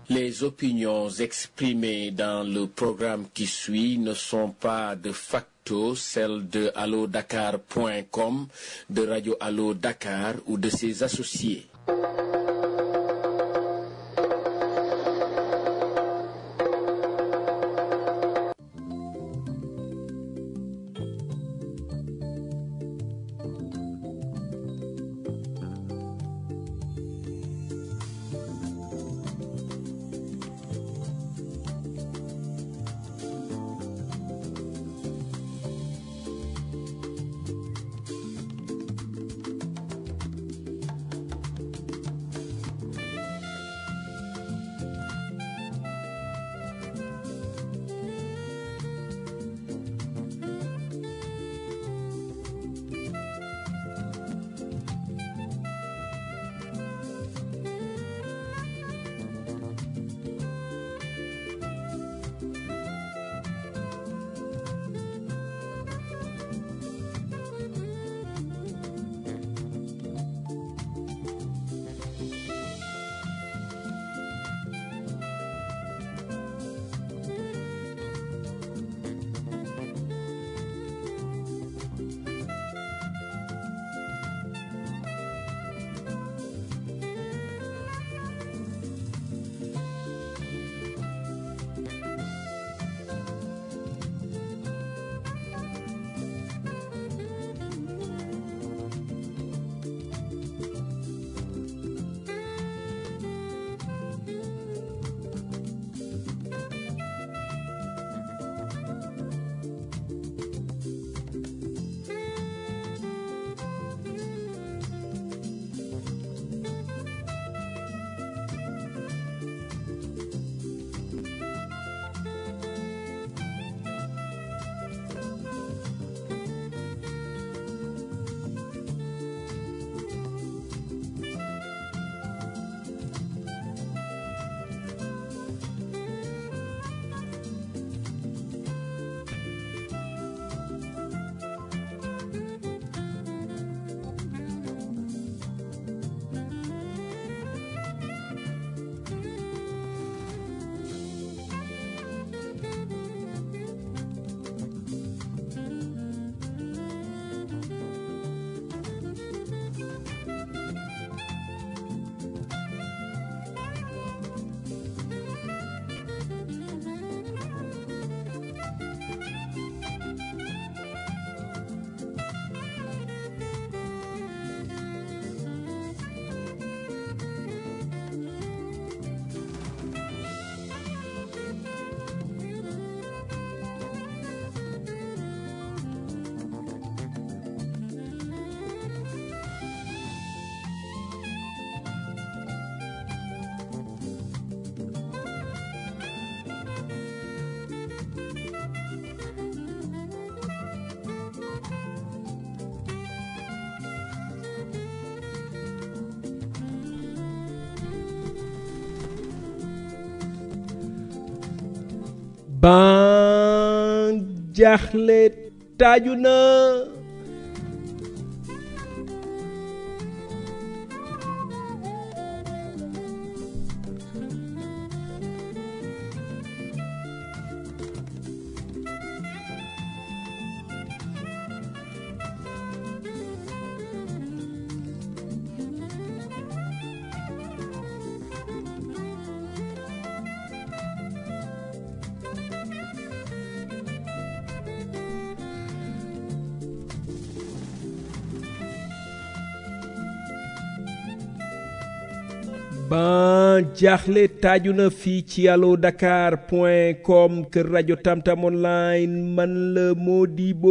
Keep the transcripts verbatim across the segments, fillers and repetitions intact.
Les opinions exprimées dans le programme qui suit ne sont pas de facto celles de allo dakar point com, de Radio Allo Dakar ou de ses associés. ban jaaxle taaju na ban jaaxle taaju na fii ci allo dakar point com kër rajo Tamtam online man la Modibo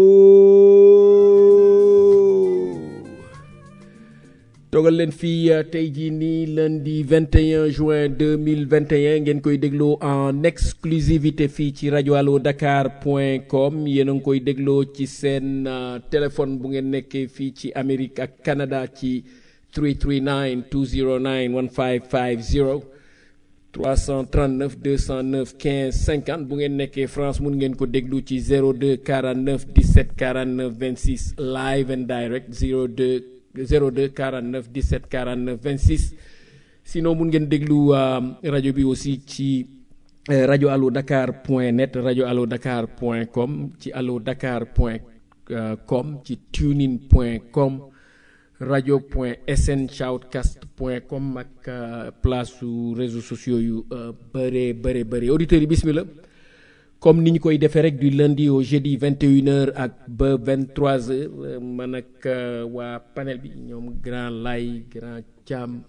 togal leen fii tey jii nii lundi vingt et un juin deux mille vingt et un ngeen koy dégloo en exclusivité fii ci rajo allo dakar point com yéen a ngi koy dégloo ci seen uh, téléphone bu ngeen nekkee fii ci Amérique ak Canada ci three three nine two zero nine one five five zero trois cent trente-neuf deux cent neuf quinze cinquante bu ngeen nekkee France mun ngeen ko déglu ci zéro deux quarante-neuf dix-sept quarante-neuf vingt-six live and direct zéro deux quarante-neuf dix-sept quarante-neuf vingt-six sinon mun ngeen déglu rajo bi aussi ci rajo allo dakar point net rajo allo dakar point com ci allo dakar point com ci tunein point com radio point sn shoutcast point com ak place su réseaux sociaux yu bëree bëri bëri auditeurs yi bismillah comme ni ñu koy defee rek du lundi au jeudi vingt et une heures ak ba vingt-trois heures man ak waa panel bi ñoom grand lay grand Thiam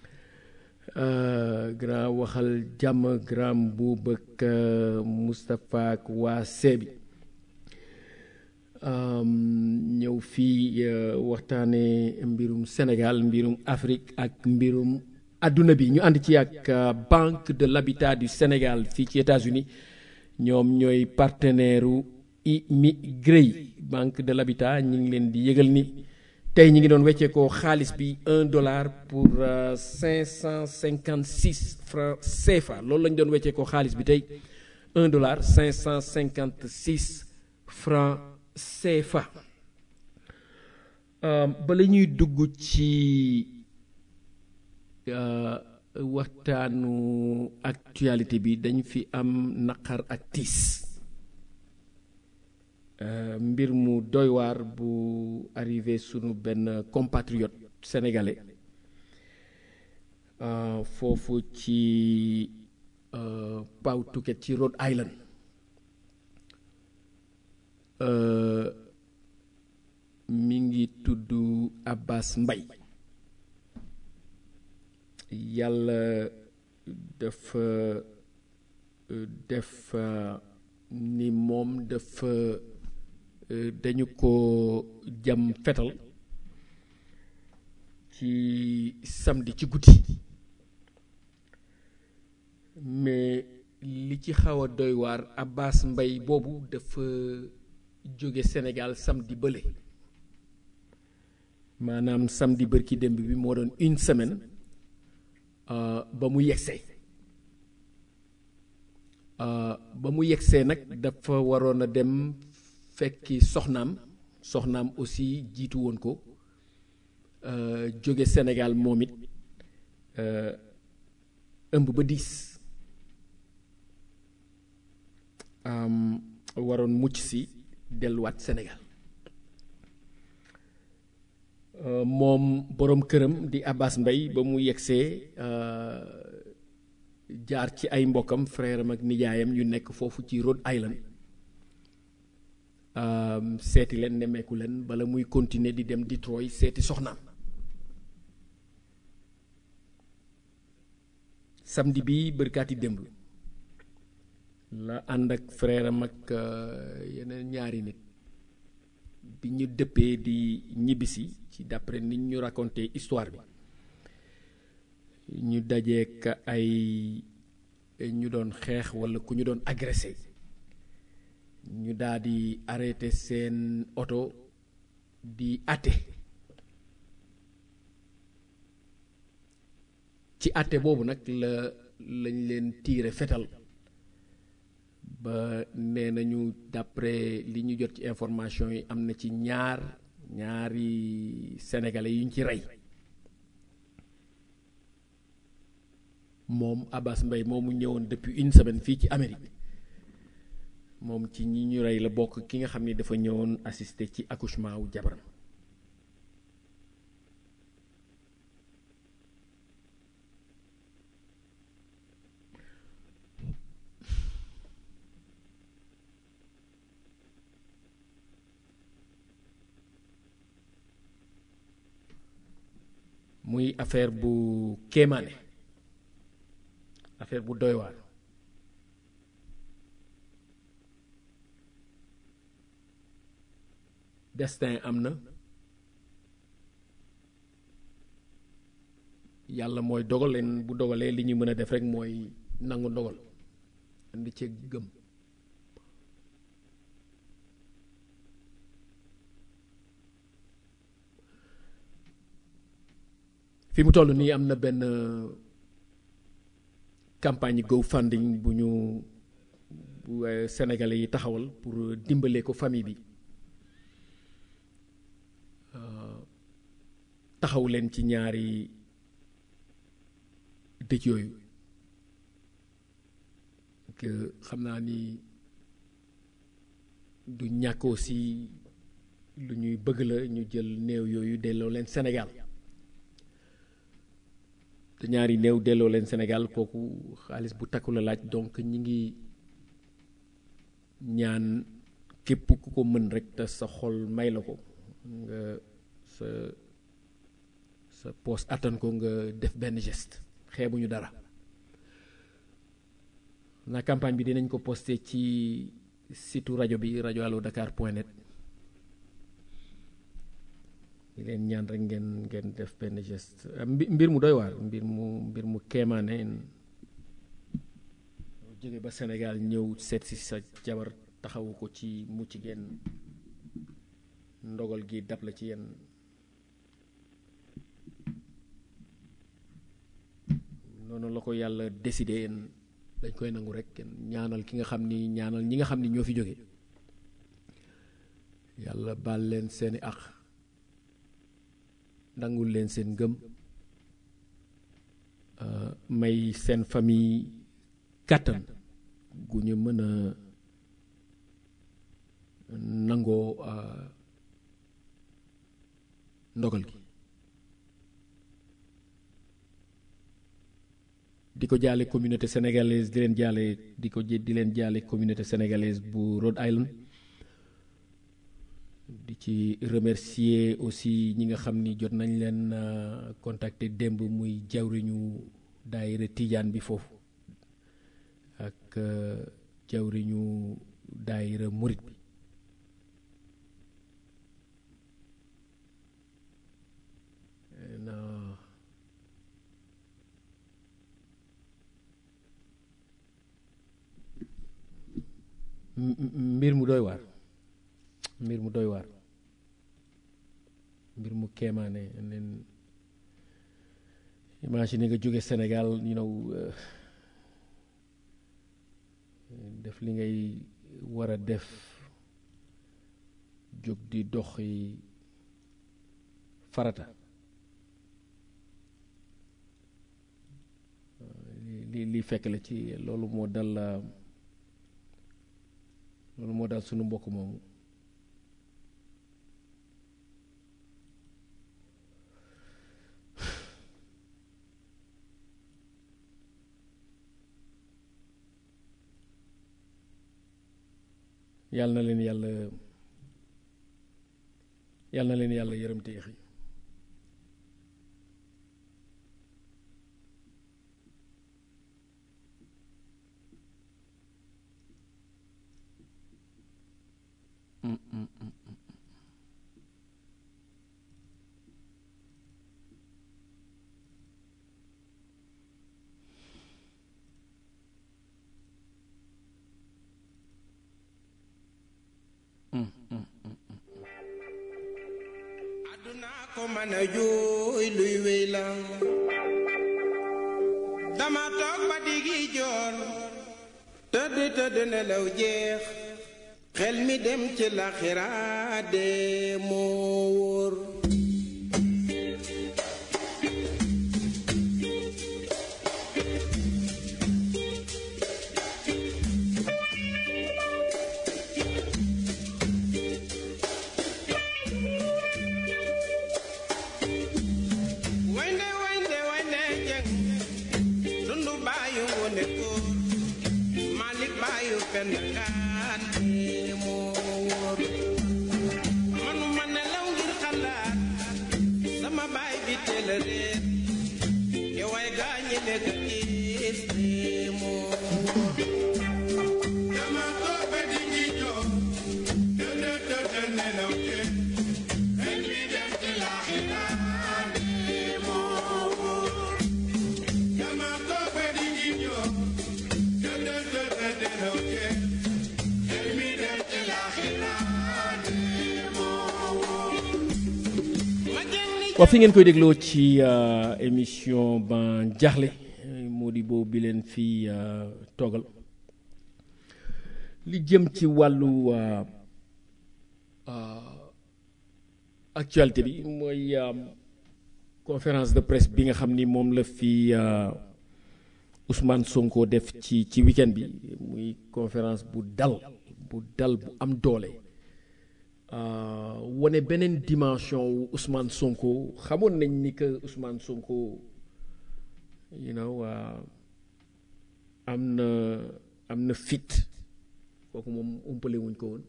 grand waxal jàmm grand Boub ak Moustapha ak waa Sebi ñëw fii waxtaane mbirum Sénégal mbirum Afrique ak mbirum adduna bi ñu ànd ci ak Banque de l'Habitat du Sénégal fii ci États-Unis ñoom ñooy partenaire u immigré Banque de l'Habitat ñi ngi leen di yëgal ni tey ñi ngi doon weccee ko xaalis bi un dollar pour cinq cent cinquante six francs C F A loolu lañ doon weccee ko xaalis bi tey un dollar cinq cent cinquante six francs C F A bala ñuy dugg ci waxtaanu actualité bi dañ fi am naqar ak tiis mbir mu doy waar bu arrivé sunu benn compatriote sénégalais foofu ci Pawtucket ci Rhode Island mi ngi tudd Abbas Mbay yàlla dafa def ni moom dafa dañu ko jam fetal ci samedi ci guddi mais li ci xaw a doy waar Abbas Mbay boobu dafa jóge Sénégal samedi bële maanaam samedi bërki démb bi moo doon une semaine ba mu yegsee ba mu yegsee nag dafa waroon a dem fekki soxnaam soxnaam aussi jiitu woon ko jóge Sénégal moom it ëmb ba diis waroon mucc si delluwaat Sénégal moom boroom këram di Abbas Mbay ba mu yegsee jaar ci ay mbokkam frère am ak nijaayam yu nekk foofu ci Rhode Island seeti leen nemmeeku leen bala muy continuer di dem Detroit seeti soxnaam samedi bi bërkaati démb la ànd ak frère am ak yeneen ñaari nit bi ñu dëppee di ñibbisi ci d'après nit ñu raconté histoire bi ñu dajeek ay ñu doon xeex walla ku ñu doon agressé ñu daal di arrêté seen oto di àtte ci àtte boobu nag la lañ leen tiire fetal ba nee nañu d'après li ñu jot ci information yi am na ci ñaar ñaari sénégalais yu ñu ci rey moom Abbas Mbay moomu ñëwoon depuis une semaine fii ci Amérique moom ci ñi ñu rey la bokk ki nga xam ni dafa ñëwoon assister ci accouchement wu jabaram muy affaire bu kéemaane affaire bu doy waar destin am na yàlla mooy dogal leen bu dogalee li ñu mën a def rek mooy nangu dogal andi ci gëm fi mu toll nii am na benn campagne GoFundMe bu ñu bu sénégalais yi taxawal pour dimbalee ko famille bi taxaw leen ci ñaari dëj yooyu que xam naa ni du ñàkk aussi lu ñuy bëgg la ñu jël néew yooyu delloo leen Sénégal te ñaari néew delloo leen Sénégal kooku xaalis bu takku la laaj donc ñi ngi ñaan képp ku ko mën rek te sa xol may la ko nga sa sa poos attan ko nga def benn geste xeebuñu dara na campagne bi dinañ ko posté ci site rajo bi rajo allo dakar point net di leen ñaan rek ngeen ngeen def benn geste mbir mu doy waar mbir mu mbir mu kéemaane jóge ba Sénégal ñëw seet si sa jabar taxawu ko ci mucc ngeen ndogal gi dab la ci yéen noonu la ko yàlla décidé yéen dañ koy nangu rek ñaanal ki nga xam ni ñaanal ñi nga xam ni ñoo fi jóge yàlla baal leen seeni àq nangul leen seen ngëm may seen famille kàttan gu ñu mën a nangoo ndogal gi di ko jaale communauté sénégalaise di leen jaale di ko di leen jaale communauté sénégalaise bu Rhode Island di ci remercier aussi ñi nga xam ni jot nañ leen contacter démb muy jawriñu daayira Tijaan bi foofu ak jawriñu daayira Murit bi na mbir mu doy waar mbir mu doy waar mbir mu kéemaane nen imagine nga jóge Sénégal you know uh, def li ngay war a def jóg di doxi farata li li fekk la ci loolu moo dal loolu moo dal sunu mbokk moomu yàlla na leen yàlla yàlla na leen yàlla yërëm te yéexi ko mana jooy luy wey la dama toog ba digi joor tëdd tëdd nelaw jeex xel mi dem ci laxira de moo wóor waa fi ngeen koy dégloo ci émission ban jaaxle moo di boobu bi leen fii toogal li jëm ci wàllu actualité bi mooy conférence de presse bi nga xam ni moom la fi Ousmane Sonko def ci ci week-end bi muy conférence bu dal bu dal bu am doole wane beneen dimension wu Ousmane Sonko xamoon nañ ni que Ousmane Sonko you know am na am na fit kooku moom umpale wuñ ko woon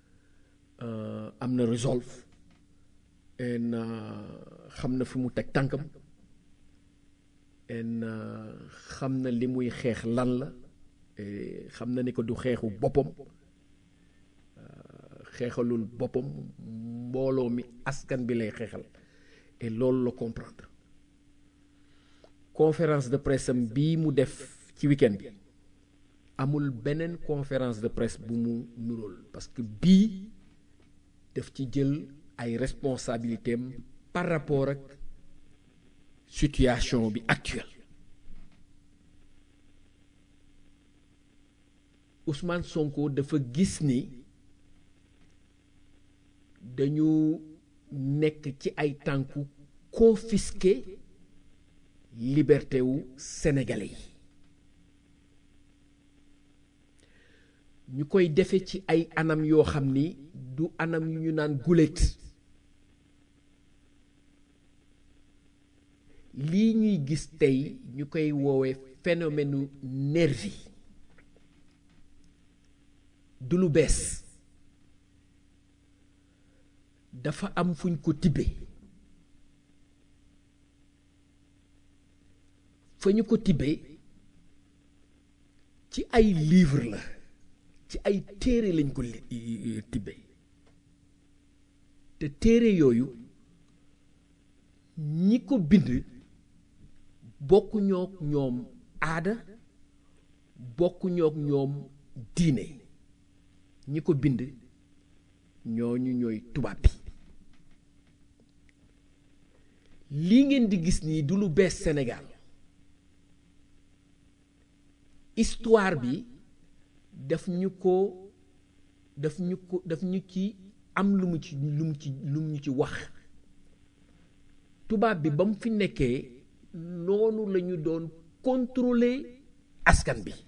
am na resolve en xam na fi mu teg tànkam en xam na li muy xeex lan la xam na ni ko du xeexu boppam xeexalul boppam mbooloo mi askan bi lay xeexal et loolu la comprendre conférence de presse am bii mu def ci week-end bi amul beneen conférence de presse bu mu nuróol parce que bii daf ci jël ay responsabilités am par rapport ak situation bi actuelle Ousmane Sonko dafa gis ni dañu nekk ci ay tànku confisquer liberté wu sénégalais yi ñu koy defe ci ay anam yoo xam ni du anam yu ñu naan guléet lii ñuy gis tey ñu koy woowee phénomène nervi du lu bees dafa am fuñ ko tibbe fa ñu ko tibbe ci ay livre la ci ay téere lañ ko tibbe te téere yooyu ñi ko bind bokku ñook ñoom aada bokku ñook ñoom diine ñi ko bind ñooñu ñooy tubaab bi lii ngeen di gis nii du lu bees Sénégal histoire bi daf ñu ko daf ñu ko daf ñu ci am lu mu ci lu mu ci lu mu ñu ci wax tubaab bi ba mu fi nekkee noonu la ñu doon contrôler askan bi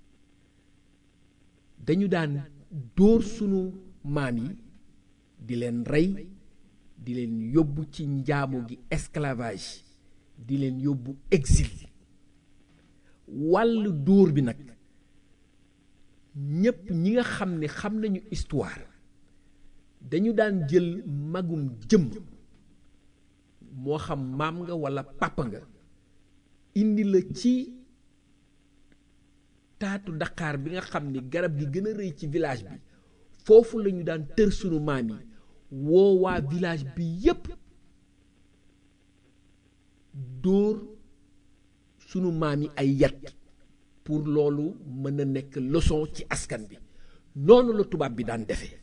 dañu daan dóor sunu maam yi di leen rey di leen yóbbu ci njaamu gi esclavage di leen yóbbu exil wàllu dóor bi nag ñépp ñi nga xam ne xam nañu histoire dañu daan jël magum jëm moo xam maam nga walla papa nga indi la ci taatu Dakar bi nga xam ni garab gi gën a rëy ci village bi foofu lañu daan tër sunu maam yi woo waa village bi yépp dóor sunu maam yi ay yat pour loolu mën a nekk leçon ci askan bi noonu la tubaab bi daan defee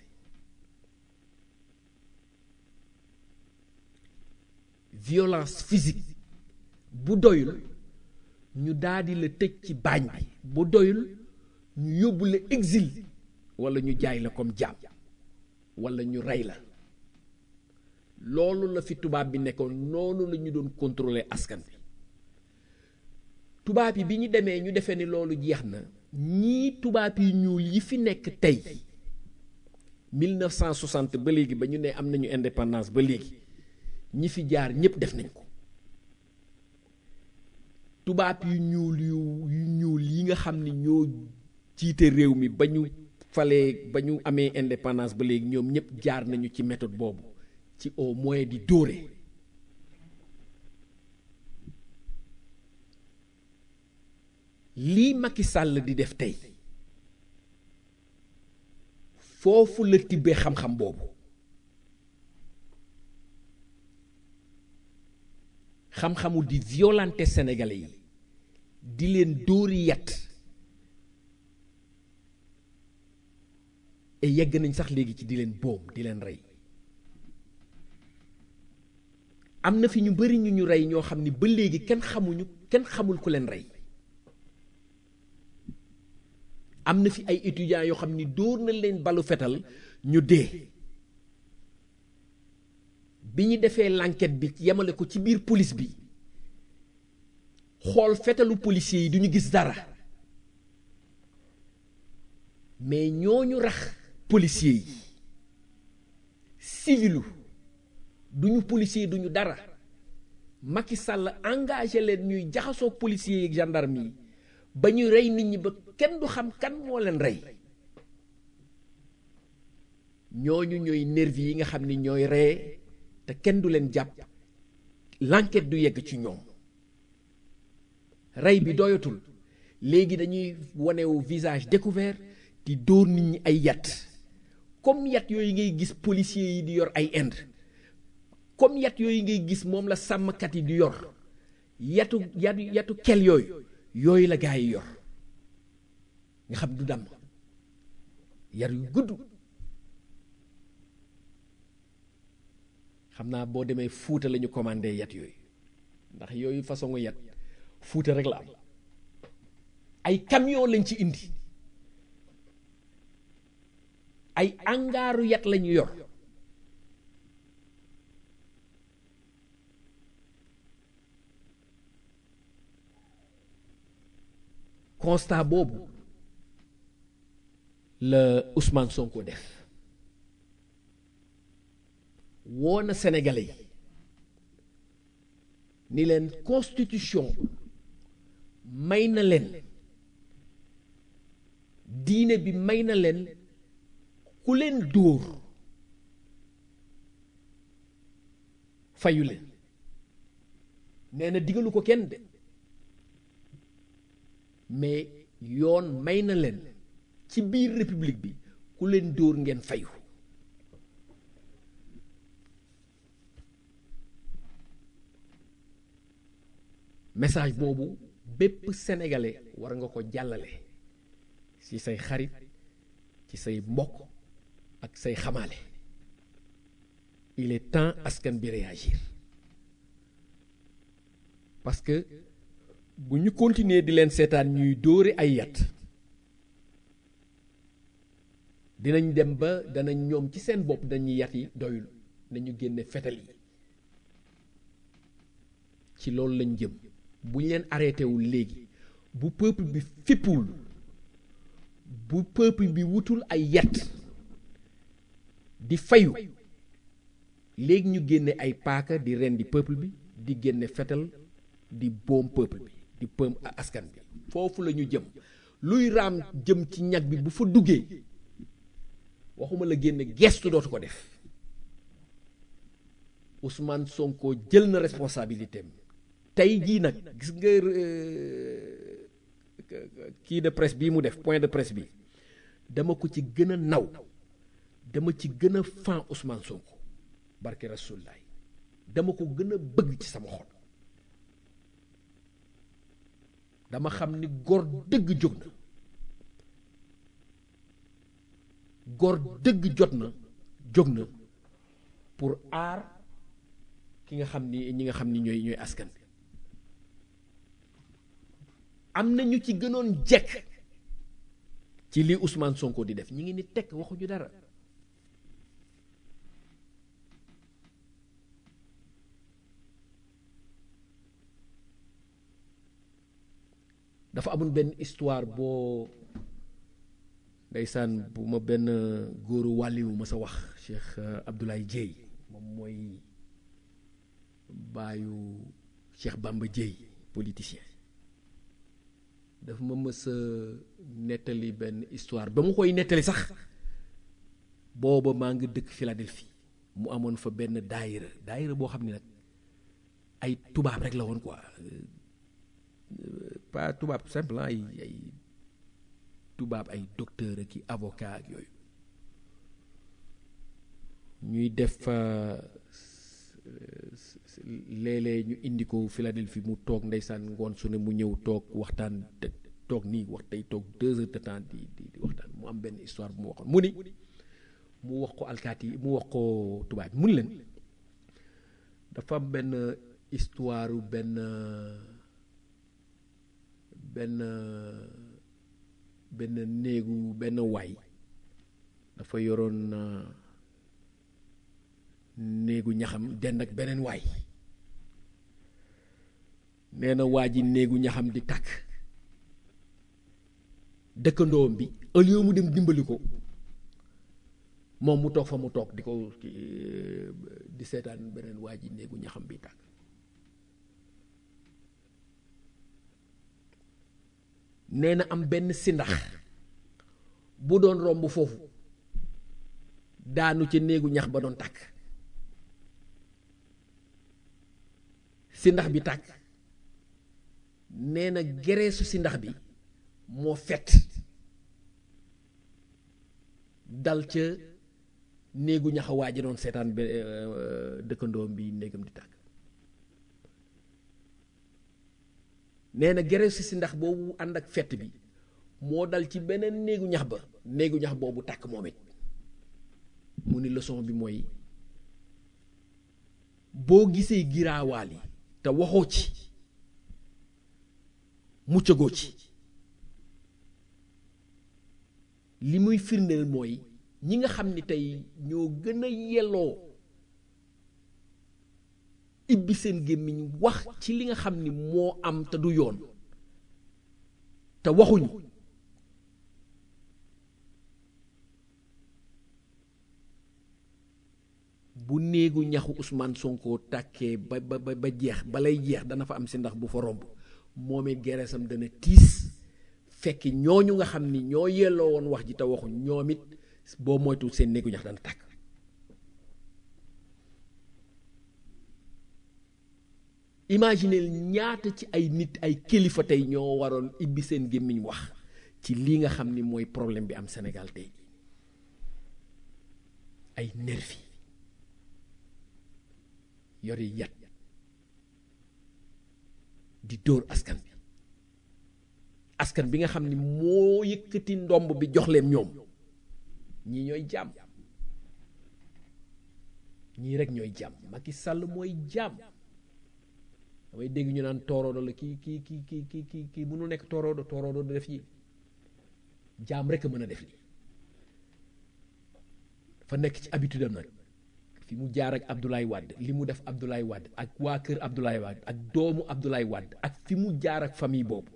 violence physique bu doyul ñu daldi la tëj ci baañ bi bu doyul ñu yóbbu la exil walla ñu jaay la comme jaam walla ñu rey la loolu la fi tubaab bi nekkoon noonu la ñu doon contrôler askan bi tubaab yi bi ñu demee ñu defee ni loolu jeex na ñii tubaab yi ñuul yi fi nekk tey mille neuf cent soixante ba léegi ba ñu ne am nañu indépendance ba léegi ñi fi jaar ñépp def nañ ko tubaab yu ñuul yu yu ñuul yi nga xam ni ñoo jiite réew mi ba ñu falee ba ñu amee indépendance ba léegi ñoom ñépp jaar nañu ci méthode boobu ci au moins di dóore lii Macky Sall di def tey foofu la tibbee xam-xam boobu xam-xamu di violenter sénégalais yi di leen dóori yat et yegg nañ sax léegi ci di leen boom di leen rey am na fi ñu bari ñu ñu rey ñoo xam ni ba léegi kenn xamuñu kenn xamul ku leen rey am na fi ay étudiants yoo xam ni dóor na leen balu fetal ñu dee bi ñu defee l'enquête bi yemale ko ci biir police bi xool fetalu policiers yi duñu gis dara mais ñooñu rax policiers yi civilu duñu policiers duñu dara Macky Sall engagé leen ñuy jaxasoo policiers yi ak gendarme yi ba ñu rey nit ñi ba kenn du xam kan moo leen rey ñooñu ñooy nervi yi nga xam ni ñooy reye te kenn du leen jàpp l'enquête du yegg ci ñoom rey bi doyatul léegi dañuy wanewu visage découvert di dóor nit ñi ay yat comme yat yooyu ngay gis policiers yi di yor ay Inde comme yat yooyu ngay gis moom la sàmmkat yi di yor yatu yatu yatu kel yooyu yooyu la gaa yi yor nga xam du damm yar yu gudd xam naa boo demee Fuuta la ñu commandé yat yooyu ndax yooyu façon yat Fuuta rek la am ay camion lañ ci indi ay angaaru yat lañu yor constat boobu la Ousmane Sonko def woo na Sénégalais yi ni leen constitution may na leen diine bi may na leen ku leen dóor fayu leen nee na digalu ko kenn de mais yoon may na leen ci biir république bi ku leen dóor ngeen fayu message boobu bépp sénégalais war nga ko jàllale ci say xarit ci say mbokk ak say xamaale il est temps askan bi réagir parce que bu ñu continuer di leen seetaan ñuy dóore ay yat dinañ dem ba danañ ñoom ci seen bopp dañuy yat yi doyul nañu génne fetal yi ci loolu lañ jëm bu ñu leen arrêté wul léegi bu peuple bi fippul bu peuple bi wutul ay yat di fayu léegi ñu génne ay paaka di rendi peuple bi di génne fetal di boom peuple bi di pëm askan bi foofu la ñu jëm luy raam jëm ci ñag bi bu fa duggee waxuma la génne gestu dootu ko def Ousmane Sonko jël na responsabilité am tey jii nag gis nga kii de presse bii mu def point de presse bi dama ko ci gën a naw dama ci gën a fan Ousmane Sonko barke Rasulullaay dama ko gën a bëgg ci sama xol dama xam ni góor dëgg jóg na góor dëgg jot na jóg na pour aar ki nga xam ni ñi nga xam ni ñooy ñooy askan bi am na ñu ci gënoon jekk ci lii Ousmane Sonko di def ñi ngi ni tekk waxuñu dara dafa amul benn histoire boo ndeysaan bu ma benn góoru wàlliwu ma sa wax Cheikh Abdoulaye Dieye moom mooy baayu Cheikh Bamba Dieye politicien dafa ma mës a nettali benn histoire ba mu koy nettali sax booba maa ngi dëkk Philadelphie mu amoon fa benn daayira daayira boo xam ne nag ay tubaab rek la woon quoi pas tubaab simple ay ay tubaab ay docteur ak i avocat ak yooyu ñuy def léeg-léeg ñu indi ko Philadelphie mu toog ndeysaan ngoon su ne mu ñëw toog waxtaan toog nii wax tey toog deux heures de temps di di di waxtaan mu am benn histoire bu mu waxoon mu ni mu wax ko alkaati yi mu wax ko tubaab bi mu ni leen dafa am benn histoire benn benn benn néegu benn waay dafa yoroon néegu ñaxam dend ak beneen waay nee na waa ji néegu ñaxam di tàkk dëkkandoom bi au lieu mu dem dimbali ko moom mu toog fa mu toog di ko di seetaan beneen waa ji néegu ñaxam bi tàkk nee na am benn sindax bu doon romb foofu daanu ca néegu ñax ba doon tàkk sindax bi tàkk nee na gereesu sindax bi moo fet dal ca néegu ñaxa waa ji doon seetaan be dëkkandoom bi néegam di tàkk nee na gereesu sindax boobu ànd ak fett bi moo dal ci beneen néegu ñax ba néegu ñax boobu tàkk moom it mu ni leçon bi mooy boo gisee giraawaal yi te waxoo ci muccagoo ci li muy firndeel mooy ñi nga xam ni tey ñoo gën a yelloo ibbi seen gémmiñ wax ci li nga xam ni moo am te du yoon te waxuñu bu néegu ñaxu Ousmane Sonko tàkkee ba ba ba jeex balay jeex dana fa am si ndax bu fa romb moom it gereesam dana tiis fekk ñooñu nga xam ni ñoo yelloo woon wax ji te waxuñ ñoom it boo moytu seen néegu ñax dana tàkk imagineel ñaata ci ay nit ay kilifa tey ñoo waroon ibbi seen gémmiñ wax ci lii nga xam ni mooy problème bi am Sénégal tey ay nervi yori yat di dóor askan bi askan bi nga xam ni moo yëkkati ndomb bi jox leen ñoom ñii ñooy jaam ñii rek ñooy jaam Macky Sall mooy jaam damay dégg ñu naan tooroodo la kii kii kii kii kii kii kii mënu nekk tooroodo tooroodo du def yi jaam rek a mën a def lii dafa nekk ci habitude am nag fi mu jaar ak Abdoulaye Wade li mu def Abdoulaye Wade ak waa kër Abdoulaye Wade ak doomu Abdoulaye Wade ak fi mu jaar ak famille boobu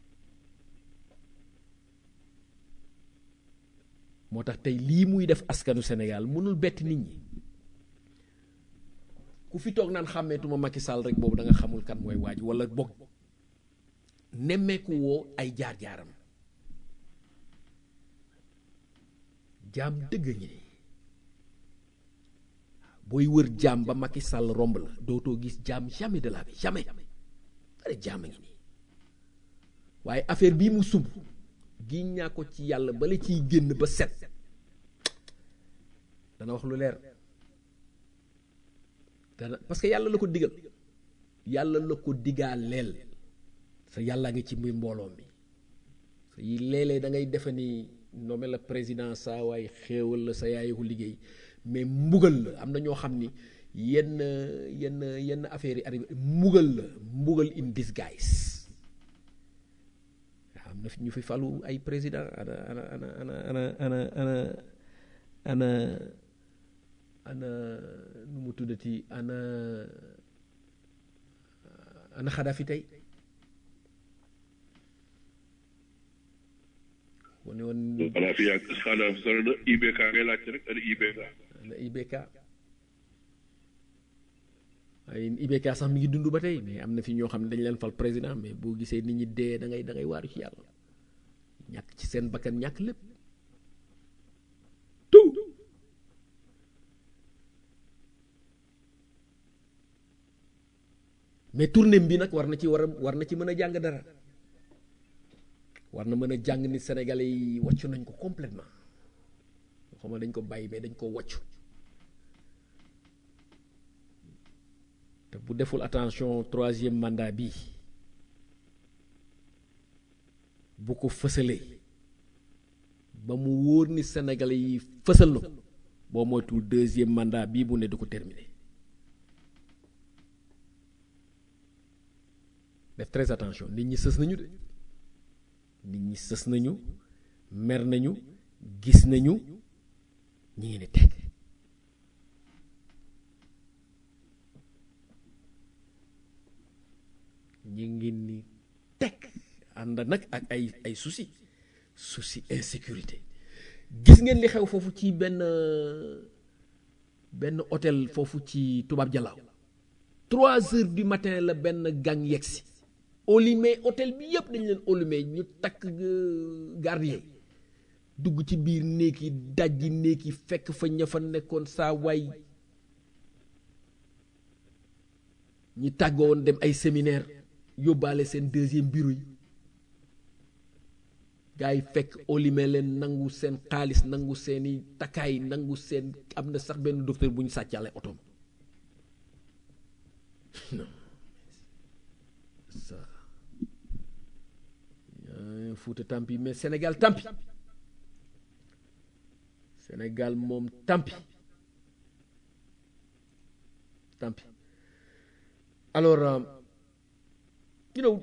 moo tax tey lii muy def askanu Sénégal mënul bett nit ñi ku fi toog naan xàmmeetuma Macky Sall rek boobu da nga xamul kan mooy waaj wala bokk nemmeeku woo ay jaar-jaaram jaam dëgg ñi booy wër jaam ba Macky Sall romb la dootoo gis jaam jamais de la vie jamais pare jaam a ngi nii waaye affaire bii mu sumb giñ ñaa ko ci yàlla bala ciy génn ba set dana wax lu leer dana parce que yàlla la ko digal yàlla la ko digaaleel sa yàlla ngi ci muy mbooloo mi sa yi léeg-léeg da ngay defe ni nommé la président saa waay xéewal la sa yaayu ko liggéey mais mbugal la am na ñoo xam ni yenn yenn yenn affaires yi arrivé mbugal la mbugal in disguise am na fi ñu fi falu ay président ana ana ana ana ana ana ana ana ana nu mu tuddati ana ana Xadafi tey wane woon Xadafi ak Xadafi solo na I B K ngay laajte rek ana I B K ana I B K ay I B K sax mi ngi dund ba tey mais am na fi ñoo xam ne dañ leen fal président mais boo gisee nit ñi dee da ngay da ngay waaru ci yàlla ñàkk ci seen bakkan ñàkk lépp tout mais tournée bi nag war na ci war a war na ci mën a jàng dara war na mën a jàng ni Sénégalais yi wàccu nañ ko complètement xam nga dañ ko bàyyi mais dañ ko wàccu te bu deful attention troisième mandat bi bu ko fësalee ba mu wóor ni Sénégalais yi fësal na ko boo moytul deuxième mandat bii bu ne du ko terminer def très attention nit ñi sës nañu de nit ñi sës nañu mer nañu gis nañu ñi ngi ne teg ñi ngi ni teg ànd nag ak ay ay souci souci insécurité gis ngeen li xew foofu ci benn benn hôtel foofu ci tubaab jalaaw trois heures du matin la benn gang yegsi olimé hôtel bi yëpp dañ leen olimé ñu takk gardien dugg ci biir néeg yi dajji néeg yi fekk fa ña fa nekkoon saa waay ñi tàggoon dem ay séminaire yóbbaale seen deuxième bureau yi gars yi fekk olimé leen nangu seen xaalis nangu seeni takkaay nangu seen am na sax benn docteur bu ñu sàccaale otom non ça Fouta tampi mais Sénégal tampi Sénégal moom tampi tampi alors euh, you know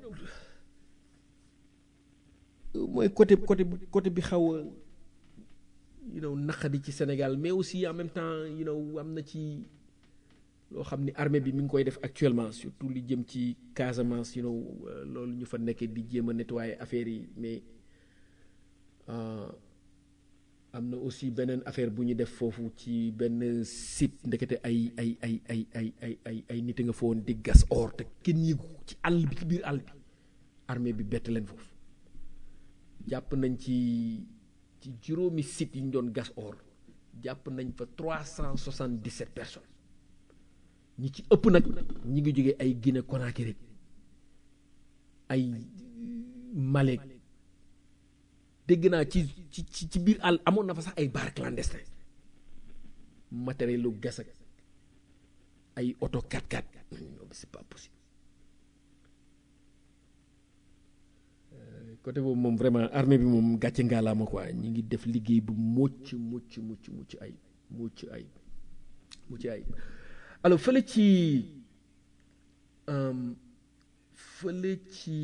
mooy côté côté côté bi xaw a you know naqadi ci Sénégal mais aussi en même temps you know am na ci loo xam ni armée bi mi ngi koy def actuellement surtout li jëm ci Casamance you know loolu ñu fa nekkee di jéem a nettoyer affaire yi mais am na aussi beneen affaire bu ñu def foofu ci benn site ndekete ay ay ay ay ay ay ay ay nit nga fa woon di gas or te kenn yëgu ci àll bi ci biir àll bi armée bi bett leen foofu jàpp nañ ci ci juróomi site yi ñu doon gas or jàpp nañ fa trois cent soixante-dix-sept personnes ñi ci ëpp nag ñi ngi jógee ay Guinée Conakry ay Mali dégg naa ci ci ci biir àll amoon na fa sax ay bar clandestin matériel lu gas ak ay auto quatre-quatre non c'est pas possible côté boobu moom vraiment armée bi moom gàcce ngaalaama quoi ñi ngi def liggéey bu mucc mucc mucc mucc ay mucc ay mucc ay alors fële ci fële ci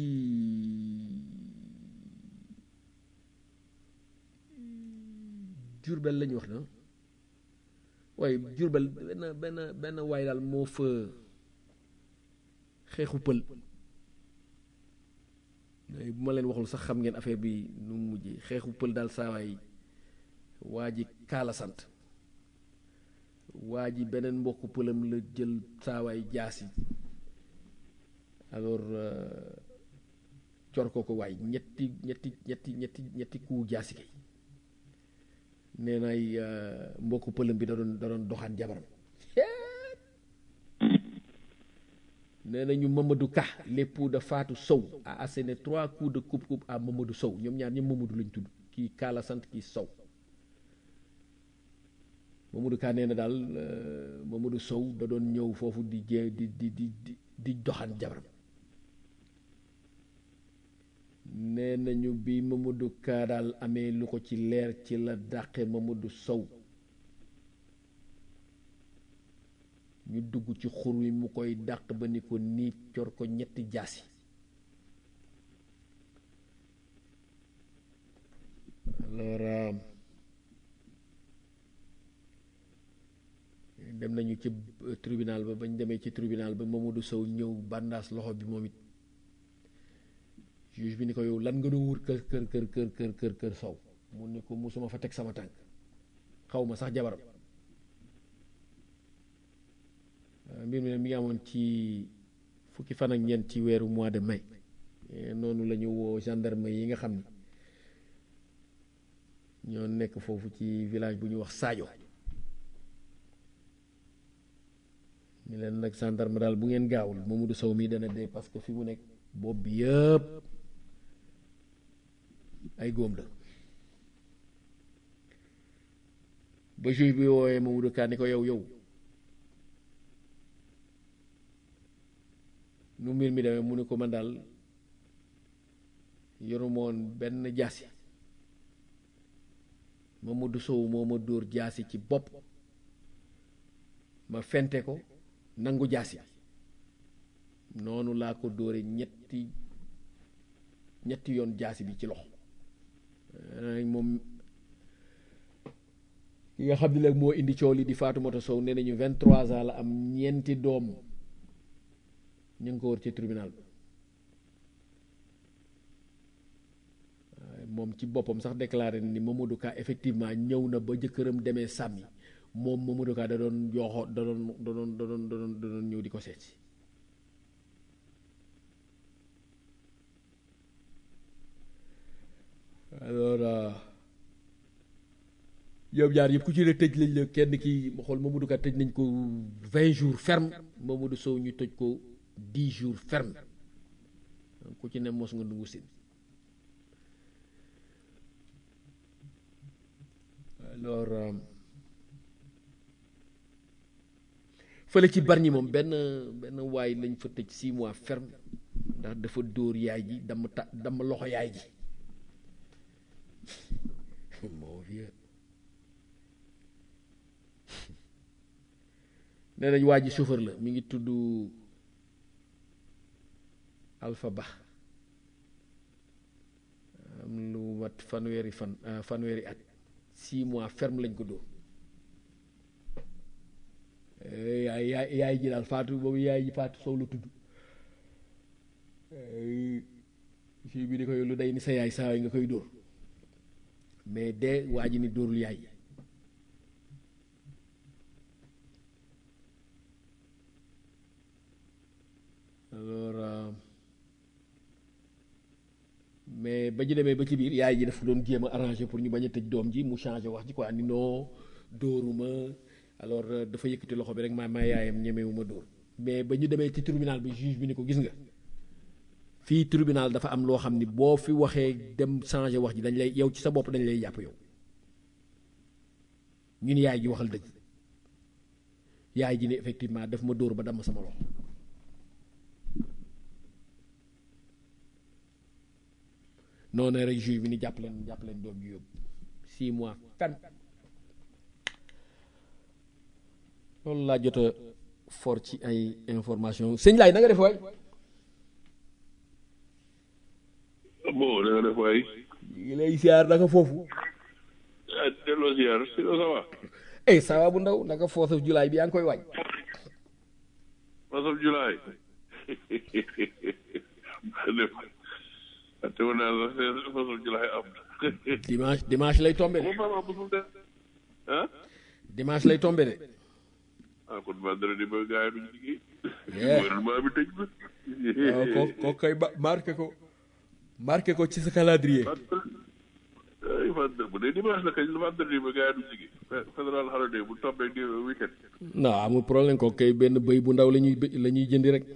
Jurbel la ñu wax na waaye Jurbel benn benn benn waay daal moo fa xeexu pël bu ma leen waxul sax xam ngeen affaire bi nu mu mujjee xeexu pël daal saa waay waa ji kaala sant waa ji beneen mbokku pëlam la jël saawaay jaasi alors cor ko ko waay ñetti ñetti ñetti ñetti ñetti ku jaasi kay nee nay mbokku pëlam bi da doon da doon doxaan jabaram nee nañu Mamadou Ka l'époux de Fatou Sow a asséné trois coups de coupe-coupe à Mamadou Sow ñoom ñaar ñëpp Mamadou lañ tudd kii kaala sant kii Sow Mamadou Ka nee na daal Mamadou Sow da doon ñëw foofu di jee di di di di di doxaan jabaram nee nañu bi Mamadou Ka daal amee lu ko ci leer ci la dàqe Mamadou Sow ñu dugg ci xur wi mu koy dàq ba ni ko nii cor ko ñetti jaasi alors dem nañu ci tribunal ba bañ demee ci tribunal ba Mamadou Sow ñëw bandaas loxo bi moom it juge bi ni ko yow lan nga doon wut kër kër kër kër kër kër kër Sow mu ni ko musuma fa teg sama tànk xaw ma sax jabaram mbir mi ne mi ngi amoon ci fukki fan ak ñeent ci weeru mois de mai noonu la ñu woo gendarme yi nga xam ni ñoo nekk foofu ci village bu ñu wax Sadio ni leen nag gendarme daal bu ngeen gaawul Mamadou Sow mii dana dee parce que fi mu nekk bopp bi yëpp ay góom la ba juge bi woowee Mamadou Ka ni ko yow yow nu mbir mi demee mu ne ko man daal yorumoon benn jaasi Mamadou Sow moo ma dóor jaasi ci bopp ma fente ko nangu jaasi noonu laa ko dóore ñetti ñetti yoon jaasi bi ci loxo moom ki nga xam ne nag moo indi coow li di Fatoumata Sow nee nañu vingt-trois ans la am ñeenti doom ñu ngi ko wër ci tribunal bi moom ci boppam sax déclaré ni Mamadou Ka effectivement ñëw na ba jëkkëram demee sàmmi moom Mamadou Ka da doon yooxo da doon da doon da doon da doon da doon ñëw di ko seet si alors yow ñaar yëpp ku ci ne tëj lañ la kenn ki ma xool Mamadou Ka tëj nañ ko vingt jours ferme Mamadou Sow ñu tëj ko dix jours ferme ku ci ne mos nga nungu sin alors fële ci Bargny moom benn benn waay lañ fa tëj six mois ferme ndax dafa dóor yaay ji dama ta dama loxo yaay ji moo vieux nee nañ waa ji chauffeur la mi ngi tudd Alpha Ba am lu mat fanweeri fan fanweeri at six mois ferme lañ ko dóor yaay yaay yaay ji daal Fatou boobu yaay ji Fatou Sow la tudd fii bi di koy lu day ni sa yaay saa yi nga koy dóor mais de waa ji ni dóorul yaay alors mais ba ñu demee ba ci biir yaay ji dafa doon jéem a arrangé pour ñu bañ a tëj doom ji mu changé wax ji quoi ni non dóoruma alors dafa yëkkati loxo bi rek maa maa yaayam ñemewuma dóor mais ba ñu demee ci tribunal bi juge bi ni ko gis nga fii tribunal dafa am loo xam ni boo fi waxee dem changé wax ji dañ lay yow ci sa bopp dañ lay jàpp yow ñun yaay ji waxal dëgg yaay ji ni effectivement daf ma dóor ba damm sama loxo noonu rek juge bi ni jàpp leen jàpp leen doom ji yóbbu six mois fen loolu laa jot a for ci ay information sëñ laay na nga def waay bon da nga def waay ngi lay siyaar naka foofu ah delloo siyaar si ça va eh ça va bu ndaw naka fourth of July bi yaa ngi koy waaj fourth of July te woon naa la fourth of July am dimanche dimanche lay tombé de ah dimanche lay tombé de ah kon vendredi ba gars yi duñ liggéey Yeah. gouvernement bi tëj na waaw ko ko koy ba marqué ko marqué ko ci sa calendrier ay vendredi bu dee dimanche la kañ vendredi ba gars yi duñ liggéey fédéral holiday bu tombé di weekend non amul problème ko kay benn bëy bu ndaw la ñuy la ñuy jëndi rek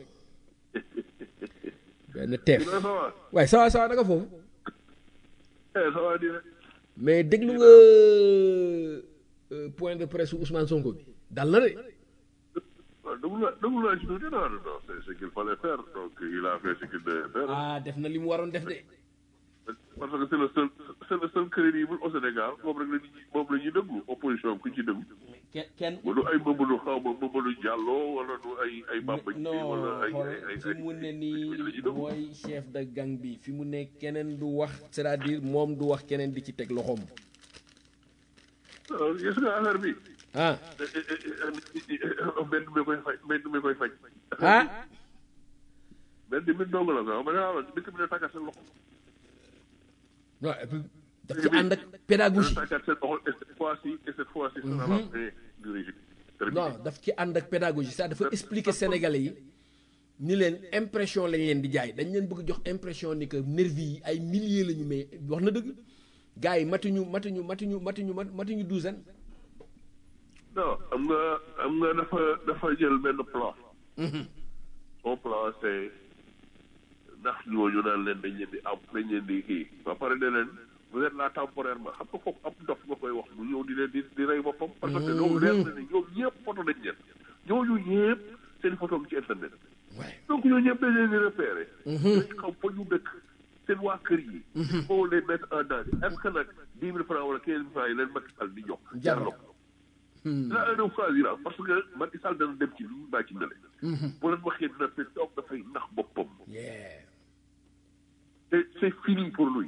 benn teef dina ça va waaye ça va ça va naka foofu eh ça va di rek mais déglu nga euh, point de presse Ousmane Sonko bi dal na de waaw déglu naa déglu naa ci tuuti non non c'est ce qu'il fallait faire donc il a fait ce qu'il devait faire ah def na li mu waroon def de parce que c'est le seul c'est le seul crédible au Sénégal moom rek la ñuy moom la ñuy déglu opposition ku ci déglu kenn kenn ba du ay Mamadou xaw ma Mamadou Diallo wala du ay ay Bamba Dieng non wala ay xool ay ay fi mu ne nii ay mooy chef de gang bi fi mu ne keneen du wax c'est-à-dire moom du wax keneen di ci teg loxoom gis nga affaire bi ah mbedd mi koy faj mbedd mi koy faj ah mbedd mi dong la quoi ma ne la dëkk bi ne tàggat seen loxo non et puis daf ci ànd ak pédagogie tàggat seen loxo et cette fois-ci et cette fois-ci ça va faire du régime non daf ci ànd ak pédagogie ça dafa expliquer sénégalais yi ni leen impression lañ leen di jaay dañ leen bëgg jox impression ni que nervi yi ay milliers lañu mais wax na dëgg gars yi matuñu matuñu matuñu matuñu matuñu douzaine non am nga am nga dafa dafa jël benn plan son plan c'est ndax ñooñu naan leen dañ leen di am dañ leen di kii ba pare ne leen vous êtes là temporairement xam nga foofu am dof nga koy wax bu ñëw di leen di di rey boppam parce que ñoom leer na ni ñoom ñëpp photo dañ leen ñooñu ñëpp seen photo bi ci internet donc ñooñu ñëpp dañ leen di repérer dañ xam fa ñu dëkk seen waa kër yi il faut les mettre en danger est-ce que nag dix mille francs wala quinze mille francs yi leen Macky Sall di jox jar na ko daa leen choisir parce que Macky Sall dana dem ci lii baa ci ndale bu leen waxee dina fi toog dafay nax boppam et c'est fini pour lui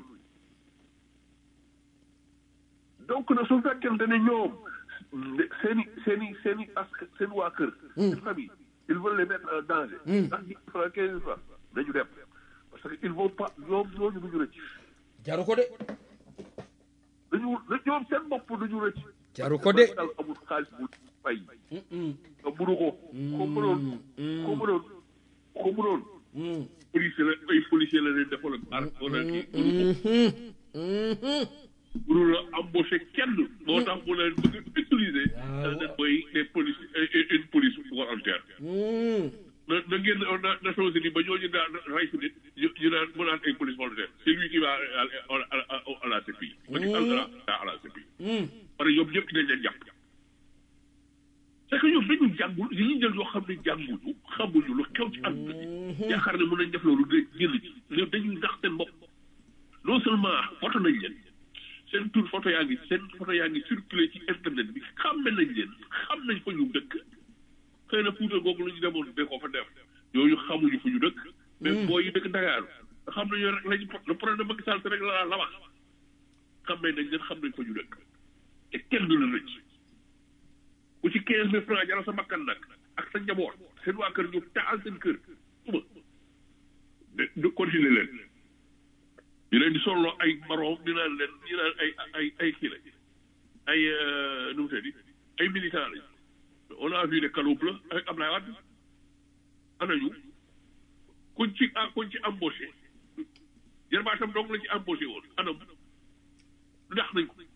donc na su fekkente ne ñoom seen i seen i seen i ask seen waa kër seen famille ils veulent les mettre en danger ndax dix francs quinze francs nañu dem parce que ils vont pas ñoom ñooñu duñu rëcc jaru ko de dañu na ñoom seen bopp dañu rëcc jaru ko de dal amul xaalis bu fay nga mënu ko ko mënoon ko mënoon ko mënoon police la ay policier la leen defal ak wala kii mënu la embauché kenn moo tax mu leen bëgg utiliser da mooy des police une police volontaire na na génn Nations Unies ba ñooñu daan ray si nit ñu naan mu naan ay police volontaire c'est lui qui va à la C P I ma ci à la C P I parce que ñoom ñëpp dañ leen jàpp c'est que ñoom dañu jàngul yi ñu jël yoo xam ne jànguñu xamuñu lu xew ci àdduna bi yaakaar ne mën nañ def loolu de génn ci ñoom dañuy ndax seen bopp non seulement photo nañ leen seen tur photo yaa ngi seen photo yaa ngi circulé ci internet bi xam nañ leen xam nañ fa ñu dëkk xëy na Fuuta googu la ñu demoon de ko fa def yooyu xamuñu fu ñu dëkk mais boo yi dëkk Dakar xam nañu rek lañu le problème Macky Sall rek la la wax xam nañ nañ leen xam nañ fa ñu dëkk te kenn du la rëcc bu ci quinze mille francs jaral sa bakkan nag ak sa njaboot seen waa kër ñu taal seen kër suba de continuer leen ñu leen di solo ay maroom di naan leen ñu naan ay ay ay kii la ay nu mu tëddi ay militants lañ on a vu les calots bleus avec Ablaye Wade anañu kuñ ci ah kuñ ci embauché jarbaatam dong la ci embauché woon anam ndax nañ ko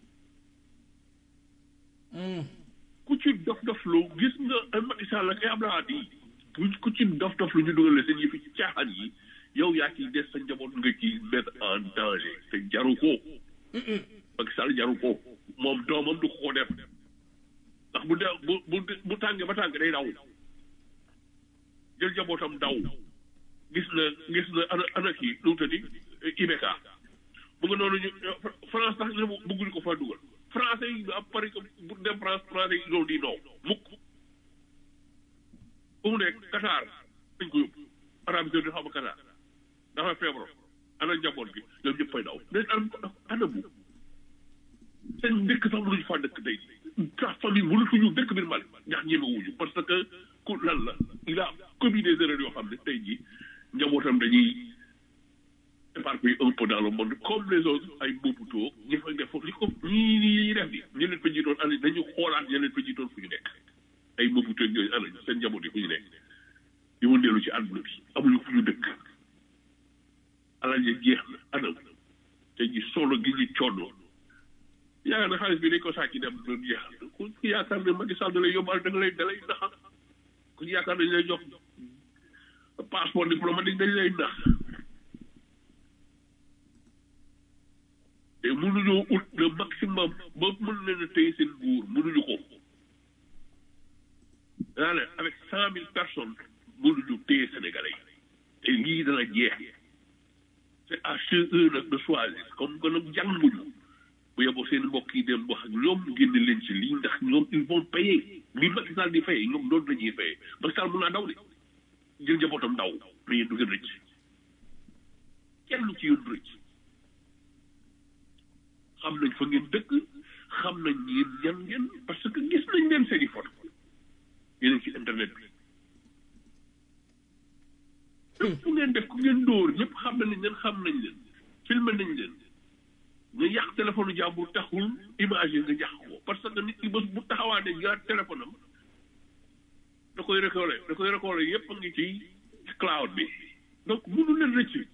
ku ci dof dof lu gis nga ay Macky Sall ak ay Ablaye Wade yi ku ci dof dof lu ñu dugal seen yëfi ci caaxaan yi yow yaa ciy des sa njaboot nga ci mettre en danger te jaru ko Macky Sall jaru ko moom doomam du ko ko def ndax bu dee bu bu bu tàngee ba tàng day daw jël njabootam daw gis na gis na ana ana kii lu mu tëddi I B K bu nga noonu ñu France sax ñu bëgguñu ko fa dugal français yi à Paris bu dem France français yi loolu di noo mukk bu mu nekk Qatar dañ ko yóbbu Arabie Saoudite xam nga Qatar dafa feebar ana njaboot gi ñoom ñëpp fay daw dañ am ana bu seen dëkk sax mënuñu faa dëkk tey sa famille mënatuñu dëkk biir Mali ndax ñemewuñu parce que ku lan la il a commis des erreurs yoo xam ne tey jii njabootam dañuy éparpillé un peu dans le monde comme les autres ay Mobutu ñi fa def li ko ñii ñii def di ñu leen fa jiitoon ana dañu xoolaat ñu leen fa jiitoon fu ñu nekk ay Mobutu ñooyu ana seen njaboot yi fu ñu nekk ñu mën dellu ci àdduna bi amuñu fu ñu dëkk alal ji jeex na anam te ji solo gi ñu coono yaakaar na xaalis bi dañ ko sàcc dem doon jeexal ku yaakaar ne Macky Sall da lay yóbbaal da nga lay da lay naxa ku yaakaar dañ lay jox passeport diplomatique dañ lay nax te mënuñoo ut le maximum ba mën leen a téye seen nguur mënuñu ko daa ne avec cent mille personnes mënuñu téye Sénégalais yi te lii dana jeex c'est à chez eux nag de choisir comme que nag jànguñu bu yeboo seen mbokk yi dem wax ak ñoom génne leen ci lii ndax ñoom ils vont payer li Macky Sall di fayee ñoom noonu la ñuy fayee Macky Sall mën naa daw de jël njabootam daw mais yéen du ngeen rëcc kenn lu ci yéen rëcc xam nañ fa ngeen dëkk xam nañ yéen ñan ngeen parce que gis nañ leen seen i photo yéen ci internet bi fu ngeen def ku ngeen dóor ñëpp xam nañ leen xam nañ leen filmé nañ leen nga yàq téléphone jàmbur taxul image yi nga yàq ko parce que nit ki bés bu taxawaatee yaa téléphone am da koy récolté da koy récolté yëpp a ngi ci cloud bi donc mënu leen rëcc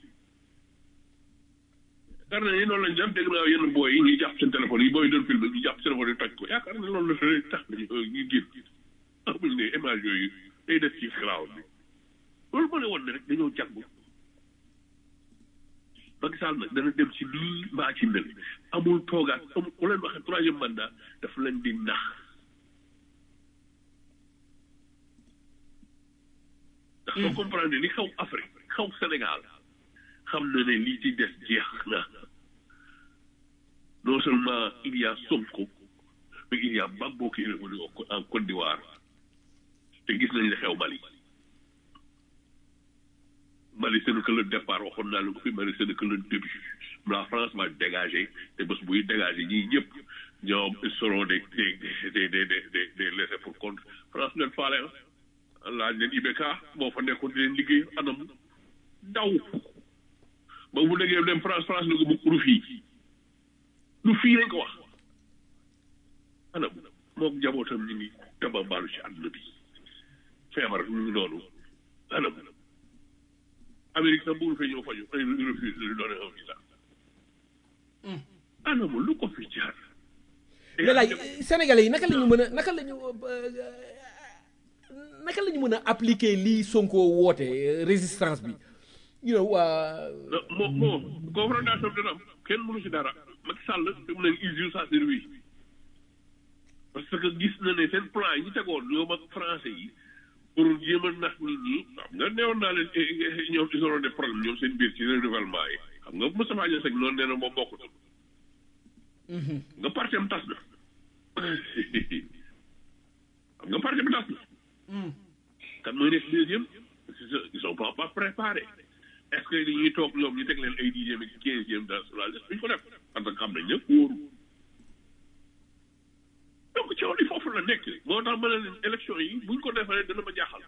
yaakaar na ni noonu lañ def dégg naa yenn booy yi ñuy jàpp seen téléphone yi booy doon filmé ñu jàpp téléphone yi toj ko yaakaar ne loolu la tax nañu ñu génn amuñ ne image yooyu day def ci cloud bi loolu moo ne woon ne rek dañoo jàngu Macky Sall nag dana dem ci lii mbaa ci mel amul toogaat amul ku leen waxee troisième mandat daf leen di nax ndax soo comprendre li xaw Afrique xaw Sénégal xam na ne lii ci des jeex na non seulement il y a Sonko mais il y a Gbagbo qui est revenu en Côte d'Ivoire te gis nañ la xew Mali Mali c'est que le départ waxoon naa la ko fi Mali c'est que le début la France va dégager te bés buy dégager ñii ñëpp ñoom ils seront des des des des des des laissés pour compte France leen faale ah laaj leen I B K moo fa nekkoon di leen liggéey anam daw ba bu déggee dem France France ne ko bu du fii du fii lañ ko wax anam moom jabootam ñu ngi tabambaalu ci àdduna bi feebar ñu ngi noonu anam Amérique sax bëggul fee ñëw faju ay refuse lu doone un visa anam lu ko fi jaar mais laaj Sénégalais yi naka la ñu mën a naka la ñu naka la ñu mën a appliquer lii Sonko woote résistance bi you know waa moo moo confrontation dina am kenn mënu ci dara Macky Sall fi mu ne il joue sa survie parce que gis na ne seen plan yi ñu tegoon ñoom ak français yi pour jéem a nax nit ñi xam nga neewoon naa leen ñoom ils auront des problèmes ñoom seen biir ci renouvellement yi xam nga Moustapha Niasse ak noonu nee na moom bokkut nga parti am tas na xam nga parti am tas na kan mooy nekk deuxième ils sont pas pas préparés est-ce que dañuy toog ñoom ñu teg leen ay dixième ak quinzième dans la liste duñ ko def parce que xam nañ ne wóoru donc coow li foofu la nekk moo tax ma ne leen élection yi buñ ko defee dana ma jaaxal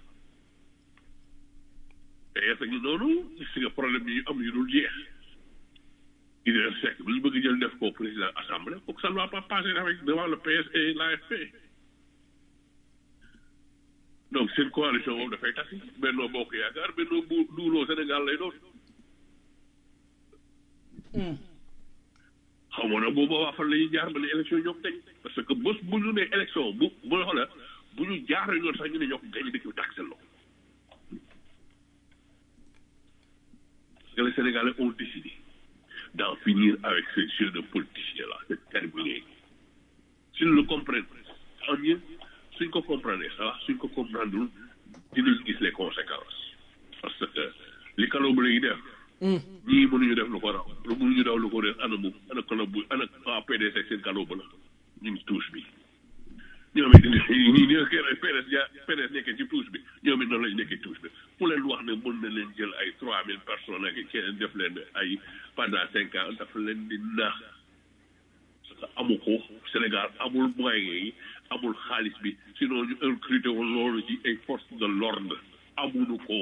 te est-ce que noonu si nga problème yi am yu dul jeex Idrissa Seck bi ñu bëgg jël def ko président assemblée faut que ça ne va pas passer avec devant le P S et l'A F P donc seen coalition boobu dafay tasi Benno Bokk Yaakaar Benno bu duuloo Sénégal lay doon xaw ma nag boobu waa fan la ñuy jaar ba ne élection ñoo ko gañ parce que bés bu ñu ne élection bu bu xoolee bu ñu jaaree ñoon sax ñu ne ñoo ko gañ dëkk bi tàkk seen loxo parce que les Sénégalais ont décidé d'en finir avec ce jeu de politiciens là c'est terminé s'ils le comprennent tant mieux suñ ko comprendre ça va suñ ko comprendre dinañ gis les conséquences parce que li kaloo bu léegi def ñii mënuñu def lu ko raw lu mënuñu daw lu ko def ana mu ana kaloo bu ana waa P D S seen kaloo ba la ñu ngi touche bi ñoom it ñii ñoo kër P D S ja P D S nekkee ci touche bi ñoom it noonu lañu nekkee touche bi ku leen wax ne mën na leen jël ay trois mille personnes ak keneen def leen ay pendant cinq ans dafa leen di naax parce que amu ko Sénégal amul moyens yi amul xaalis bi sinon ñu recruté woon loolu ci ay forces de l'ordre amuñu ko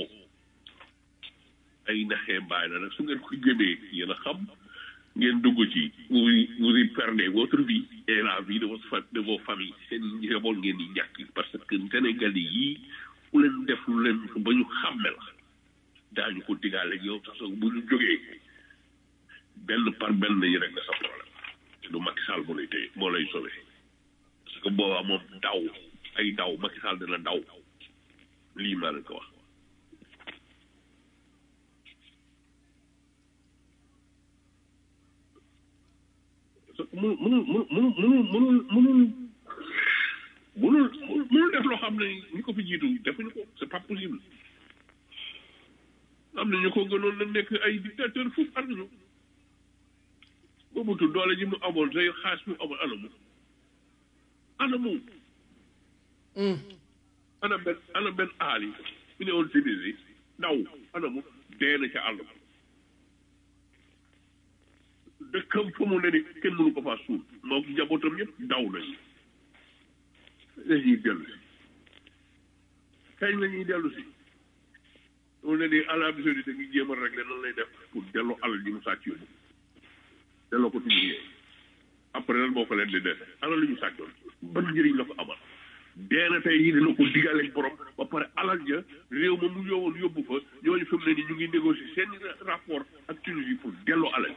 ay naxee mbaay la nag su ngeen ko gëmee yéen a xam ngeen dugg ci vous vous y perdez votre vie et la vie de votre fa de vos familles seen njaboot ngeen di ñàkk parce que Sénégalais yii ku leen def lu leen ba ñu xàmme la daañu ko digaale ak yow parce que bu ñu jógee benn par benn nañu rek la sa problème te du Macky Sall moo lay téye moo lay sauvé parce que boobaa moom daw ay daw Macky Sall dana daw lii maa leen ko wax mu mënul mënul mënul mënul mënul mënul mënul def loo xam ne ñu ko fi jiitu defuñu ko c'est pas possible am na ñu ko gënoon na nekk ay dictateur foofu am nañu boobu tu doole ji mu amoon say xaas mu amoon anamu anamu ana benn ana benn aal yi mu ne woon Tunisie daw anamu dee na ca àll dëkkam fa mu ne ni kenn mënu ko faa suul moom njabootam yëpp daw nañu dañuy dellu si kañ la ñuy dellu si mu ne ni Arabie Saoudite ngi jéem a régler nan lay def pour delloo alal ji mu sàcc yóbbu delloo ko tuuti après lan moo ko leen di def alal lu ñu sàccoon ban njëriñ la ko amal dee na tey yi dina ko digaleeg borom ba pare alal ja réew ma mu yóbboon yóbbu fa ñooñu fi mu ne ni ñu ngi négocier seen rapport ak Tunisie pour delloo alal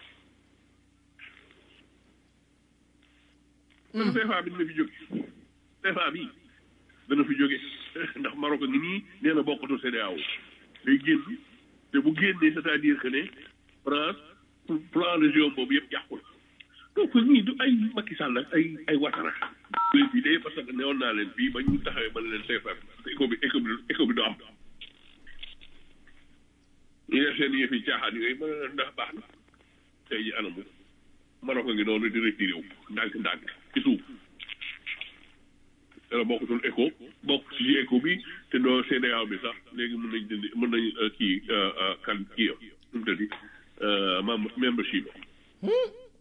man C F A bi dina fi jóge C F A bi dana fi jóge ndax Maroc ngi nii nee na bokkatu C E D E A O day génn te bu génnee c'est-à-dire que ne France plan de région boobu yëpp yàqu la donc ñii du ay Macky Sall ak ay ay Ouattara leen fii de parce que newoon naa leen fii ba ñu taxawee ba leen C F A bi éco bi éco bi éco bi du am ñu def seen yëf yi caaxaan yooyu mën na leen ndax baax na tey ji anamu Maroc ngi noonu di retiré wu ndànk ndànk ci suuf dara bokkutul éco bokk ci éco bi te doo C E D E A O bi sax léegi mën nañ dindi mën nañ kii kan kii yo nu mu tëddi membership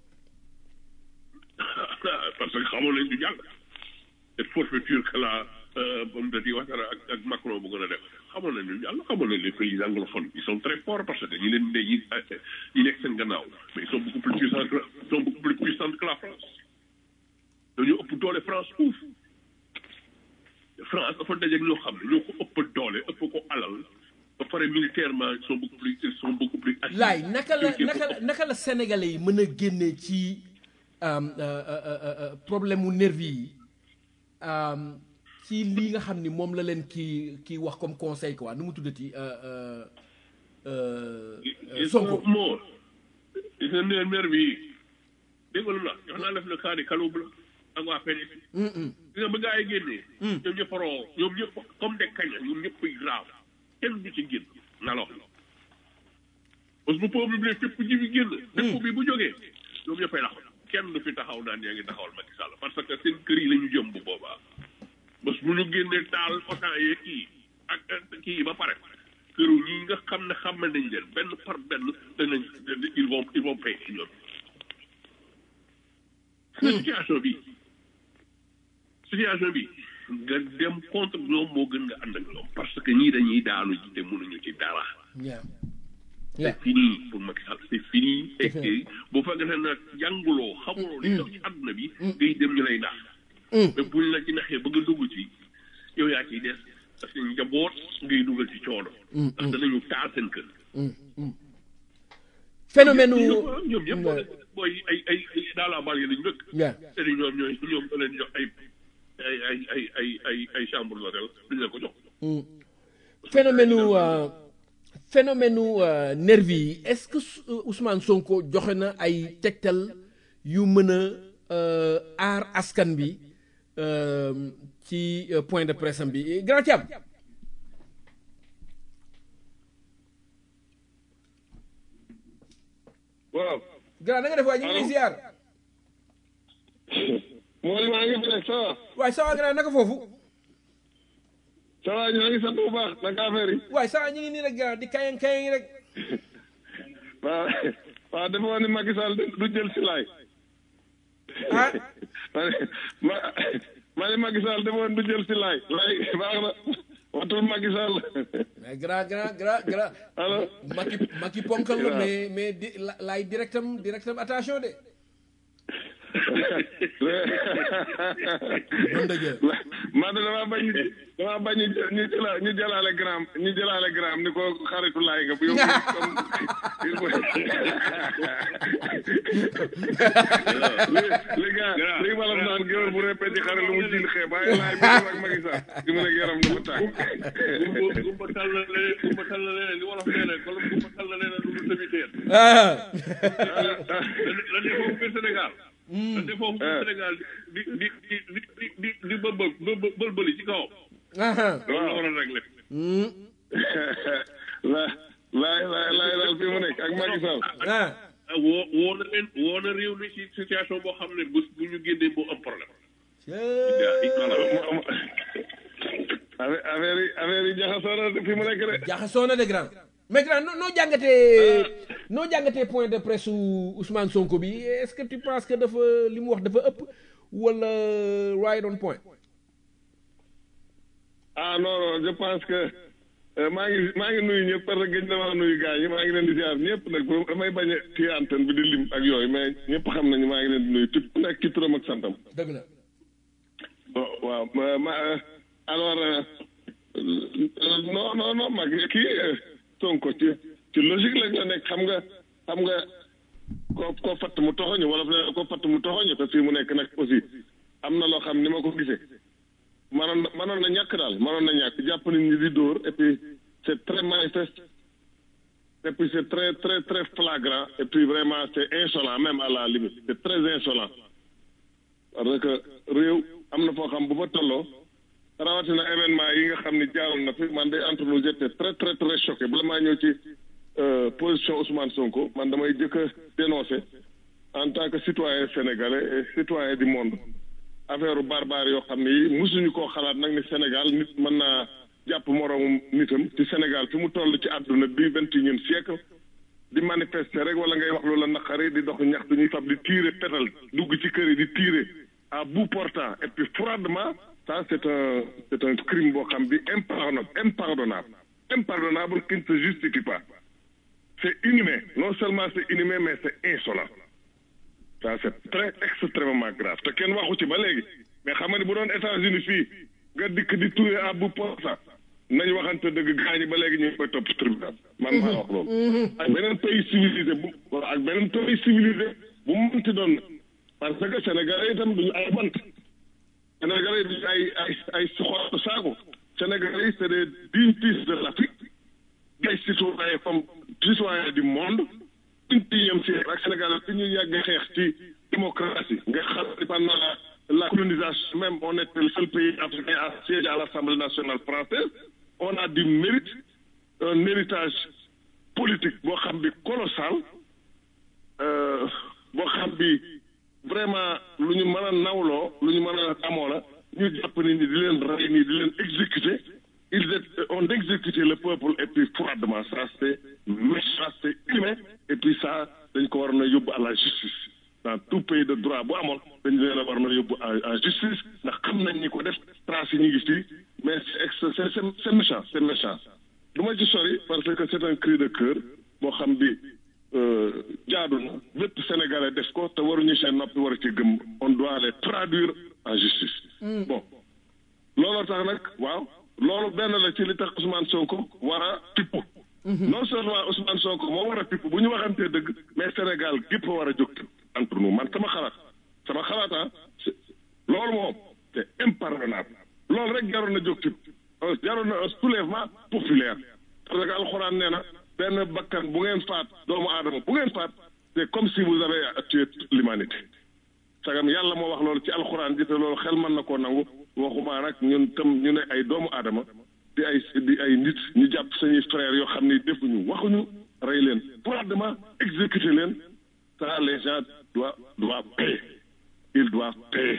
parce que xamoon nañ du jàll cette forfaiture que la ba mu dati waxtaan ak ak Macron bu gën a def xamoon nañu yàlla xamoon nañu les pays anglophones ils sont très forts parce que ñi leen ne ñi ñi nekk seen gannaaw mais ils sont beaucoup plus puissants que ils sont beaucoup plus puissants que la France dañu ëpp doole France ouf France dafa dajeeg ñoo xam ne ñoo ko ëpp doole ëpp ko alal ba pare militairement ils sont beaucoup plus ils sont beaucoup plus laay naka la naka la naka la sénégalais yi mën a génnee ci problème mu nervi yi ci lii nga xam ni moom la leen kii kii wax comme conseil quoi nu mu tuddati Sonko moo gis nga ner nervi yi dégg nga lu la wax naa def le cas de Kaloubla ak waa P D S gis nga ba gars yi génnee ñoom ñëpp roo ñoom ñëpp comme des kaña ñoom ñëpp grave kenn du ci génn na la wax parce que bu peuple bi ne fépp ji bi génn fépp bi bu jógee ñoom ñëppay lax kenn du fi taxaw naan yaa ngi taxawal Macky Sall parce que seen kër yi la ñu jëm bu boobaa bés bu ñu génnee taal otan yee kii ak kii ba pare këru ñi nga xam ne xam nañ leen benn par benn danañ ils vont ils vont payer ñoom situation bi situation bi nga dem contre ñoom moo gën nga ànd ak ñoom parce que ñii dañuy daanu ji te mënuñu ci dara. c'est fini pour Macky Sall c'est fini. et que bu fekkee ne nag jànguloo xamuloo li xew ci àdduna bi. ngay dem ñu lay nax. mais buñ la ci naxee bëgg a dugg ci yow yaa ciy des parce que njaboot ngay dugal ci coono. ndax danañu taal seen kër. phénomène ñoom ñëpp booy ay ay ay dans la banlieue lañu dëkk. te ni ñoom ñooy ñoom da leen jox ay ay ay ay ay ay ay chambre d'hôtel duñ leen ko jox. phénomène phénomène nervi yi est-ce que Ousmane Sonko joxe na ay tegtal yu mën a aar askan bi ci point de presse am bi Grand Thiam. waaw. Grand na nga def waaye ñu ngi lay ziar. Mawal maa ngi fi rek ça va. waaye ça va Grand naka foofu. ça va ñoo ngi sant bu baax naka affaire yi. waaye ça va ñu ngi nii rek Grand di kayang kayang rek. waaw waaw dafa wax ni Macky Sall du jël si laay. ah. ma ma ne Macky Sall dafa wax du jël si laay. laay baax na watul Macky Sall. mais Grand Grand Grand Grand. alors. Macky Macky ponkal la mais mais di laay directam directam attention de. man de damaa bañ damaa bañ ñu ñu jëla ñu jëlaale gram ñu jëlaale gram ni ko xaritu laay nga bu yow comme li gars li ma la naan géwél bu répété xarit lu mu jil xee bàyyi laay bi ak Macky Sall gi mu ne yaram dafa tàng gumba tal la leneen gumba tal la leneen li wolof nee na wala gumba tal la leneen lu sabiteer la ne foofu biir Sénégal la ne foofu biir Sénégal di di di di di di di bël bël bëli ci kawam loolu la war a réglé la laay laay laay daal fi mu nekk ak Macky Sall woo woo na leen woo na réew mi ci situation boo xam ne bés bu ñu génnee boo am problème affaire yi affaire yi jaxasoo na fi mu nekk de jaxasoo na de Grand mais Grand noo jàngatee noo jàngatee point de presse Ousmane Sonko bi est-ce que tu penses que dafa li mu wax dafa ëpp wala right on point. ah non non je pense que maa ngi maa ngi nuyu ñëpp parce que gëj na maa nuyu gars yi maa ngi leen di ziar ñëpp nag damay bañ a téye antenne bi di lim ak yooyu mais ñëpp xam nañu maa ngi leen di nuyu tout ku nekk ci turam ak santam. dëgg la. waaw ma alors non non non mag kii Sonko ci ci logique lañ la nekk xam nga xam nga ko ko fatt mu toxoñu wala ko fatt mu toxoñu te fii mu nekk nag aussi am na loo xam ni ma ko gisee manoon na manoon na ñàkk daal manoon na ñàkk jàpp nit ñi di dóor et puis c'est très manifeste et puis c'est très très très flagrant et puis vraiment c'est insolent même à la limite c'est très insolent parce que réew am na foo xam bu fa tolloo rawatina événement yi nga xam ni jaaroon na fi man day entre nous j'étais très très très choqué bala maa ñëw ci position Ousmane Sonko man damay jëkk a dénoncer en tant que citoyen sénégalais et citoyen du monde affaire u barbare yoo xam ni mosuñu koo xalaat nag ni Sénégal nit mën naa jàpp moroomum nitam ci Sénégal fi mu toll ci àdduna bi vingt et unième siècle di manifester rek wala ngay wax lu la naqari di dox ñaxtu ñuy fab di tirer pétal dugg ci kër yi di tirer à bout portant et puis froidement ça c'est un c'est un crime boo xam bi impardonnable impardonnable impardonnable qui ne se justifie pas. C'est inhumain. Non seulement c'est inhumain, mais c'est insolent. Ça c'est très extrêmement grave. te kenn waxu ci ba léegi mais xam nga ni bu doon États-Unis fii nga dikk di tuure à bout pour ça nañu waxante dëgg gaañi ba léegi ñu ngi koy topp tribunal man maa wax loolu. ak beneen pays civilisé bu ak beneen pays civilisé bu mu mënti doon parce que Sénégalais itam duñu ay bant Sénégalais duñu ay ay ay soxor saako Sénégalais c'est des dignes fils de l'Afrique des citoyens comme citoyens du monde. vingtième siècle ak Sénégal fi ñu yàgg xeex ci démocratie nga xam ne pendant la la colonisation même on était le seul pays africain à siéger à l'Assemblée nationale française on a du mérite un héritage politique boo xam bi colossal boo xam bi vraiment lu ñu mën a nawloo lu ñu mën a amoo la ñu jàpp ni ni di leen rey nii di leen exécuter ils ont exécuté le peuple et puis froidement ça c'est méchant c'est inhumain et puis ça dañ ko war na yóbbu à la justice dans tout pays de droit bu amoon dañ leen a war na yóbbu en justice ndax xam nañ ñi ko def trace yi ñu ngi fii mais c'est c'est c'est méchant c'est méchant du ma ci sori parce que c'est un cri de cœur boo xam bi jaadu na bépp Sénégalais def ko te waruñu seen noppi war a ci gëm on doit les traduire en justice bon looloo tax nag waaw loolu benn la ci li tax Ousmane Sonko war a tippu non seulement Ousmane Sonko moo war a tippu bu ñu waxantee dëgg mais Sénégal gépp war a jóg entre nous man sama xalaat sama xalaat ah loolu moom c'est impardonnable loolu rek jaroon na jóg tipp jaroon na un soulèvement populaire parce que alxuraan nee na benn bakkan bu ngeen faat doomu aadama bu ngeen faat c'est comme si vous avez tué l'humanité sagam yàlla moo wax loolu ci alxuraan ji te loolu xel mën na koo nangu waxuma nag ñun tam ñu ne ay doomu aadama di ay di ay nit ñu jàpp sañuy frères yoo xam ni defuñu waxuñu rey leen froidement exécuter leen ça les gens doivent doivent payer ils doivent payer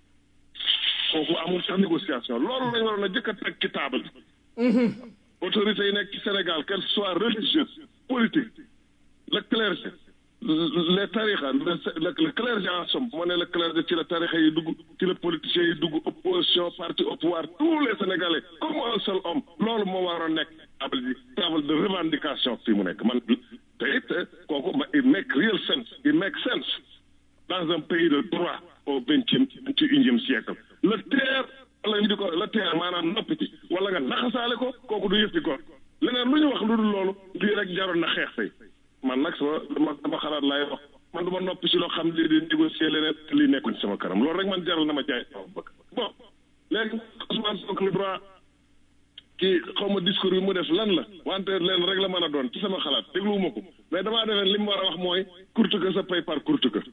kooku amul sax négociation loolu lañ waroon a jëkk a teg ci table autorités yi nekk ci Sénégal qu'elles soient religieuses politiques le clergé les tarixa le clergé en somme moo ne le clergé ci la tarixa yi dugg ci la politiciens yi dugg opposition parti au pouvoir tous les Sénégalais comme un seul homme loolu moo waroon nekk table ji table de revendication fii mu nekk man te it kooku ma it make real sense it make sense dans un pays de droit au vingtième vingt et unième siècle le terre wala ñu di ko le terre maanaam noppi ci wala nga naxasaale ko kooku du yëf ci ko leneen lu ñu wax lu dul loolu lii rek jaroon na xeex fay man nag sama dama dama xalaat laay wax man duma noppi ci loo xam lii di négocier leneen te lii nekkuñ sama kanam loolu rek man jaral na ma jaay bon léegi Ousmane Sonko le droit kii xaw ma discours bi mu def lan la wante leen rek la mën a doon ci sama xalaat dégluwuma ko mais damaa defee li mu war a wax mooy courte que ça paye par courte que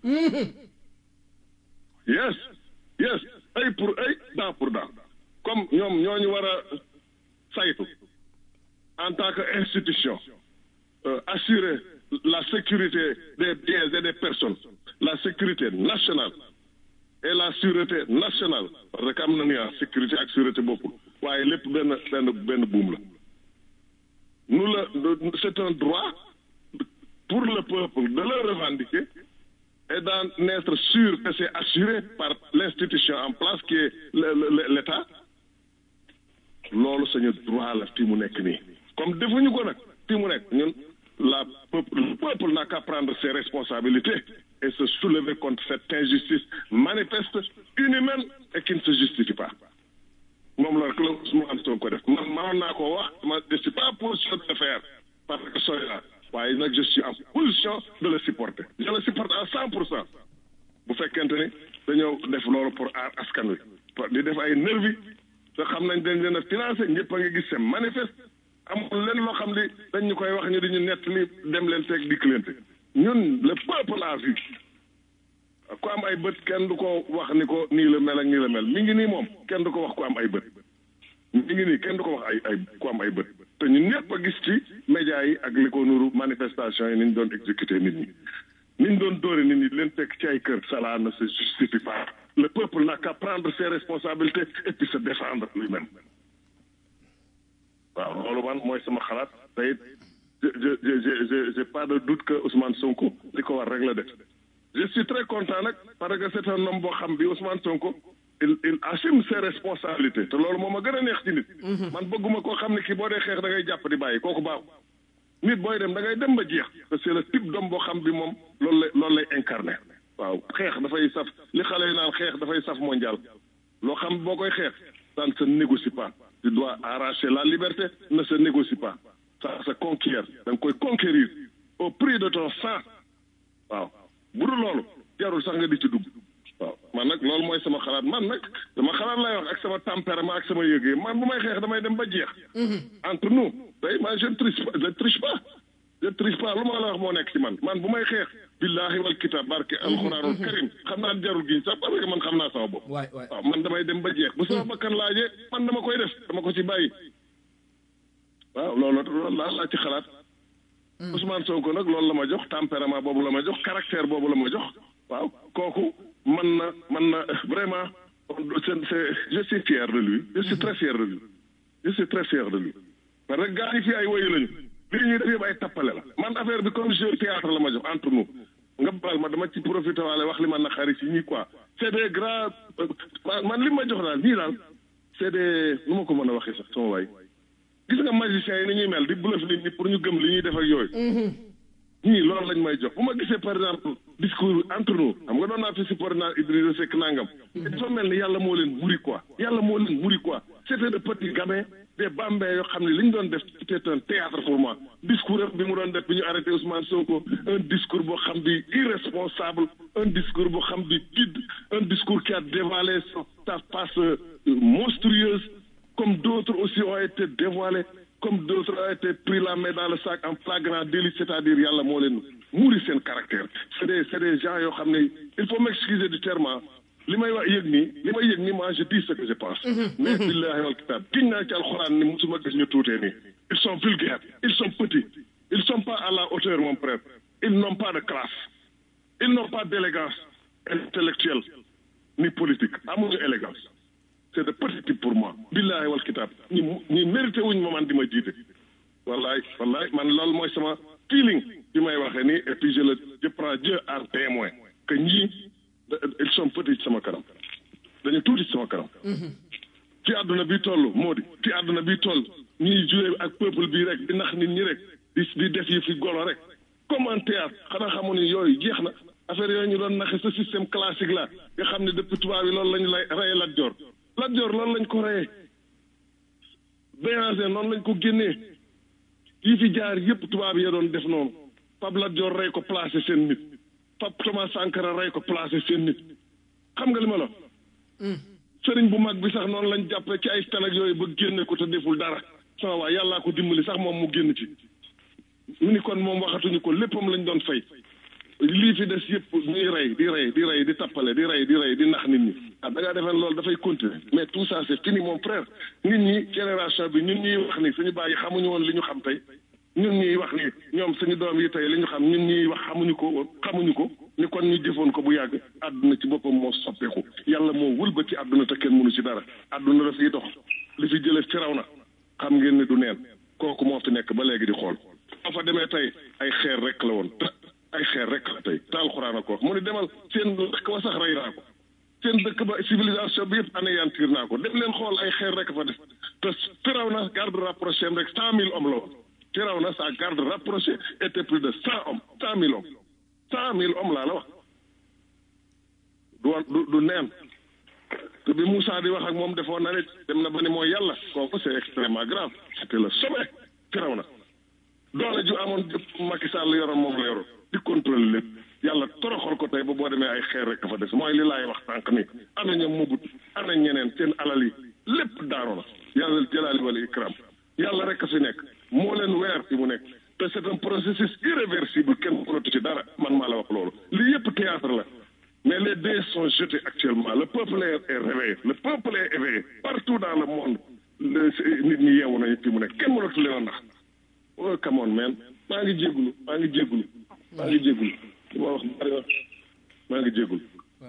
yes yes œil pour œil dent pour dent comme ñoom ñooñu war a saytu en tant que institution euh, assurer la sécurité des biens et des personnes la sécurité nationale et la sûreté nationale parce que am na ni ah sécurité ak sûreté bokkul waaye lépp benn benn benn buum la nous la c'est un droit pour le peuple de le revendiquer et d'en être sûr que c'est assuré par l'institution en place qui est l'État loolu suñu droit la fi mu nekk nii comme defuñu ko nag fi mu nekk ñun la peuple le peuple n'a qu'à prendre ses responsabilités et se soulever contre cette injustice manifeste inhumaine et qui ne se justifie pas moom la rek la Ousmane Sonko def man mënoon naa koo wax ma je suis pas en position de le faire parce que sooy la waaye nag je suis en position de le supporter je le supporte à cent pour cent bu fekkente ni dañoo def loolu pour aar askan wi di def ay nervi te xam nañ dañ leen a financé ñëpp a ngi gis seen manifeste amul leen loo xam li dañ ñu koy wax ñu di ñu nett li dem leen teeg dikk leen te ñun le peuple a vu ku am ay bët kenn du ko wax ni ko nii la mel ak nii la mel mi ngi nii moom kenn du ko wax ku am ay bët mi ngi nii kenn du ko wax ay ay ku am ay bët te ñun ñëpp a gis ci médias yi ak li ko nuru manifestation yi ni ñu doon exécuter nit ñi ni ñu doon dóore nit ñi leen fekk ci ay kër cela ne se justifie pas le peuple n'a qu'à prendre ses responsabilités et puis se défendre lui-même waaw loolu man mooy sama xalaat te it je je je je j'ai pas de doute que Ousmane Sonko li ko war rek la def je suis très content nag parce que c'est un homme boo xam bi Ousmane Sonko il il assume ses responsabilités te loolu moom a gën a neex ci nit. man bëgguma koo xam ne kii boo dee xeex da ngay jàpp di bàyyi kooku baaxul. nit booy dem da ngay dem ba jeex te c'est le type d'homme boo xam bi moom loolu lay loolu lay incarné waaw xeex dafay saf li xale yi naan xeex dafay saf mondial loo xam boo koy xeex ça ne se négocie pas tu dois arracher la liberté ne se négocie pas ça se conquiert da nga koy conquérir au prix de ton sang waaw bu dul loolu jarul sax nga di ci dugg waaw man nag loolu mooy sama xalaat man nag sama xalaat lay wax ak sama tempérament ak sama yëg man bu may xeex damay dem ba jeex entre nous tey man je ne triche pas je ne triche pas je ne triche pas lu ma la wax moo nekk ci man man bu may xeex billahi wal kitab barke alxuraanul karim xam naa jarul giñ sax parce que man xam naa sama bopp waaw man damay dem ba jeex bu sama bakkan laajee man dama koy def dama ko ci bàyyi waaw loolu loolu laa laa ci xalaat Ousmane Sonko nag loolu la ma jox tempérament boobu la ma jox caractère boobu la ma jox waaw kooku man na man na vraiment c'est je suis fier de lui je suis très fier de lui je suis très fier de lui parce que gars yi fii ay woyu lañu li ñuy def yëpp ay tappale la man affaire bi comme jeu théâtre la ma jox entre nous nga baal ma dama ci profité waale wax li ma naqari ci ñi quoi c'est des grands man li ma jox daal ñii daal c'est des nu ma ko mën a waxee sax sama waay gis nga magiciens yi ni ñuy mel di bluff nit ñi pour ñu gëm li ñuy def ak yooyu ñii loolu lañ may jox bu ma gisee par exemple discours entre nous xam nga doon naa fi support naa Idrissa Seck nangam dafa mel ni yàlla moo leen muri quoi yàlla moo leen muri quoi c'était de petits gamins des bambins yoo xam ne li ñu doon def c'était un théâtre pour moi discours bi mu doon def bi ñu arrêté Ousmane Sonko un discours boo xam bi irresponsable un discours boo xam bi vide un discours qui a dévoilé sa face monstrueuse comme d'autres aussi ont été dévoilés comme d'autres ont été pris la main dans le sac en flagrant délit c'est-à-dire yàlla moo leen muuri seen caractère c'est des c'est des gens yoo xam ne il faut m'excuser du terme li may wax yëg nii li may yëg nii moi je dis ce que je pense mais billahi wal kitab giñ naa ci alxuraan ni musuma gis ñu tuutee nii ils sont vulgaires ils sont petits ils sont pas à la hauteur mon frère ils n'ont pas de classe ils n'ont pas d'élégance intellectuelle ni politique amuñu élégance c'est de petit type pour moi billahi wal kitab ñi ñi mérité wuñ ma man di ma jiite wallaay wallaay man loolu mooy sama feeling bi may waxee nii et puis je le je prends Dieu en témoin que ñii ils sont petits ci sama kanam dañu tuuti ci sama kanam ci àdduna bi toll moo di ci àdduna bi toll ñuy jouer ak peuple bi rek di nax nit ñi rek di di def yi fi golo rek comme en théâtre xanaa xamu ni yooyu jeex na affaire yooyu ñu doon naxe ce système classique là nga xam ne depuis tubaab yi loolu lañu lay reye Lat Joor Lat Joor loolu lañ ko reyee Béranger noonu lañ ko génnee yi fi jaar yëpp tubaab yi doon def noonu Pape Lat Joor rey ko placé seen nit Pape Thomas Sankara rey ko placé seen nit xam nga li ma la sëriñ bu mag bi sax noonu lañ jàppee ci ay stand ak yooyu ba génne ko te deful dara sama waay yàllaa ko dimbali sax moom mu génn ci mu ni kon moom waxatuñu ko léppam lañ doon fay lii fi des yëpp ñuy rey di rey di rey di tappale di rey di rey di nax nit ñi ah da ngaa defee loolu dafay continuer mais tout ça c'est fini mon frère nit ñi génération bi ñun ñuy wax ni suñu bàyyi xamuñu woon li ñu xam tey ñun ñuy wax ni ñoom suñu doom yi tey li ñu xam ñun ñuy wax xamuñu ko xamuñu ko ni kon ñu jëfoon ko bu yàgg àdduna ci boppam moo soppeeku yàlla moo wëlba ci àdduna te kenn mënu ci dara àdduna dafay dox li fi jële firaw na xam ngeen ni du neen kooku moo fi nekk ba léegi di xool boo fa demee tey ay xeer rek la woon ay xeer rek la tey te alxuraan a ko wax mu ni demal seen dëkk ba sax rey naa ko seen dëkk ba civilisation bi yëpp anéantir naa ko dem leen xool ay xeer rek fa def te firaw na garde rapproché rek cent mille hommes la woon firaw na sa garde rapproché était plus de cent hommes cent mille hommes cent mille hommes laa la wax du du du neen te bi Moussa di wax ak moom defoon na nit dem na ba ni mooy yàlla kooku c'est extrêmement grave c'était le sommet firaw na doole ju amoon Macky Sall yoroon moom la yoroon di contrôler lépp yàlla toroxal ko tey ba boo demee ay xeer rek fa des mooy li laay wax tànk ni ana ñoom mubut ana ñeneen seen alal yi lépp daaro na yàlla jalaali wala ikram yàlla rek a fi nekk moo leen weer fi mu nekk te c'est un processus irréversible kenn mënatu ci dara man maa la wax loolu lii yëpp théâtre la mais les dés sont jetés actuellement le peuple est réveillé le peuple est éveillé partout dans le monde nit ñi yeewu nañu fi mu nekk kenn mënatu leen a ndax oh come on man maa ngi jéggulu maa ngi jéggulu maa ngi jéggulu li ma wax bari wax maa ngi jéggulu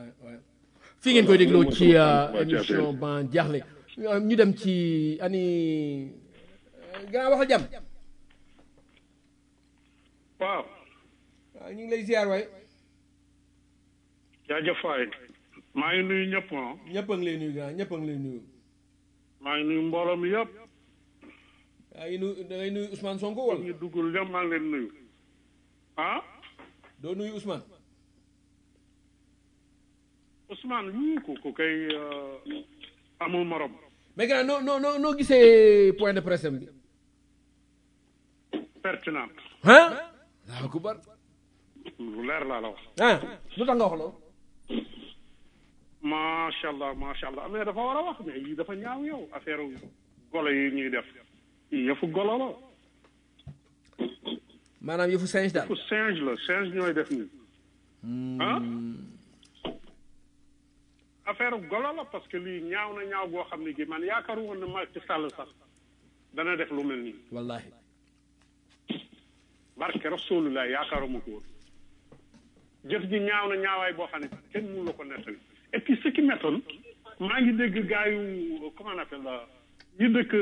fi ngeen koy dégloo ci émission Ban Diakhli ñu dem ci ani gaa waxal jàmm waaw waaw ñu ngi lay ziar waay jaajëf waay maa ngi nuyu ñëpp ah. ñëpp a ngi lay nuyu grand ñëpp a ngi lay nuyu. maa ngi nuyu mbooloo mi yëpp. yaa ngi nuyu da ngay nuyu Ousmane Sonko wala. ñu duggul ñëpp maa ngi leen nuyu. ah. doo nuyu Ousmane. Ousmane yii ko ko kay amul morom. mais grand noo noo noo noo gisee point de presse am bi. pertinent. ah. waaw ku bar. lu leer laa la wax. ah lu tax nga wax loolu. macha allah macha allah mais dafa war a wax mais yii dafa ñaaw yow affaire golo yi ñuy def yii yëfu golo la. maanaam yëfu singe daal. yëfu singe la singe ñooy def nii. ah. affaire golo la parce que lii ñaaw na ñaaw goo xam ne gi man yaakaaru woon ne Macky Sall sax dana def lu mel nii. wallahi. barke rasulullah yaakaaruma ko woon. jëf ji ñaaw na ñaawaay boo xam ne kenn mënu la ko nettali. et puis ce qui m'étonne maa ngi dégg gars yu comment on appelle la ñu dëkk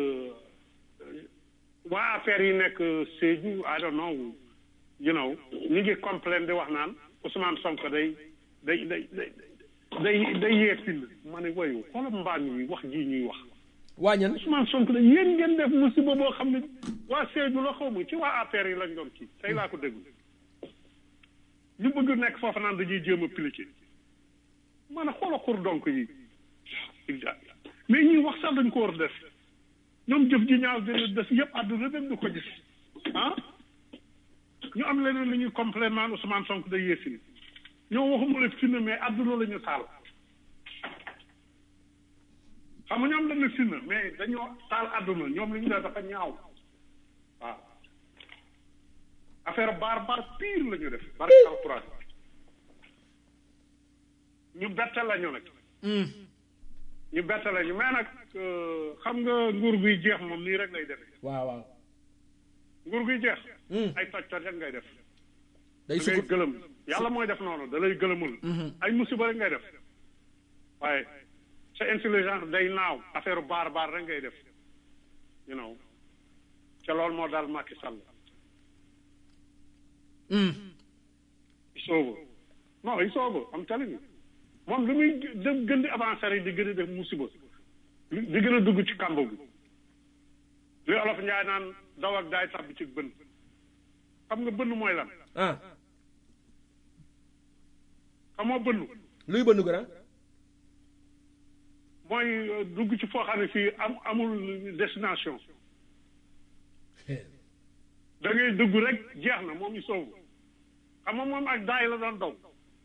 waa affaire yi nekk Sédhiou I don't know you know ñu ngi complain di wax naan Ousmane Sonko day day day day day day yeefil ma ne wayu xoolal mbaam yi wax ji ñuy wax. waa ñan Ousmane Sonko day yéen ngeen def musiba boo xam ne waa Sédhiou la xaw ma ci waa affaire yi lañ doon kii tey laa ko déglu ñu bëgg nekk foofu naan dañuy jéem a pliqué. maanaam xoola xur donc yi mais ñuy wax sax dañ ko war def ñoom jëf ji ñaaw dina def yëpp àdduna dem du ko gis ah ñu am leneen lu ñuy complément Ousmane Sonko day yéesin ñoo waxuma la finna mais àdduna la ñu taal xam nga ñoom dañu finna mais dañoo taal àdduna ñoom li ñu def dafa ñaaw waaw affaire baar baar pire la ñu def barke alquran ñu bette lañu nag ñu bette lañu mais nag xam nga nguur guy jeex moom nii rek lay defee waaw waaw nguur guy jeex ay toj toj rek ngay def day da ngay gëlëm yàlla mooy def noonu da lay gëlëmul ay musiba rek ngay def waaye sa intelligence day naaw affaire baar baar rek ngay def you know ca loolu moo daal Macky Sall it's over non it's over I'm telling you moom lu muy dem gën di avancer rek di gën a def musiba di gën a dugg ci kàmb bi li olof Njaay naan daw ak daay tàbbi ci bënn xam nga bënn mooy lan ah xamoo bënn luy bënn grand mooy dugg ci foo xam ne fii am amul destination da ngay dugg rek jeex na moom i soobu xam nga moom ak daay la doon daw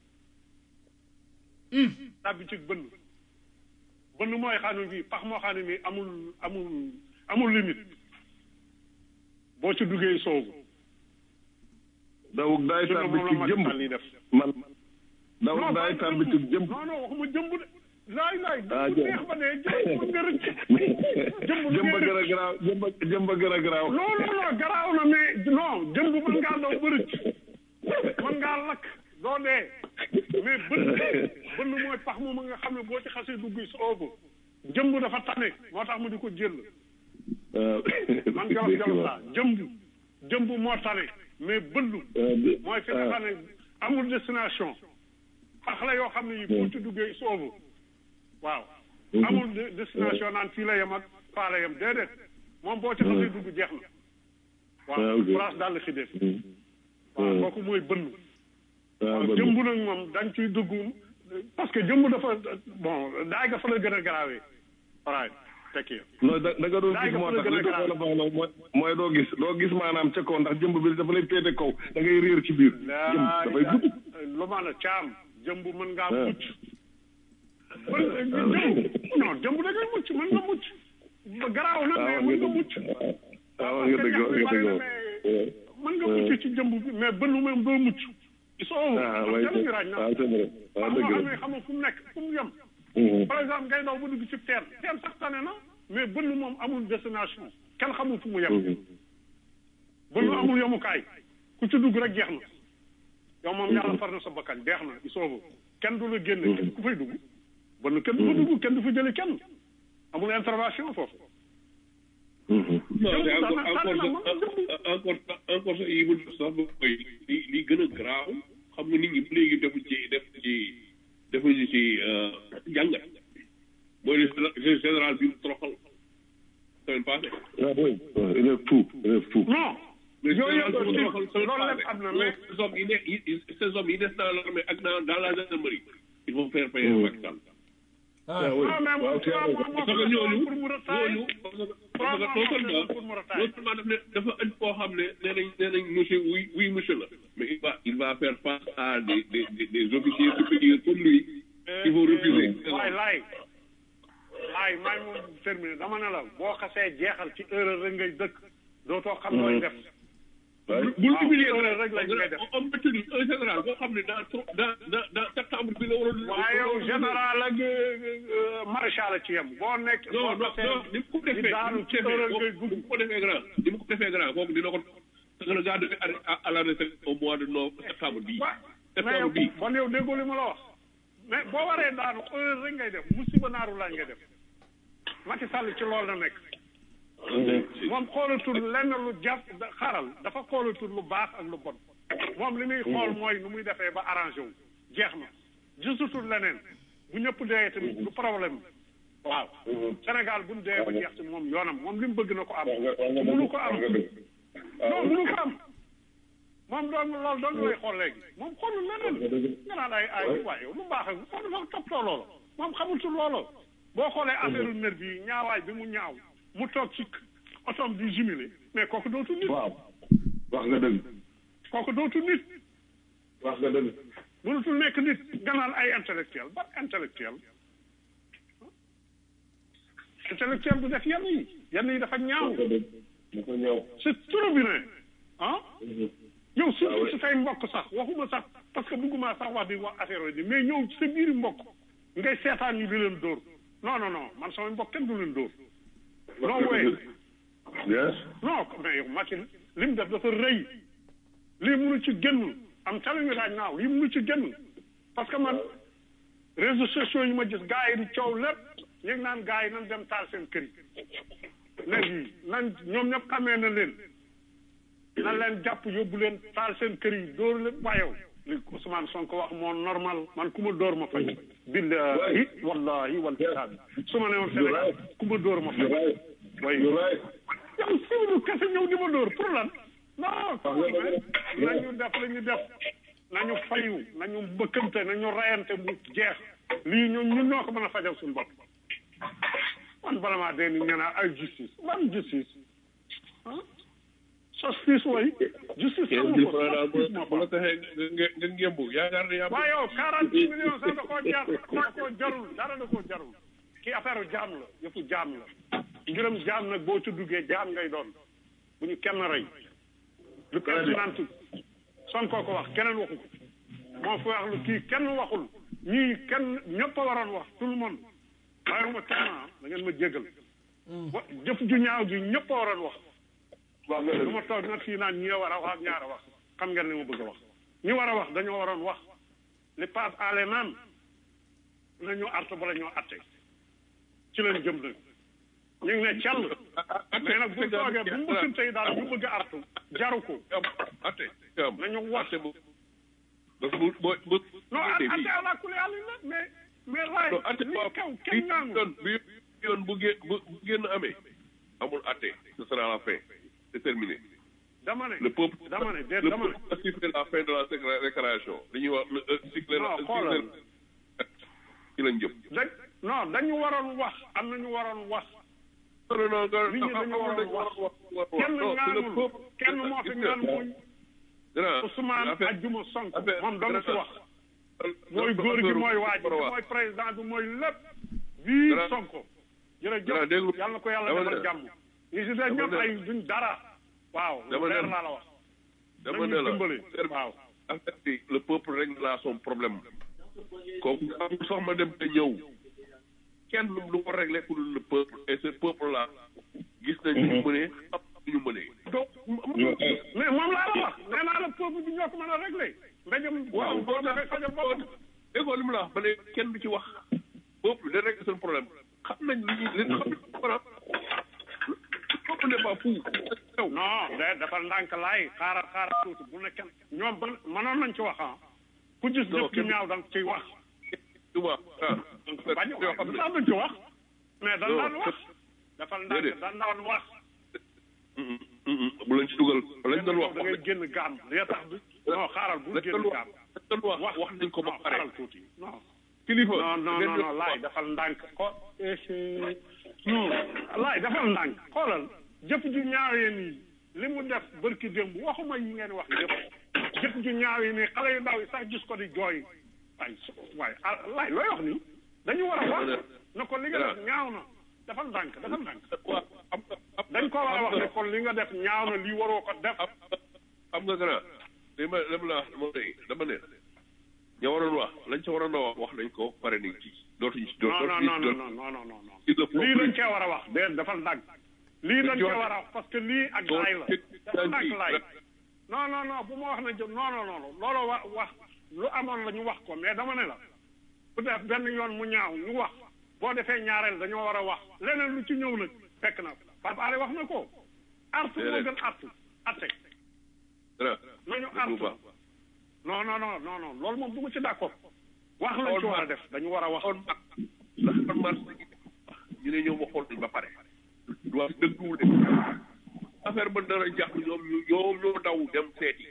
tàbbi ci bënn bënn mooy xam ne fii pax moo xam ne nii amul amul amul limite boo ci duggee soobu daw daay tàbbi ci jëmb man daw daay tàbbi ci jëmb non non waxuma jëmb de laay laay jëmb neex ba ne jëmb nga rëcc jëmb jëmb gën a garaaw jëmb jëmb gën a garaaw non non non garaaw na mais non jëmb mën ngaa daw ba rëcc mën ngaa lakk doo dee mais bënn bënn mooy pax moom nga xam ne boo ci xasee dugg soobu jëmb dafa tane moo tax mu di ko jël man jolof jolof laa jëmb jëmb moo tane mais bënn mooy fi nga xam ne amul destination pax la yoo xam ne yi boo ci duggee soobu waaw amul destination naan fii la yem ak faa la yem déedéet moom boo ci xasee dugg jeex na waaw place daal la fi def waaw kooku mooy bënn waaw jëmb nag moom dañ ciy dugg parce que jëmb dafa bon daay ga fa la gën a garaawee right tekki non da nga doon gis moo tax li tax la baax la mooy mooy doo gis doo gis maanaam ca kaw ndax jëmb bi dafa lay péete kaw da ngay réer ci biir jëmb dafay gudd lu ma la caam jëmb mën ngaa mucc jëmb non jëmb da ngay mucc mën nga mucc garaaw na mais mën nga mucc waaw nga dëgg nga dëgg mën nga mucc ci jëmb bi mais bënn moom doo mucc soo jël raaj na xam nga xam nga fu mu nekk fu mu yem par exemple ngay daw ba dugg ci teen teen sax tane na mais bënn moom amul destination kenn xamul fu mu yem bënn amul yemukaay ku ci dugg rek jeex na yow moom yàlla far na sa bakkan deex na i soobu kenn du la génne kenn ku fay dugg bënn kenn du fa dugg kenn du fa jële kenn amul intervention foofu non mais encore encore encore sax yi mu sax ba koy li li gën a graaw xam nga nit ñi bu léegi defu ci def ci defuñu ci jàngat mooy le général bi mu toroxal semaine passée. ah oui il est fou il est fou. non. le yooyu général bi mu yëpp toroxal loolu lépp am na mais ces hommes yi ne ces hommes yi des dans l'armée ak dans dans la gendarmerie il faut faire payer Macky Sall. ah oui non mais moom waaw trois mois moo parce ko que ñooñu pour mu retailler ñooñu parce que trois parce mois que non moo ko pour mu seulement retailler non seulement daf ne dafa indi koo xam ne nee nañ nee nañ monsieur oui oui monsieur la mais il va il va faire face à des des des, des officiers supérieurs comme lui qui vont refuser. waay laay laay may moom terminé dama ne la boo xasee jeexal ci erreur rek ngay dëkk dootoo xam nooy def bul humilier erreur rek lañ ngay def on peut dire un général boo xam ne dans dans dans dans septembre bi la waroon. waaye yow général ak maréchal la ci yem boo nekk non non non ni mu ko defee daanu ci erreur ngay ni mu ko defee grand ni mu ko defee grand kooku dina ko dina gaa defee à la retraite au mois de novembre septembre bii. septembre bii bon yow déggoo li ma la wax mais boo waree daanu erreur rek ngay def musiba naaru laay ngay def Macky Sall ci loolu la nekk. moom xoolatul lenn lu jàpp xaral dafa xoolatul lu baax ak lu bon moom li muy xool mooy nu muy defee ba arrangé wu jeex na gisatul leneen bu ñëpp dee tamit du problème waaw Sénégal bu ñu dee ba jeex ci moom yoonam moom li mu bëgg na ko am mënu ko am non mënu ko am moom doon loolu doon lay xool léegi moom xoolul leneen nga naan ay ay waaye lu baax ak moom dafa toppatoo loolu moom xamutul loolu boo xoolee affaire ner bi ñaawaay bi mu ñaaw mu toog ci otom di jumelé mais kooku dootu nit. waaw wax nga dëgg. kooku dootu nit. wax nga dëgg. mënatul nekk nit ganaan ay intellectuel ba intellectuel intellectuel bu def yenn yi yenn yi dafa ñaaw. dafa ñaaw. c'est trop bien ah. yow surtout si say mbokk sax waxuma sax parce que bëgguma sax wax di wax affaire yooyu mais ñëw ci sa biir mbokk ngay seetaan ñu di leen dóor non non non man sama mbokk kenn du leen dóor. non way yes non mais yow Macky li mu def dafa rëy lii mënu ci génn am telling you right now lii mënu ci génn parce que man réseaux sociaux yi ma gis gars yi di coow lépp ñu ngi naan gars yi nañ dem taal seen kër yi léegi nan ñoom ñëpp xamee na leen nan leen jàpp yóbbu leen taal seen kër yi dóor leen wayow li Ousmane Sonko wax moo normal man ku ma dóor ma fay billahi wallahi wal kitaab su ma ne woon Sénégal ku ma dóor ma fay way yow siwlu kese ñëw di ma dóor pour lan non nañu def la ñu def nañu fayu nañu bëkkante nañu rayante bu jeex lii ñun ñun ñoo ko mën a fajal suñu bopp man bala maa dee ni ñu naan ay justice ban justice ah justice way justice amu ko justice moo la taxee nga nga ngémbu yaakaar ne yaa waaye yow quarante millions sax da koo jar da koo jarul dara da koo jarul kii affaire jaam la yëfu jaam la mbiram jaam nag boo ci duggee jaam ngay doon bu ñu kenn rey lu président Sonko ko wax keneen waxu ko moo fi wax lu kii kenn waxul ñii kenn ñëpp a waroon wax tout le monde waaye ma kenn da ngeen ma jégal wa jëf ju ñaaw ji ñëpp a waroon wax wax nga du ma toog nag fii naan ñi war a wax ak ñaar a wax xam ngeen li ma bëgg a wax ñi war a wax dañoo waroon wax li passe à les mêmes nañu arte bala ñoo atte ci leen jëm nag ñu ngi ne cell mais nag bu toogee bu mu bëgg tey daal ñu bëgg a artu jaru ko atte nañu wax donc bu bu bu non atte ala kulli àll la mais mais laay li kaw kenn naanu bi yoon bu gé bu génn amee amul atte ce sera la fin c'est terminé dama ne le peuple dama ne déet le dama ne peuple a sifflé la fin de la récréation li ñuy wax le cycle non xoolal ci lañ jëm da non dañu waroon wax am nañu waroon wax non non non nit ñi dañu waroon wax kenn ñaanul kenn moo fi ñaan muy Ousmane Adjuma Sonko moom dama fi wax mooy góor gi mooy waaj mooy président bi mooy lépp bii Sonko jërëjëf yàlla na ko yàlla defal jàmm ñi si dee ñëpp ay duñ dara waaw leer laa la wax dama ne la waaw affaire bi le peuple règle là son problème kooku amul sax ma dem te ñëw kenn lu ko réglé pour le peuple et ce peuple là gis nañ ñu mënee am ñu mënee donc mais moom laa la wax nee naa la peuple bi ñoo ko mën a réglé mbéjum waaw boo defee fajal boppam école li mu la wax ba ne kenn du ci wax peuple da règle seen problème xam nañ li ñuy leen xam nañ peuple n'est pas fou non de dafa ndànk laay xaaral xaaral tuuti bu ne kenn ñoom ba mënoon nañ ci wax ah ku gis def ci ñaaw danga ciy wax suba ah. bañ yoo xam ne sax duñ ci wax mais dañ daan wax dafal ndànk dañ daan wax bu lañ ci dugal lañ doon wax da ngay génn gaam li tax du non xaaral bu génn gaam lañ doon wax wax nañ ko ba pare xaaral tuuti non kilifa non non non non laay dafal ndànk ko non laay dafal ndànk xoolal jëf ju ñaawee nii li mu def bërki démb waxuma yi ngeen wax yëpp jëf ju ñaawee nii xale yu ndaw yi sax gis ko di jooy waay waay laay looy wax nii dañu war a wax na ko li nga def ñaaw na dafal ndànk dafal ndànk dañ ko war a wax ne kon li nga def ñaaw na lii waroo ko def xam nga gën a li ma li ma la wax moo tey dama ne ña waroon wax lañ ca waroon a wax wax nañ ko pare nañ ci dootuñu ci non non non non non non non lii lañ cee war a wax de dafal ndànk lii lañ cee war a wax parce que lii ak laay la dafal ndànk laay non non non bu ma wax ne non non non looloo wa wax lu amoon la ñu wax ko mais dama ne la bu def benn yoon mu ñaaw ñu wax boo defee ñaareel dañoo war a wax leneen lu ci ñëw nag fekk na Pape Alé wax na ko artu moo gën artu atte nañu artu non non non non non loolu moom du ma ci d'accord wax lañ ci war a def dañu war a wax ndax man mars ñu ne ñoom waxoon nañ ba pare du wax dëgguwul de affaire ba dara jàpp ñoom ñu ñoom ñoo daw dem seeti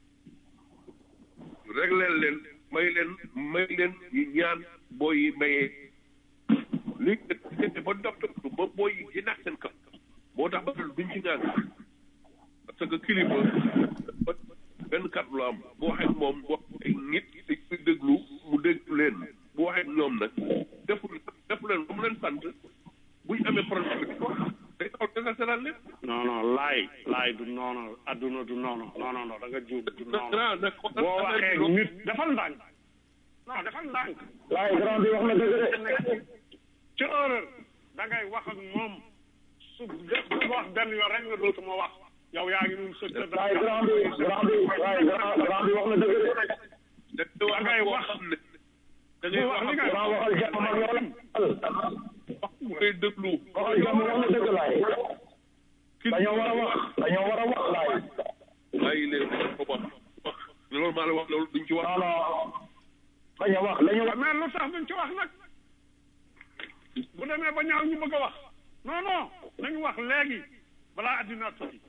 régleel leen may leen may leen ñu ñaan booy yi mayee léegi ba dof dof ba booy yi di nax seen kam moo tax ba duñ ci ngaan parce que kilifa benn kàddu la am bu waxee moom bu waxee nit dañ koy déglu mu déglu leen bu waxee ñoom nag defu defu leen ba mu leen sant buñ amee problème bi day taw danga seetaan leen non non laay laay du noonu adduna du noonu non non non da nga juum du noonu boo waxee nit defal ndànk non defal ndànk laay grand bi wax na dëgg de ci erreur da ngay wax ak moom su def bu wax benn yoon rek nga dootuma wax yow yaa ngi nun sa kër laay grand bi grand bi laay grand bi wax na dëgg de da ngay wax da ngay wax li ngay grand waxal jàmm ak yow wax mu koy déglu waxal jàmm wax na dëgg laay dañoo war a wax dañoo war a wax laay laay leen ko wax wax loolu maa la wax loolu duñ ci wax non non bañ a wax dañu wax mais lu tax duñ ci wax nag bu demee ba ñaaw ñu bëgg a wax non non nañu wax léegi balaa addina tukki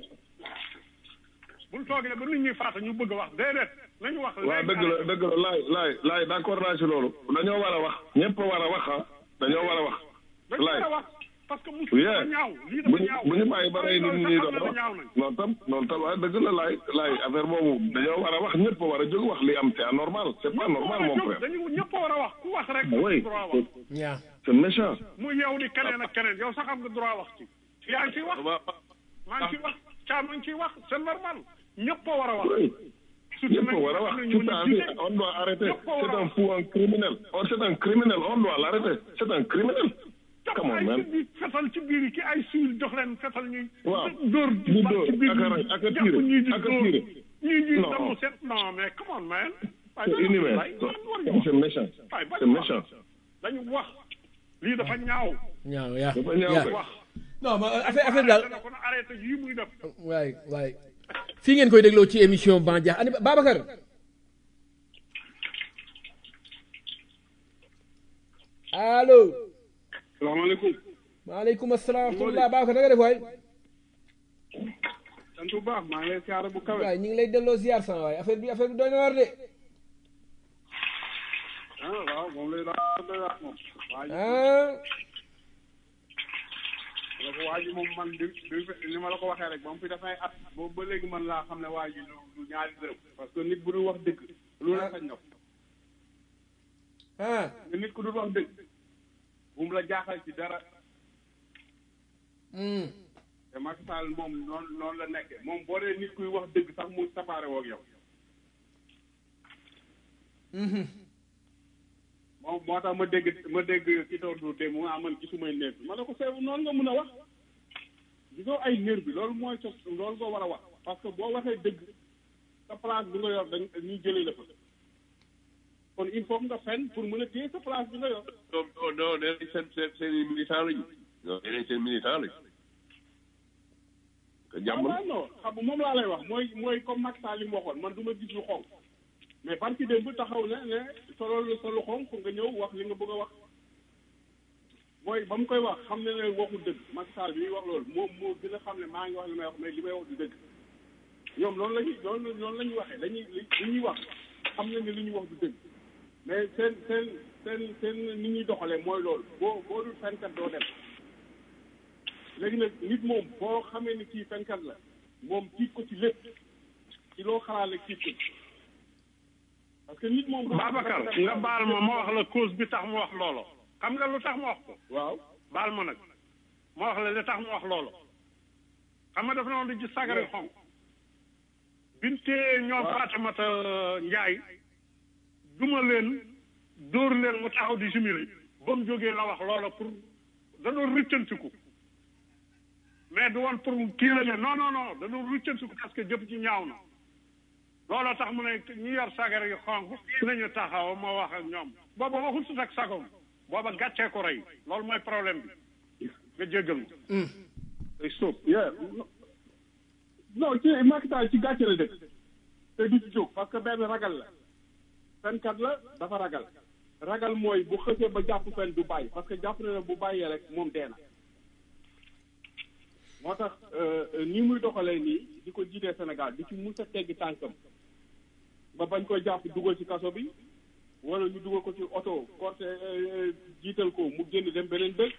buñ toogee ba nit ñi faata ñu bëgg a wax déedéet nañu wax léegi waaw dëgg la dëgg la laay laay laay d'accord naa ci loolu dañoo war a wax ñëpp war a wax ah dañoo war a wax dañu war a wax parce que musu dafa ñaaw lii dafa ñaaw bu ñu bàyyi ba rey nit ñi doon wax noonu tam noonu tam waaye dëgg la laay laay affaire boobu dañoo war a wax ñëpp war a jóg wax li am c'est anormal c'est pas normal mon frère dañu ñëpp war a wax ku wax rek oui droit wax c'est méchant mu yow di keneen ak keneen yow sax am nga droit wax ci yaa ngi ciy wax maa ngi ciy wax caa maa ngi ciy wax c'est normal ñëpp a war a wax ñëpp war a wax tout à fait on doit arrêter c'est un fou un criminel or c'est un criminel on doit l'arrêter c'est un criminel come on man fetal ci biir yi ki ay civil jox leen fetal ñuy waaw dóor di dóor ak a rey ak a tiire ak a tiire ñii ñuy non damu set non mais come on man c'est inhumain c'est méchant c'est méchant dañu wax lii dafa ñaaw ñaaw yaa dafa ñaaw wax non ma affaire affaire daal dana ko na arrêté yii muy def waay waay fii ngeen koy dégloo ci émission Bandiax ani Babacar allo salaamaaleykum maaleykum asalaam wa rahmatulah Babacar da nga def waay sant bu baax maa ngi lay siyaare bu kawe waay ñu ngi lay delloo ziar sama waay affaire bi affaire bi doy na war de ah waaw moom lay daa doy wax moom ah la ko waa ji moom man di li ma la ko waxee rek ba mu fi dafay at boobu ba léegi man laa xam ne waa ji du ñaari dërëm parce que nit bu dul wax dëgg lu la sañ na ko ah nit ku dul wax dëgg bu mu la jaaxal ci dara te Macky Sall moom noonu noonu la nekkee moom boo dee nit kuy wax dëgg sax mu séparé woog yow moom moo tax ma dégg ma dégg ki toog duute mu ah man gisumay néer bi ma ne ko seewu noonu nga mun a wax gisoo ay néer bi loolu mooy sos loolu nga war a wax parce que boo waxee dëgg sa place bi nga yor dañ ñuy jëlee la fa kon il faut nga fen pour mën a téye sa place bi nga yor non non nee nañ seen seen seen i militant lañu non nee nañ seen militant lañu que jàmm non non xam moom laa lay wax mooy mooy comme Macky Sall li mu waxoon man du ma gis lu xonq mais barki démb bu taxaw ne ne solol sa lu xonk nga ñëw wax li nga bëgg a wax mooy ba mu koy wax xam ne ne waxul dëgg Macky Sall bi wax loolu moom moo gën a xam ne maa ngi wax li may wax mais li may wax du dëgg ñoom loolu la ñuy loolu loolu la ñuy waxee dañuy li ñuy wax xam nañ ne li ñuy wax du dëgg mais seen seen seen seen ni ñuy doxalee mooy loolu boo boo dul fenkat doo dem léegi nag nit moom boo xamee ni kii fenkat la moom tiit ko ci lépp ci loo xalaat rek tiit ko parce que nit moom. Babacar nga baal ma ma wax la cause bi tax mu wax loolo xam nga lu tax mu wax ko. waaw baal ma nag ma wax la li tax mu wax loolo xam nga dafa noonu di sagari xonk bintee ñoom Faatamata Njaay duma leen dóor leen mu taxaw di simili ba mu jógee la wax loola pour da doon rëccantiku mais du woon pour kii la ne non non non da doon rëccantiku parce que jëpp ci ñaaw na looloo tax mu ne ñu yor sagar yu xonk nañu taxaw ma wax ak ñoom booba waxul su ak sagom booba gàccee ko rey loolu mooy problème bi nga jéggal ma day sóob non ci Macky Sall ci gàcce la dëkk te du ci jóg parce que benn ragal la fenkat la dafa ragal ragal mooy bu xësee ba jàpp fen du bàyyi parce que jàpp na ne bu bàyyee rek moom dee na moo tax ni muy doxalee nii di ko jiitee Sénégal di ci mus a teggi tànkam ba bañ koy jàpp dugal ci kaso bi wala ñu dugal ko ci oto corté jiital ko mu génn dem beneen dëkk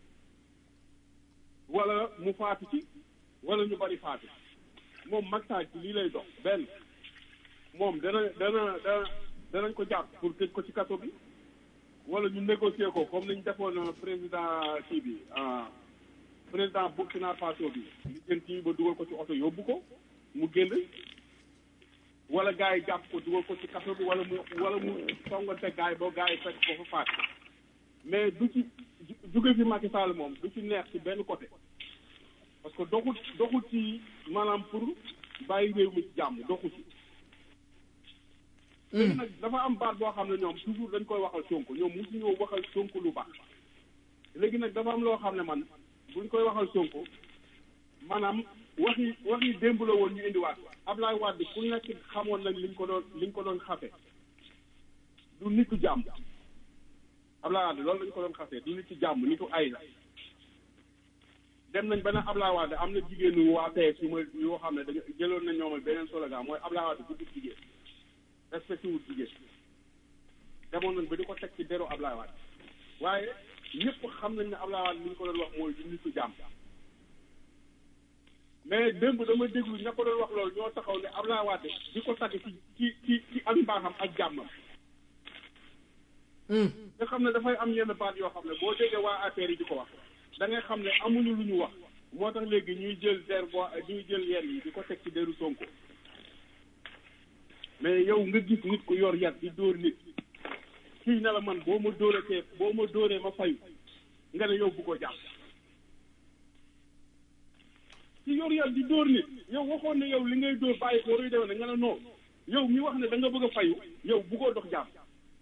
wala mu faatu ci wala ñu bari faatu moom Macky Sall ci lii lay dox benn moom dana dana dana danañ ko jàpp pour tëj ko ci kaso bi wala ñu négocier ko comme nañ defoon président kii bi président Burkina Faso bi li jën kii ba dugal ko ci oto yóbbu ko mu génn wala gars yi jàpp ko dugal ko ci kaso bi wala mu wala mu songante gars yi ba gars yi fekk ko fa faat mais du ci jóge fi Macky Sall moom du ci neex ci benn côté parce que doxut doxut ci maanaam pour bàyyi réew mi ci jàmm doxut ci léegi nag dafa am baat boo xam ne ñoom toujours dañ koy waxal Sonko ñoom mosu ñoo waxal Sonko lu baax léegi nag dafa am loo xam ne man buñ koy waxal Sonko maanaam waxi waxi démb la woon ñu indiwaat Ablaye Wade ku nekk xamoon nañ liñ ko doon liñ ko doon xafe du nitu jàmm Ablaye Wade loolu lañ ko doon xafe du nitu jàmm nitu ay la dem nañ ba ne Ablaye Wade am na jigéenu waa P S yu ma yoo xam ne dañu jëloon nañ ñoom beneen slogan mooy Ablaye Wade du jigéen respecté wul jigéen demoon nañ ba di ko teg ci deru Ablaye Wade waaye ñëpp xam nañ ne Ablaye Wade li ñu ko doon wax mooy du nitu jàmm mais démb dama déglu ña ko doon wax loolu ñoo taxaw ne Ablaye Wade di ko tagg ci ci ci ci ak mbaaxam ak jàmmam nga xam ne dafay am yenn baat yoo xam ne boo déggee waa affaire yi di ko wax da ngay xam ne amuñu lu ñu wax moo tax léegi ñuy jël der bo ñuy jël yenn yi di ko teg ci deru Sonko mais yow nga gis nit ku yor yat di dóor nit kii ne la man boo ma dóoratee boo ma dóoree ma fayu nga ne yow bu ko jàpp ci yor yat di dóor nit yow waxoon ne yow li ngay dóor bàyyi ko ruy dewe ne nga ne non yow mi wax ne da nga bëgg a fayu yow bu ko dox jàpp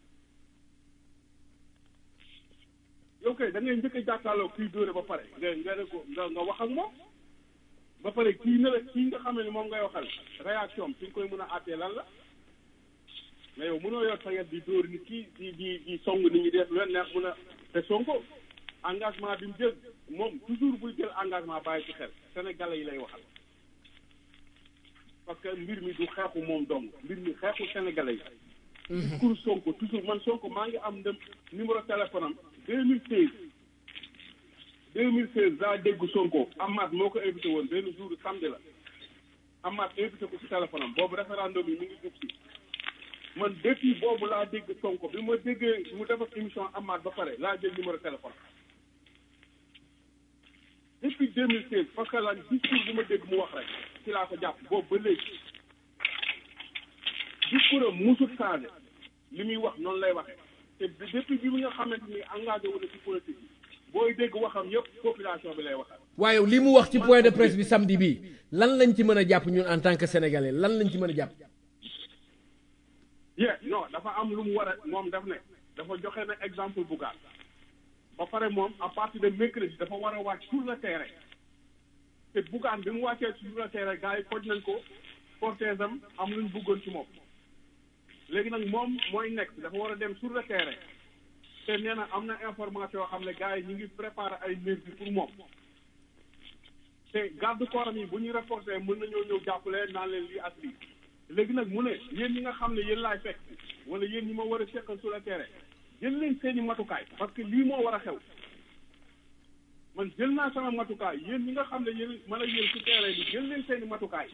yow kay da ngay njëkk a jàkkaarloo kii dóore ba pare nga nga ne ko nga nga wax ak moom ba pare kii ne la kii nga xam ne moom ngay waxal réaction am fi nga koy mën a àttee lan la mais yow mënoo yor sa yet di dóor nit kii di di di song nit ñi def leen neex mun a te Sonko engagement bi mu jël moom toujours buy jël engagement bàyyi ci xel Sénégalais yi lay waxal parce que mbir mi du xeexu moom dong mbir mi xeexu Sénégalais yi. discours Sonko toujours man Sonko maa ngi am ndem numéro téléphone am deux mille seize deux mille seize laa dégg Sonko Amath moo ko invité woon benn jour samedi la Amath invité ko ci téléphone am boobu référendum yi mu ngi jub si man depuis boobu laa dégg Sonko bi ma déggee mu def ak émission Amath ba pare laa jël numéro téléphone depuis deux mille seize parce que lan discours bi ma dégg mu wax rek ci laa ko jàpp boobu ba léegi discours am musut changé li muy wax noonu lay waxee te depuis bi nga xamante ni engagé wu na ci politique bi booy dégg waxam yëpp population bi lay waxal. waaye li mu wax ci point de presse bi samedi bi lan lañ ci mën a jàpp ñun en tant que sénégalais lan lañ ci mën a jàpp. yeah non dafa am lu mu war a moom daf ne dafa joxe na exemple bu gàtt ba pare moom à partir de mercredi dafa war a wàcc sur le terrain te Bougane bi mu wàccee sur le terrain gars yi foj nañ ko cortège am am luñ bëggoon ci moom léegi nag moom mooy nekk dafa war a dem sur le terrain te nee na am na information yoo xam ne gars yi ñu ngi préparé ay nervi pour moom te garde corps yi bu ñuy reporté mën nañoo ñëw jàppale naan leen lii ak lii léegi nag mu ne yéen ñi nga xam ne yéen laay fekk wala yéen ñi ma war a seqal sur le terrain jël leen seen i matukaay parce que lii moo war a xew man jël naa sama matukaay yéen ñi nga xam ne yéen man a yéen ci terrain bi jël leen seen i matukaay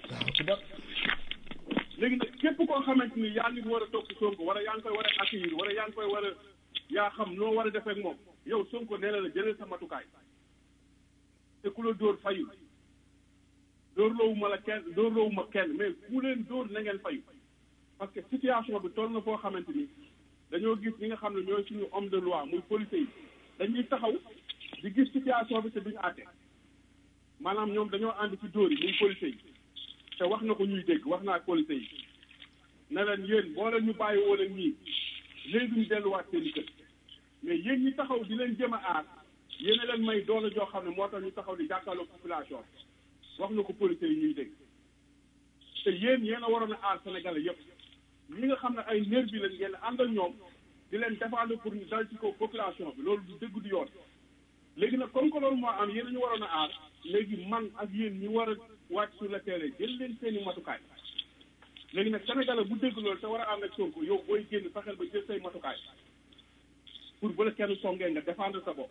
léegi nag képp koo xamante ni yaa ngi war a topp Sonko wala yaa ngi koy war a accueillir wala yaa ngi koy war a yaa xam noo war a defee ak moom yow Sonko nee na la jëlee sa matukaay te ku la dóor fayu dóor loowu ma la kenn dóor loowu ma kenn mais ku leen dóor na ngeen fayu parce que situation bi toll na foo xamante ni dañoo gis ñi nga xam ne ñooy suñu homme de loi muy policier yi dañuy taxaw di gis situation bi te duñu àtte maanaam ñoom dañoo ànd ci dóor yi muy policier yi te wax na ko ñuy dégg wax naa policier yi ne leen yéen boo leen ñu bàyyi woo leen ñii léegi ñu delluwaat seen i kër mais yéen ñi taxaw di leen jëm a aar yéen a leen may doole joo xam ne moo tax ñu taxaw di jàkkaarloo population wax na ko policier yi ñuy dégg te yéen yéen a waroon a aar Sénégalais yëpp ñi nga xam ne ay nervi lañ ngeen ànd ak ñoom di leen défendre pour ñu dal ci kaw population bi loolu du dëgg du yoon léegi nag comme que loolu moo am yéen a ñu waroon a aar léegi man ak yéen ñi war a wàcc sur le terrain jël leen seen i matukaay léegi nag Sénégalais bu dégg loolu te war a ànd ak Sonko yow booy génn fexeel ba jël say matukaay pour bu la kenn songee nga défendre sa bopp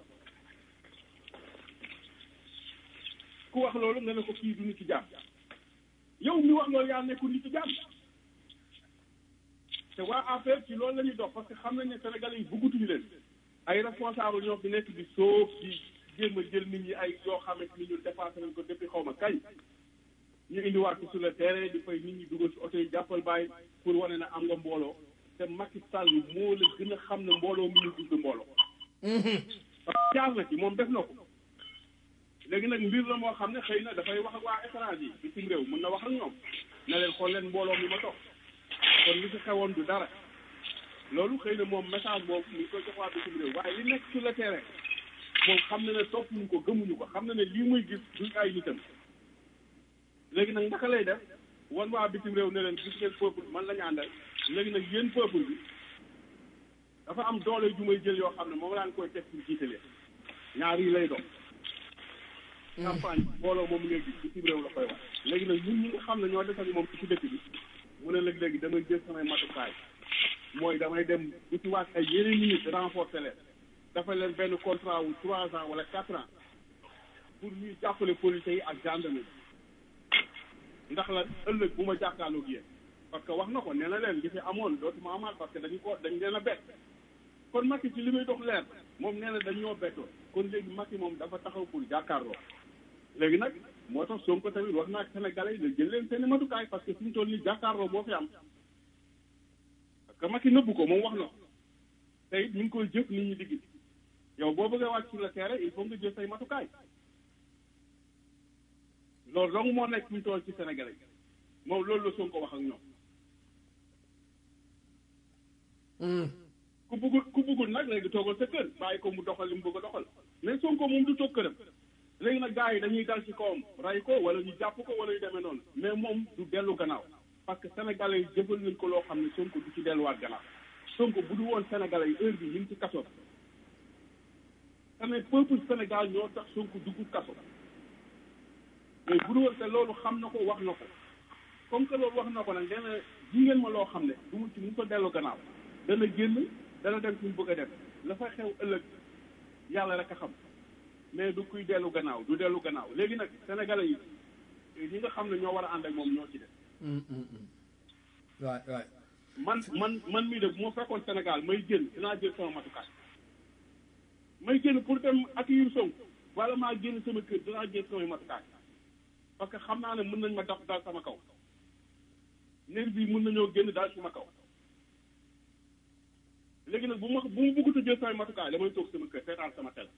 ku wax loolu nga ne ko kii du nit ci jàmm yow mi wax loolu yaa nekkul nit ci jàmm te waa affaire ci loolu la ñuy dox parce que xam nañ ne Sénégalais yi bëggatuñu leen ay responsable ñoo fi nekk di soof di jéem a jël nit ñi ay yoo xamante ni ñun dépassé nañ ko depuis xaw ma kañ ñu indiwaat ko sur le terrain di fay nit ñi dugal ci oto yi jàppal bàyyi pour wane ne am nga mbooloo te Macky Sall moo la gën a xam ne mbooloo mi ñu dugg mbooloo. parce que jaar na ci moom def na ko léegi nag mbir la moo xam ne xëy na dafay wax ak waa étranger yi bitim réew mën na wax ak ñoom ne leen xool leen mbooloo mi ma toog kon li fi xewoon du dara loolu xëy na moom message boobu ñu ngi koy jox waa bitim réew waaye li nekk sur le terrain moom xam na ne toppuñu ko gëmuñu ko xam na ne lii muy gis duñ ay nitam léegi nag naka lay def wan waa bitim réew ne leen gis ngeen peuple man la ñu àndal léegi nag yéen peuple bi dafa am doole ju may jël yoo xam ne moom laa koy teg pour jiite leen ñaar yi lay doon. campagne booloo moom ngay gis bitim réew la koy wax léegi nag ñun ñi nga xam ne ñoo def ak moom ci dëkk bi mu ne léegi-léegi damay jël samay matukaay mooy damay dem uti waat ay yeneen minutes renforcer leen dafa leen benn contrat wu trois ans wala quatre ans pour ñuy jàppale policiers yi ak gendarmerie ndax la ëllëg bu ma jàkkaarloog yéen parce que wax na ko nee na leen li fi amoon dootuma amaat parce que dañu ko dañ leen a bett kon Macky ci li muy dox leer moom nee na dañ ñoo bettoon kon léegi Macky moom dafa taxaw pour jàkkaarloo léegi nag moo tax Sonko tamit wax naa ak Sénégalais yi la jël leen seen i matukaay parce que fi mu toll nii jàkkaarloo boo fi am parce que Macky nëbbu ko moom wax na ko te it ñu ngi koy jëf nit ñi di gis yow boo bëggee wàcc sur le terrain il faut nga jël say matukaay loolu dong moo nekk fi mu toll ci Sénégalais yi moom loolu la Sonko wax ak ñoom. ku bëggul ku bëggul nag léegi toogal sa kër bàyyi ko mu doxal li mu bëgg a doxal mais Sonko moom du toog këram léegi nag gars yi dañuy dal ci kawam ray ko wala ñu jàpp ko wala ñu demee noonu mais moom du dellu gannaaw parce que sénégalais yi jëfal nañ ko loo xam ne Sonko du ci delluwaat gannaaw Sonko bu du woon sénégalais yi heure bi ñu ngi ci kaso tamit peuple Sénégal ñoo tax Sonko dugg kaso mais bu du woon te loolu xam na ko wax na ko comme que loolu wax na ko nag dana ji ngeen ma loo xam ne du mu ci mu ko dellu gannaaw dana génn dana dem fi mu bëgg a dem la fay xew ëllëg yàlla rek a xam mais du kuy dellu gannaaw du dellu gannaaw léegi nag sénégalais yi ñi nga xam ne ñoo war a ànd ak moom ñoo ci def. waay waay. man man man mii de bu ma fekkoon Sénégal may génn dinaa jël sama matukaay may génn pour dem accueillir Sonko wala maa génn sama kër dinaa jël samay matukaay parce que xam naa ne mën nañ ma daf daal sama kaw nerf bi mën nañoo génn daal sama kaw. léegi nag bu ma bu ma bëggut a jël samay matukaay damay toog sama kër seetaan sama tel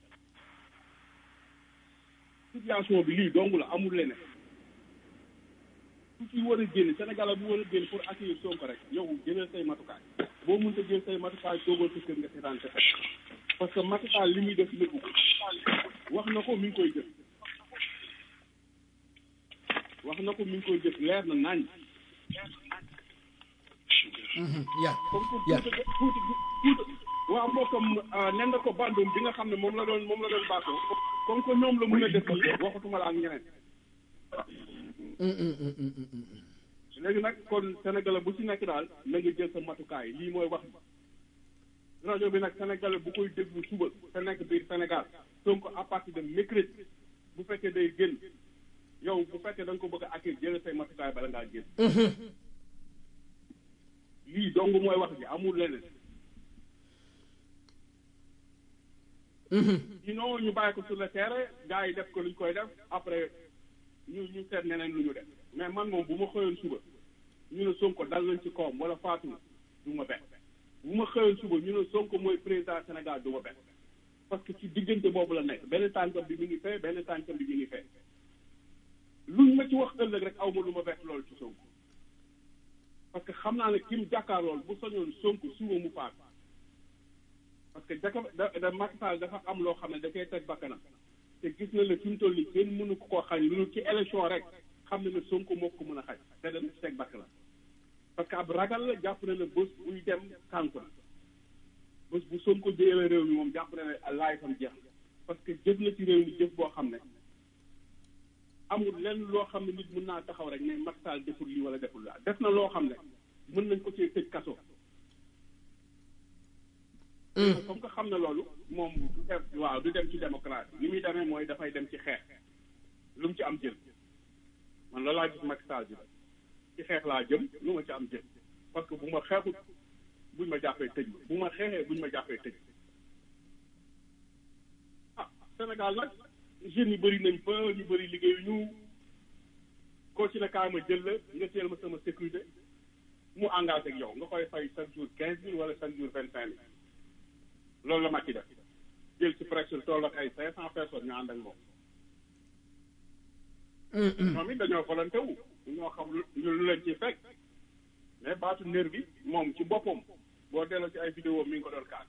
situation bi lii dong la amul leneen ku ci war a génn Sénégal bu war a génn pour accueillir Sonko rek yow jëlal say matukaay boo mënta jël say matukaay toogal sa kër nga seetaan sa tel parce que matukaay li muy def lépp wax na ko mi ngi koy jëf wax na ko mi ngi koy jëf leer na nañ ya comme que ya tuuti tuuti tuuti waa mbokkam nen na ko bandum bi nga xam ne moom la doon moom la doon baatoo comme que ñoom la mën a def nii waxatuma la ak ñeneen léegi nag kon Sénégalais bu ci nekk daal na nga jël sa matukaay lii mooy wax rajo bi nag Sénégalais bu koy déglu suba te nekk biir Sénégal donc à partir de mercredi bu fekkee day génn yow bu fekkee da nga ko bëgg a accueillir jël say matukaay bala ngaa génn lii dong mooy wax ji amul leneen sinon ñu bàyyi ko sur le terrain gars yi def ko lu ñu koy def après ñu ñu seet neneen lu ñu def mais man moom bu ma xëyoon suba ñu ne Sonko dal nañ ci kawam wala faatu na du ma bett bu ma xëyoon suba ñu ne Sonko mooy président Sénégal du ma bett parce que ci diggante boobu la nekk benn tànkam bi mi ngi fee benn tànkam bi mi ngi fee luñ ma ci wax ëllëg rek aw ma lu ma bett loolu ci Sonko parce que xam naa ne ki mu jàkkaarlool bu soñoon Sonko suba mu faatu parce que jaka da da Macky Sall dafa am loo xam ne da koy teg bakkanam te gis na ne fi mu toll nii kenn mënu ko koo xañ lu ci élection rek xam na ne Sonko moo ko mën a xañ te dana ci teg bakkanam parce que ab ragal la jàpp na ne bés buy dem kànku na bés bu Sonko jëlee réew mi moom jàpp na ne laay fam jeex na parce que jëf na ci réew mi jëf boo xam ne amul lenn loo xam ne nit mën naa taxaw rek ne Macky Sall deful lii wala deful laa def na loo xam ne mën nañ ko cee tëj kaso comme que xam na loolu moom du def waaw du dem ci démocratie li muy demee mooy dafay dem ci xeex lu mu ci am jël man loolu laa gis Macky Sall bi ci xeex laa jëm lu ma ci am jël parce que bu ma xeexut buñ ma jàppee tëj ma bu ma xeexee buñ ma jàppee tëj ah Sénégal nag jeunes yi bëri nañ fa ñu bëri liggéeyu ñu koo ci ne kaay ma jël la nga teel ma sama sécurité mu engagé ak yow nga koy fay chaque jour quinze mille wala chaque jour vingt cinq mille loolu la Macky def jël ci presque toll ak ay cinq cent personnes ñu ànd ak moom ñoom it dañoo volonté wu ñoo xam lu lu leen ciy fekk mais baatu nerf bi moom ci boppam boo delloo ci ay vidéo mi ngi ko doon kaas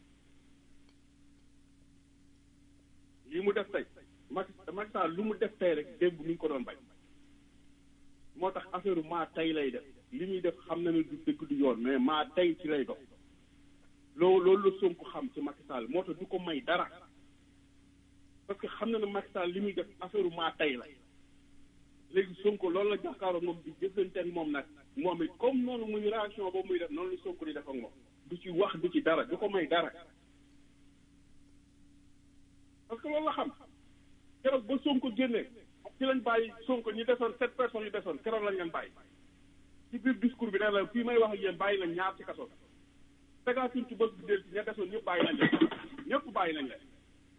lii mu def tey Macky Macky Sall lu mu def tey rek démb mi ngi ko doon bañ moo tax affaire maa tey lay def li muy def xam na ne du dëgg du yoon mais maa tey ci lay dox loolu loolu la Sonko xam ci Macky Sall moo tax du ko may dara parce que xam na ne Macky Sall li muy def affaire maa tey la léegi Sonko loolu la jàkkaaroo moom di jëflante ak moom nag moom it comme noonu muy réaction boobu muy def noonu la Sonko di def ak moom du ci wax du ci dara du ko may dara parce que loolu la xam keroog ba Sonko génnee ci lañ bàyyi Sonko ñi desoon sept personnes yu desoon keroog lañ leen bàyyi ci biir discours bi nee la fii may wax ak yéen bàyyi nañ ñaar ci kaso tegaatuñ ci bés bi del ci ña desoon ñëpp bàyyi nañ leen ñëpp bàyyi nañ leen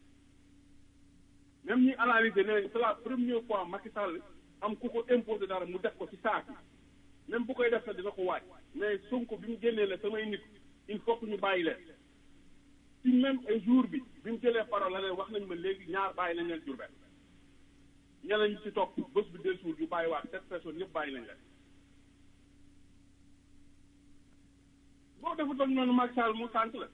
même ñi analyser ne c'est la première fois Macky Sall am ku ko imposé dara mu def ko ci saako même bu koy def sax dina ko waaj mais Sonko bi mu génnee la samay nit il faut que ñu bàyyi leen ci même ay jour bi bi mu jëlee parole la leen wax nañ ma léegi ñaar bàyyi nañ leen Diourbel ñeneen ñi ci topp bés bi del suur yu bàyyi waat sept personnes ñëpp bàyyi nañ leen boo defutoon noonu Macky Sall mu sant la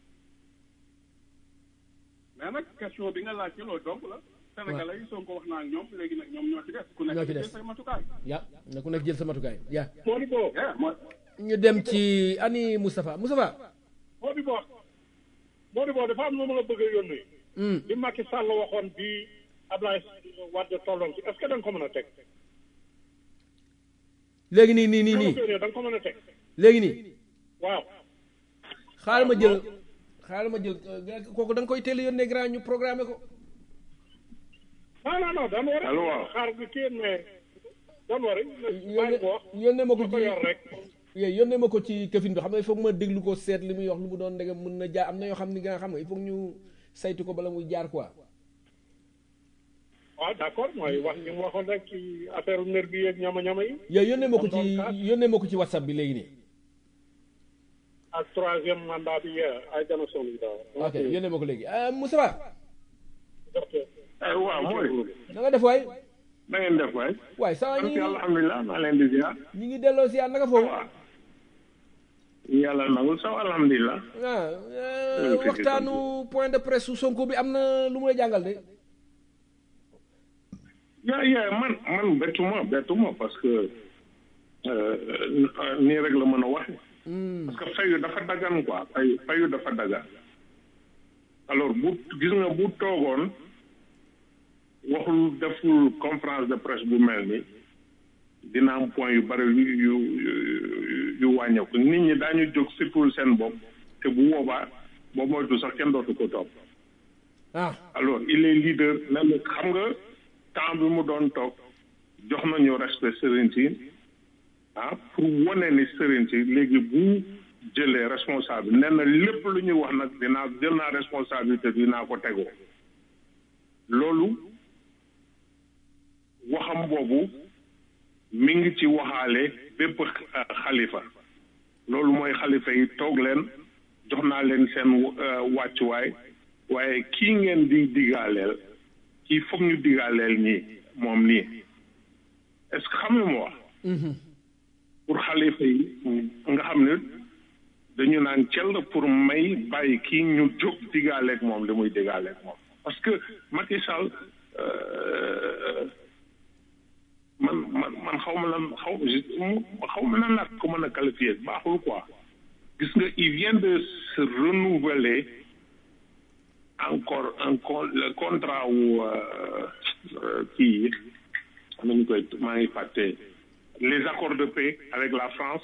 mais nag question bi nga laaj ci loolu donc la Sénégalais yi Sonko wax naa ak ñoom léegi nag ñoom ñoo ci des ku nekk jël sa matukaay ya na ku nekk jël sa matukaay ya moo di boo ñu dem ci ani Moustapha Moustapha moo di boo moo di boo dafa am lu ma la bëgg a yónnee li Macky Sall waxoon bi Ablaye Wade tolloon ci est-ce que da nga ko mën a teg léegi nii nii nii nii da nga ko mën a teg léegi nii waaw xaaral ma jël xaaral ma jël kooku da nga koy teel a yónnee grand ñu programmé ko non non non dama war a xaar bi kii mais dama war a yónnee ma ko ko yor rek yooyu yónnee ma ko ci këfin bi xam nga il faut ma déglu ko seet li muy wax lu mu doon ndegam mën na jaar am na yoo xam ni nga xam nga il faut ñu saytu ko bala muy jaar quoi waaw d'accord mooy wax ñu waxoon rek ci affaire nerf bi yeeg ñama-ñama yi yooyu yónnee ma ko ci yónnee ma ko ci WhatsApp bi léegi nii ak troisième mandat bi ay dana sonn yi daal ok yónnee ma ko léegi Moustapha waaw mooy na nga def waay na ngeen def waay waay saa ñi alhamdulilah maa leen di ziar ñi ngi delloo ziar naka foofu yàlla nangul saw alhamdulilah ah waxtaanu point de presse su Sonko bi am na lu mu lay jàngal de yaa yaa man man bettuma bettuma parce que nii rek la mën a waxe parce que fayu dafa dagan quoi fayu fayu dafa dagan alors bu gis nga bu toogoon waxul deful conférence de presse bu mel ni dina am point yu bari yu yu yu wàññeeku nit ñi daañu jóg surtout seen bopp te bu boobaa boo moytu sax kenn dootu ko topp ah alors il est leader na la xam nga temps bi mu doon toog jox nañu respect sëriñ si ah pour wane ni sëriñ si léegi bu jëlee responsable nee na lépp lu ñuy wax nag dinaa jël naa responsabilité dinaa ko tegoo loolu waxam boobu mi ngi ci waxaale bépp xalifa loolu mooy xalifa yi toog leen jox naa leen seen wàccuwaay waaye kii ngeen di digaaleel kii foog ñu digaaleel ñii moom nii est-ce que xam nga mu wax pour xalifa yi nga xam ne dañu naan cell pour may bàyyi kii ñu jóg digaaleeg moom li muy digaaleeg moom parce que Macky Sall man man man xaw ma lan xaw xaw ma lan laa ko mën a qualifier baaxul quoi gis nga il vient de se renouveler encore encore le contrat wu kii am nañu koy maa ngi fàtte les accords de paix avec la France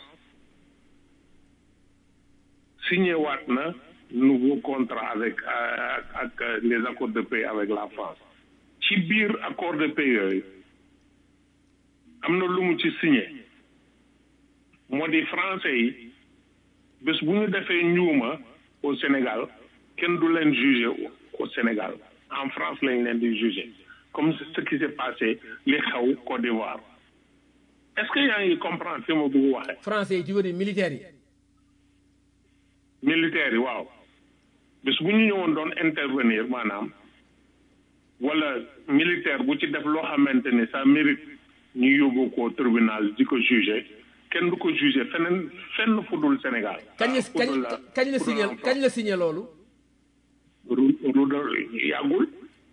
signé waat na nouveau contrat avec ak les accords de paix avec la France ci biir accord de paix yooyu am na lu mu ci signé moo di français yi bés bu ñu defee njuuma au Sénégal kenn du leen juger au Sénégal en France lañ leen di juger comme ce qui s'est passé li xew Côte d'Ivoire est-ce que yaa ngi comprendre fi ma bëgg waxee. français yi ci wër militaires yi. militaires yi waaw bés bu ñu ñëwoon doon intervenir maanaam wala militaire bu ci def loo xamante ne ça mérite ñu yóbbu ko tribunal di ko juger kenn du ko juger feneen fenn fu dul Sénégal. kañ la kañ kañ la signé kañ la signé loolu. ru ru yàggul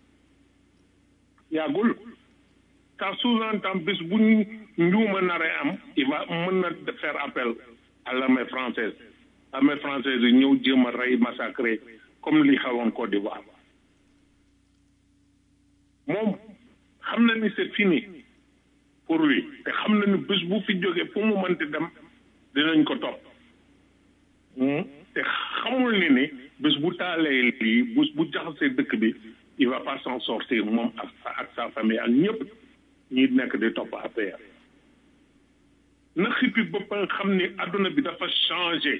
yàggul ça sous-entend bés bu ñu njuuma naree am il va mën na faire appel à l'armée française armée française yi ñëw jéem a rey massacré comme li xewoon Côte d'Ivoire moom xam na ni c'est fini pour lui te xam na ni bés bu fi jógee fu mu mënti dem dinañ ko topp te xamul ni ni bés bu taalee lii bés bu jaxasee dëkk bi il va pas s'en sortir moom ak ak sa famille ak ñëpp ñi nekk di topp A P R na xippi boppam xam ni adduna bi dafa changé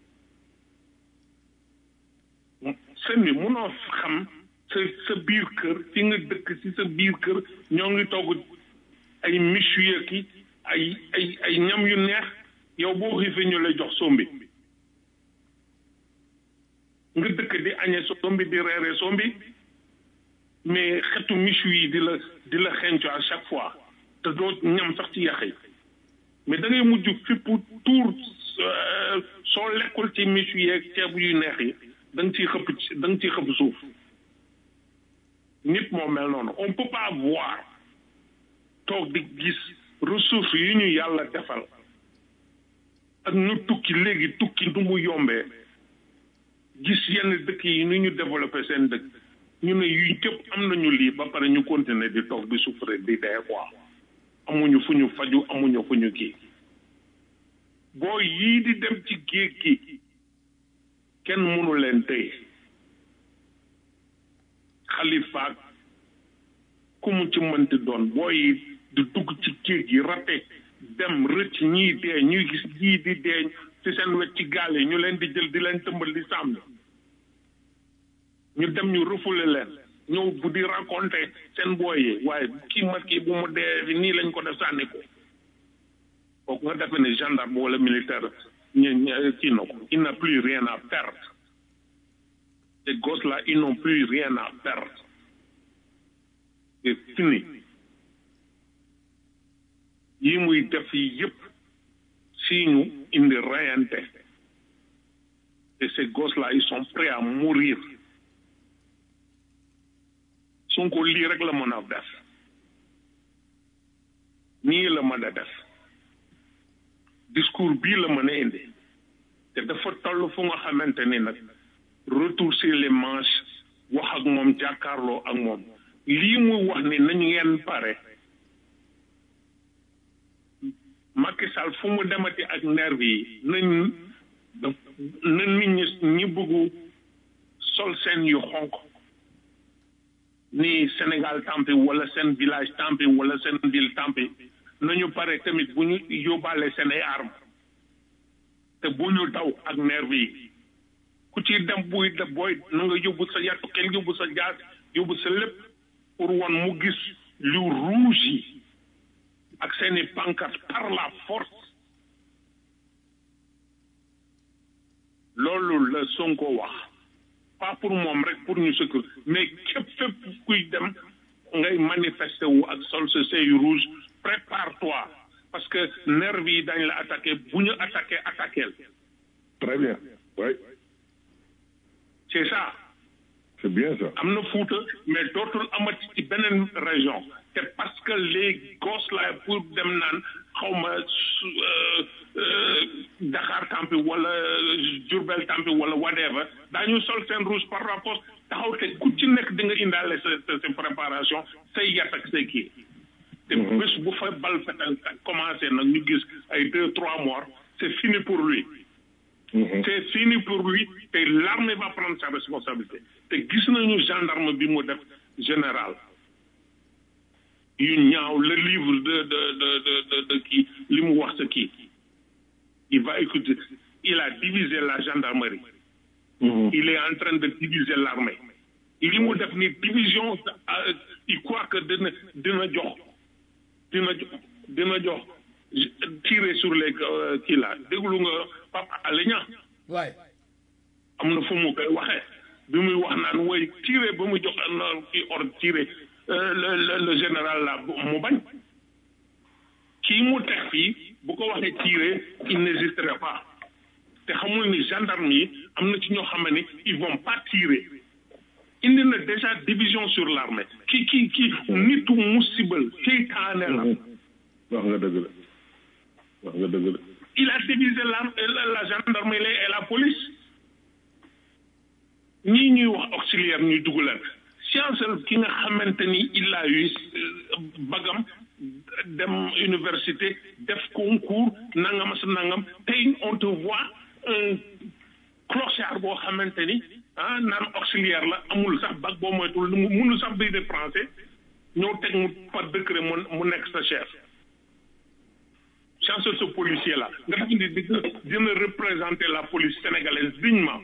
seen bi munoo xam sa sa biir kër fi nga dëkk ci sa biir kër ñoo ngi togg ay michuye ki ay ay ay ñam yu neex yow boo xiifee ñu lay jox sombi nga dëkk di añee sombi di reere sombi mais xetu michu yi di la di la xenco à chaque fois te doo ñam sax ci yax yi mais da ngay mujj fippu tuur soo lekkul ci michu yeeg ceeb yu neex yi da nga ciy xëpp da nga ciy xëpp suuf nit moo mel noonu on peut pas voir toog di gis ressources yi ñu yàlla defal ak ñu tukki léegi tukki du mu yombee gis yenn dëkk yi ni ñu développé seen dëkk ñu ne yu cëpp am nañu lii ba pare ñu continuer di toog di souffrir di dee quoi amuñu fu ñu faju amuñu fu ñu kii boo yii di dem ci géej gi kenn mënu leen tey xalifaat ku mu ci mënti doon boo yi di dugg ci géej gi rate dem rëcc ñii dee ñuy gis ñii di dee ci seen wet ci gaal yi ñu leen di jël di leen tëmbal di sàmm ñu dem ñu refoulé leen ñëw bu di raconter seen booy yi waaye kii mat kii bu mu dee fi nii lañ ko def sànni ko kooku nga defe ne gendarme wala militaire ñu kii na ko il n'a plus rien à perdre ces gosses là ils n'ont plus rien à perdre c'est fini yi muy def yi yëpp si ñu indi reyante et ces gosses là ils sont prêts à mourir Sonko lii rek la mën a def nii la mën a def discours bii la mën a indi te dafa toll fu nga xamante ni nag retourser les manches wax ak moom jàkkaarloo ak moom lii muy wax ni nañu ngeen pare Macky Sall fu mu demati ak nervi yi nañ na nit ñi ñi bëggu sol seen yu xonk ni Sénégal tampi wala seen village tampi wala seen ville tampi nañu pare tamit bu ñu yóbbaale seen ay armes te bu ñu daw ak nervi yi ku ci dem buy de booy na nga yóbbu sa yàttu kenn yóbbu sa jaas yóbbu sa lépp pour wan mu gis lu rouge yi ak seeni pancarte par la force loolu la Sonko wax pas pour moom rek pour ñu secours mais képp fépp kuy dem ngay manifester wu ak sol sa sey rouge prépare-toi parce que nervi yi dañ la attaqué bu ñu attaqué attaqué Très bien. Oui. c'est ça C'est bien ça. am na Fouta mais dootul amati ci beneen région te parce que les gosses là pour dem naan xaw ma Dakar tampi wala Diourbel tampi wala whatever daañu sol seen rouge par rapport taxaw te ku ci nekk di nga indaale sa sa préparation say yat ak say kii te bés bu fa bal fetal commencé nag ñu gis ay deux trois morts c'est fini pour lui c'est fini pour lui te l'armée va prendre sa responsabilité te gis nañu gendarme bi mu def général yu ñaaw le livre de de de de de de kii li mu wax sa kii il va écouter il a divisé la gendarmerie il est en train de diviser l'armée li mu def ni division il croit que dina dina jox dina jox dina jox tirer sur les kii là déglu nga Papa Alé Niang waay am na fu mu koy waxee bi muy wax naan woy tirer ba mu jox na kii ordre tirer le le le général là mu bañ kii mu teg fii bu ko waxee tirer il n'hésiterait pas te xamul ni gendarme yi am na ci ñoo xam ne ils vont pas tirer indi na déjà division sur l'armée ki ki ki nitu musibal seytaane la wax nga dëgg la wax nga dëgg la il a divisé la la gendarmerie et la police ñii ñuy wax auxiliaire ñuy dugg leen science ki nga xamante ni il a eu bagam dem université def concours nangam sa nangam tey on te voit un clochard boo xamante ni ah naan auxiliaire la amul sax bag boo moytul mënul sax biir de français ñoo teg mu par décret mu mu nekk sa chef chanceux ce policier là nga def ni dina dina représenter la police sénégalaise dignement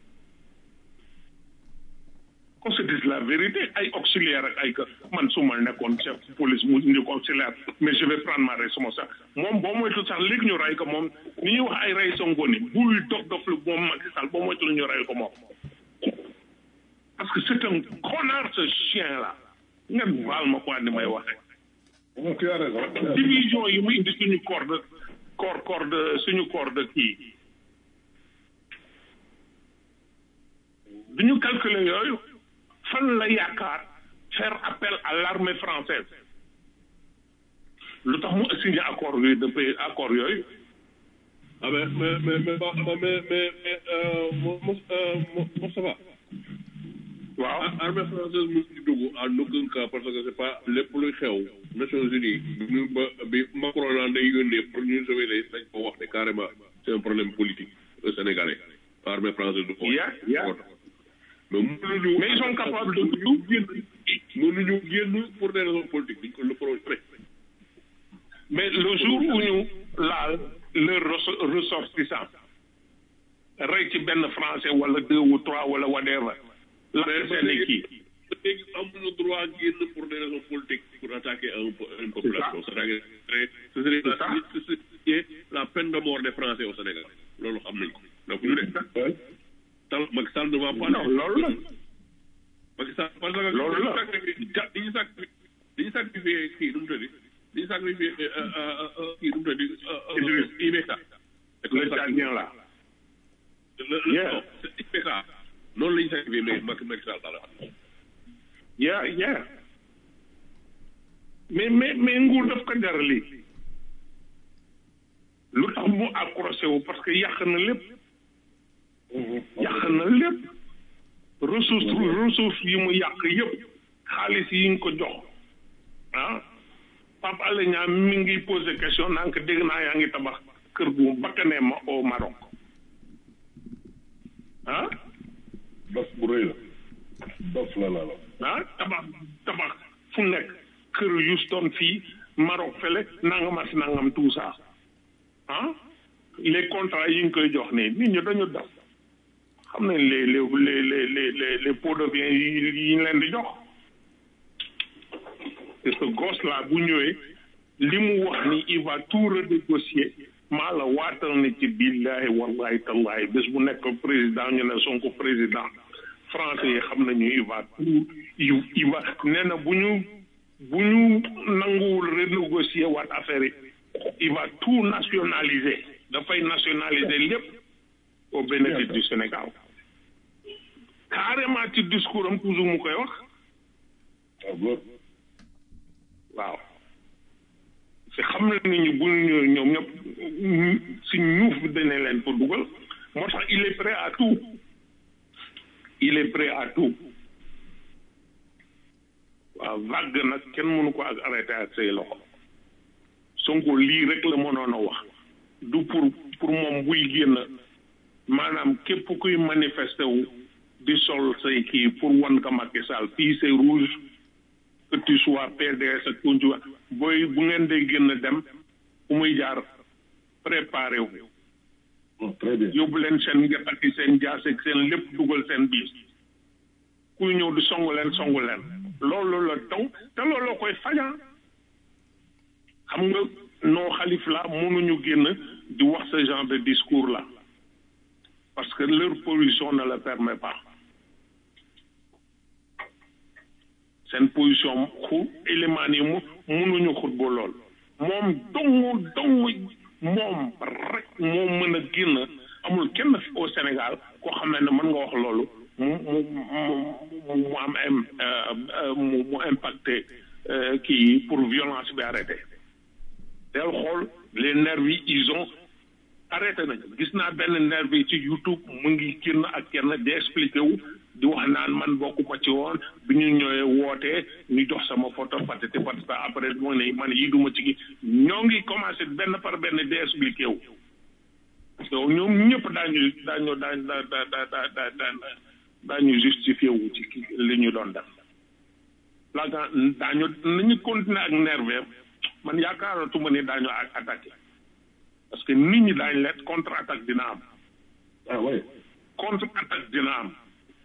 qu'on se dise la vérité ay auxiliaire ak ay que man su ma nekkoon chef police mu indi ko auxiliaire mais je vais prendre ma responsabilité moom boo moytul sax léegi ñu rey ko moom ni ñuy wax ay rey Sonko ni buy dof dof lu moom Macky Sall boo moytul ñu rey ko moom parce que c'est un connard ce chien là ngeen baal ma quoi ni may waxee tu as raison. division yi mu indi suñu corps de corps corps de suñu corps de kii bi ñu calculer yooyu fan la yaakaar faire appel à l'armée française lu tax mu signé accord yooyu de pays accord yooyu ah mais mais mais mais mais mais mais Moustapha waaw armée française mu ngi dugg en aucun cas parce que c'est pas lépp luy xew Nations Unies ñu ba bi Macron naan day yónnee pour ñu sauver les dañ ko wax ne carrément c'est un problème politique sénégalais armée française du ko yeah yeah mais mënuñu mais ils sont capables de ñu génn mënuñu génn pour des raisons politiques dañ ko le projet mais le jour où ñu laal leur ressortissant rey ci benn français wala deux ou trois wala whatever la seen kii léegi amuñu droit génn pour des raisons politiques pour attaquer un, une population c'est-à-dire ce serait la peine de mort des Français au Sénégal loolu xam nañ ko donc ñu ne tal Macky Sall ne va pas non loolu la Macky Sall parce que loolu la dañu sacrifié dañu sacrifié kii nu mu tëddi dañu sacrifié kii nu mu tëddi I B K le Tchadien là I B K noonu lañu sacrifié mais Macky Macky Sall dara yeah yeah mais mais mais nguur daf ko jar lii lu tax mu accroché wu parce que yàq na lépp yàq na lépp ressource ressource yi mu yàq yëpp xaalis yi ñu ko jox ah Pape Alé Niang mi ngi posé question naan ko dégg naa yaa ngi tabax kër gu bakkanee ma au Maroc ah dof bu rëy la dof la la la ah tabax tabax fu nekk kër Houston fii Maroc fële nangam ak nangam tout ça ah les contrats yi ñu koy jox ne nit ñi dañu def xam nañ les les les les les les pots de vin yi yi ñu leen di jox te ce gosse là bu ñëwee li mu wax ni il va tout renégocier maa la waatal ne ci billahi wallahi tallahi bés bu nekk président ñu ne Sonko président français yi xam nañu il va tout il va nee na bu ñu bu ñu nanguwul renégocier waat affaire yi il va tout nationaliser dafay nationaliser lépp au bénéfice du Sénégal carrément ci discours am toujours mu koy wax waaw si xam na nit ñi bu ñu ñoom ñëpp si ñuuf bi dañ leen fa dugal moo tax il est prêt à tout il est prêt à tout waaw vague nag kenn mënu ko ak arrêté ak say loxo Sonko lii rek la mënoon a wax du pour pour moom buy génn maanaam képp kuy manifesté wu di sol say kii pour wan ka Macky Sall fii c'est rouge que tu sois P D S ak kuntu booy bu ngeen dee génn dem fu muy jaar préparé wu yóbbu leen seen nget ak seen jaas ak seen lépp dugal seen biir kuy ñëw di songu leen songu leen loolu la taw te looloo koy faja xam nga non xalif la mënuñu génn di wax ce genre de discours là parce que leur position ne le permet pas seen position xu élément yi mu mënuñu xut ba lool moom dong dong moom rek moo mën a génn amul kenn au Sénégal koo xam ne mën nga wax loolu mu mu mu mu am mu mu impacté kii pour violence bi arrêté del xool les nervis ils ont arrêté nañu gis naa benn nervi ci YouTube mu ngi génn ak kenn di expliqué wu di wax naan man bokkuma ci woon bi ñu ñëwee wootee ñu jox sama photo patati patata après moo ne man yi duma ci gi ñoo ngi commencé benn par benn di expliqué wu donc ñoom ñëpp daañu daañu daañu da da da da da daañu justifié wu ci li ñu doon def la daañu nañu continuer ak nerve man yaakaaratuma ni daañu attaqué parce que nit ñi daañu leen contre attaque dina am ah oui contre attaque dina am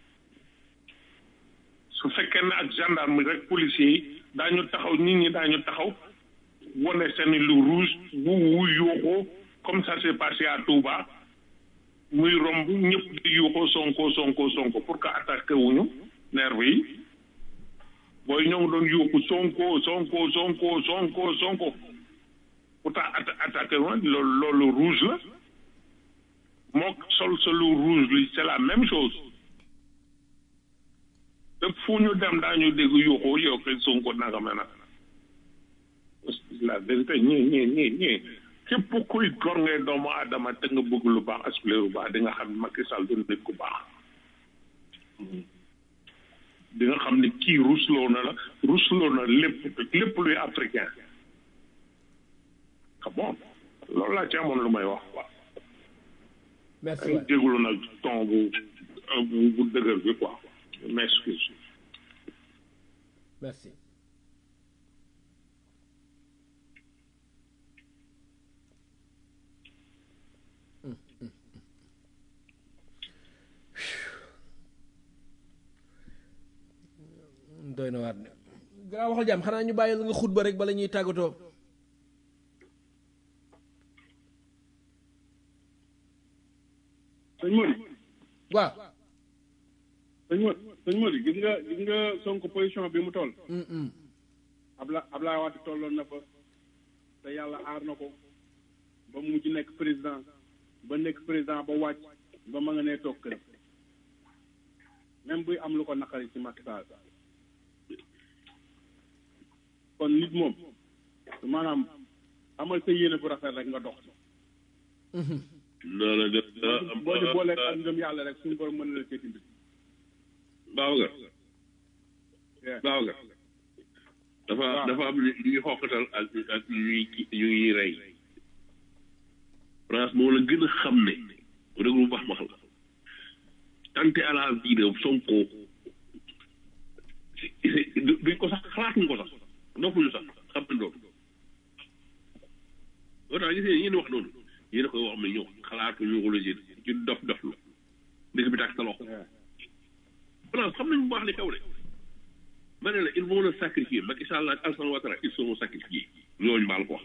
su fekkee ne ak gendarme rek policiers yi daañu taxaw nit ñi daañu taxaw wane seen lu rouge wu wu yuuxoo comme ça s'est passé à Touba muy romb ñëpp di yuuxoo Sonko Sonko Sonko pour que attaqué wuñu nerve yi booy ñoo ngi doon yuuxu Sonko Sonko Sonko Sonko Sonko pourtant attaqué woon loolu loolu rouge la moo sol sa lu rouge li c'est la même chose te fu ñu dem daañu dégg yuuxoo yow kay Sonko nanga mel nag la vérité ñii ñii ñii ñii képp kuy gor ngay doomu aadama te nga bëgg lu baax aspiré lu baax di nga xam ne Macky Sall du nit ku baax di nga xam ne kii rusloo na la rusloo na lépp lépp luy africain ah bon loolu laa ci amoon lu may wax quoi. merci waay déglu nag ton bu bu bu dëgër bi quoi m'excuse. merci. doy na waat ne gaa waxal jàmm xanaa ñu bàyyi la nga xutba rek bala ñuy tàggatoo. sëñ Mody. waaw. sëñ Mody sëñ Mody gis nga gis nga Sonko position bi mu toll. Abla Ablaye Wade tolloon na fa te yàlla aar na ko ba mu mujj nekk président ba nekk président ba wàcc ba ma nga nee toog kër même buy am lu ko naqari ci Macky Sall kon nit moom maanaam amal sa yéene bu rafet rek nga dox non la def boo ci boolee ak ngëm yàlla rek suñu borom mën na la cee dimbali. baaw nga baaw nga dafa dafa am ñu ñuy xokkatal ak ak ñu ñuy ñu ñuy rey France moo la gën a xam ne rek lu baax max la tenter à la vie de Sonko duñ ko sax xalaatuñ ko sax noppuñu sax xam nañ loolu moo tax gisee yéen wax noonu yéen a koy wax mais ñëw xalaatuñu ko la jël ci dof dof lu dëkk bi tàkk sa loxo France xam nañ bu baax li xew de ma ne la ils vont le sacrifier Macky Sall ak Alassane Ouattara ils seront sacrifiés ñooñu baal ko wax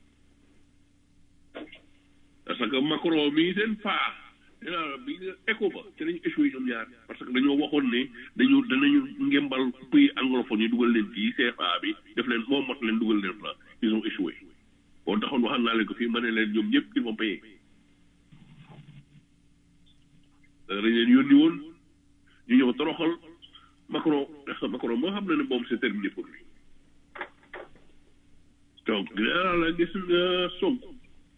parce que Macron mii seen paa dinaa bi écho ba te dañu échoué ñoom ñaar parce que dañoo waxoon ne dañu danañu ngembal pays anglophone yi dugal leen fii C F A bi def leen moo mot leen dugal leen fa ils ont échoué bon taxoon waxal naa leen ko fii ma ne leen ñoom ñëpp ils vont payer dañ leen yónni woon ñu ñëw toroxal Macron Macron moo xam na ne moom c'est terminé pour lui donc dinaa la gis nga Sonko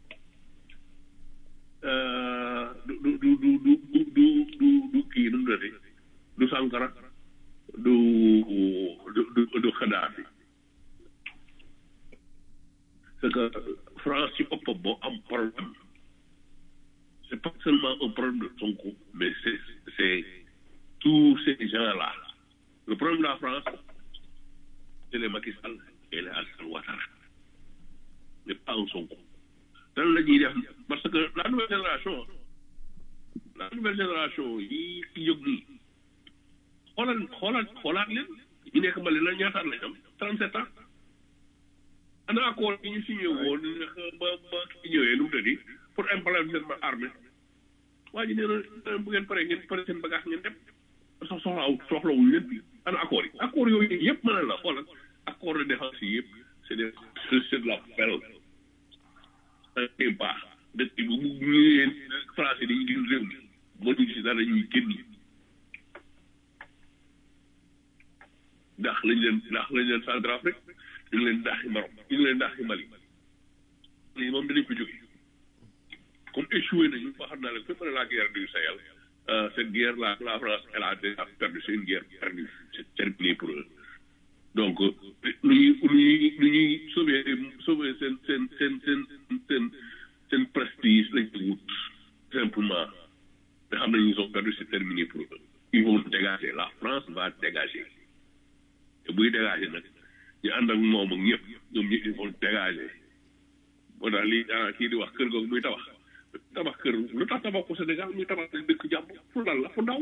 du du du du du du du du kii nu mu doon du Sankara du du du Kadhafi c'est que France ci boppam moo am problème c'est pas seulement un problème de Sonko mais c'est c'est tous ces gens-là le problème de la France c'est les Macky Sall et les Alassane Ouattara mais pas un Sonko dan la ñuy def parce que la nouvelle génération la nouvelle génération yi ki jóg nii xoolal xoolaat xoolaat leen ñu nekk Mali la ñaataat lañ am trente-sept ans ana accord yi ñu signé woon ba ba ki ñëwee nu mu tëddi pour implémenter seen armée waa ji nee na bu ngeen paree ngeen pare seen bagage ngeen dem sox soxlaaw soxlawuñu leen fii ana accord yi accord yooyu yëpp mën na la xoolal accord de défense yi yëpp c'est des c'est de la pelle c'est baax dëkk bi bu ñu leen français dañuy gën réew mi mënuñu si dara ñuy génn ndax lañ leen ndax lañ leen Centrafrique ñu ngi leen daaxi Maroc ñu ngi leen daaxi Mali lii moom danañ ko jógee comme échoué nañu ba xam naa leen fépp la guerre du Sahel cette guerre là la France elle a déjà perdu c'est une guerre perdue c'est terminé pour eux donc lu ñuy lu ñuy lu ñuy sauver sauver seen seen seen seen seen seen prestige lañ ci wut simplement mais xam nañu ils ont perdu c'est terminé pour eux ils vont dégager la France va dégager te buy dégager nag ñu ànd ak moom ak ñëpp ñoom ñëpp ils vont dégager moo tax lii ah kii di wax kër googu muy tabax tabax kër lu tax tabax ko Sénégal muy tabax rek dëkk jàmm fu lan la fu ndaw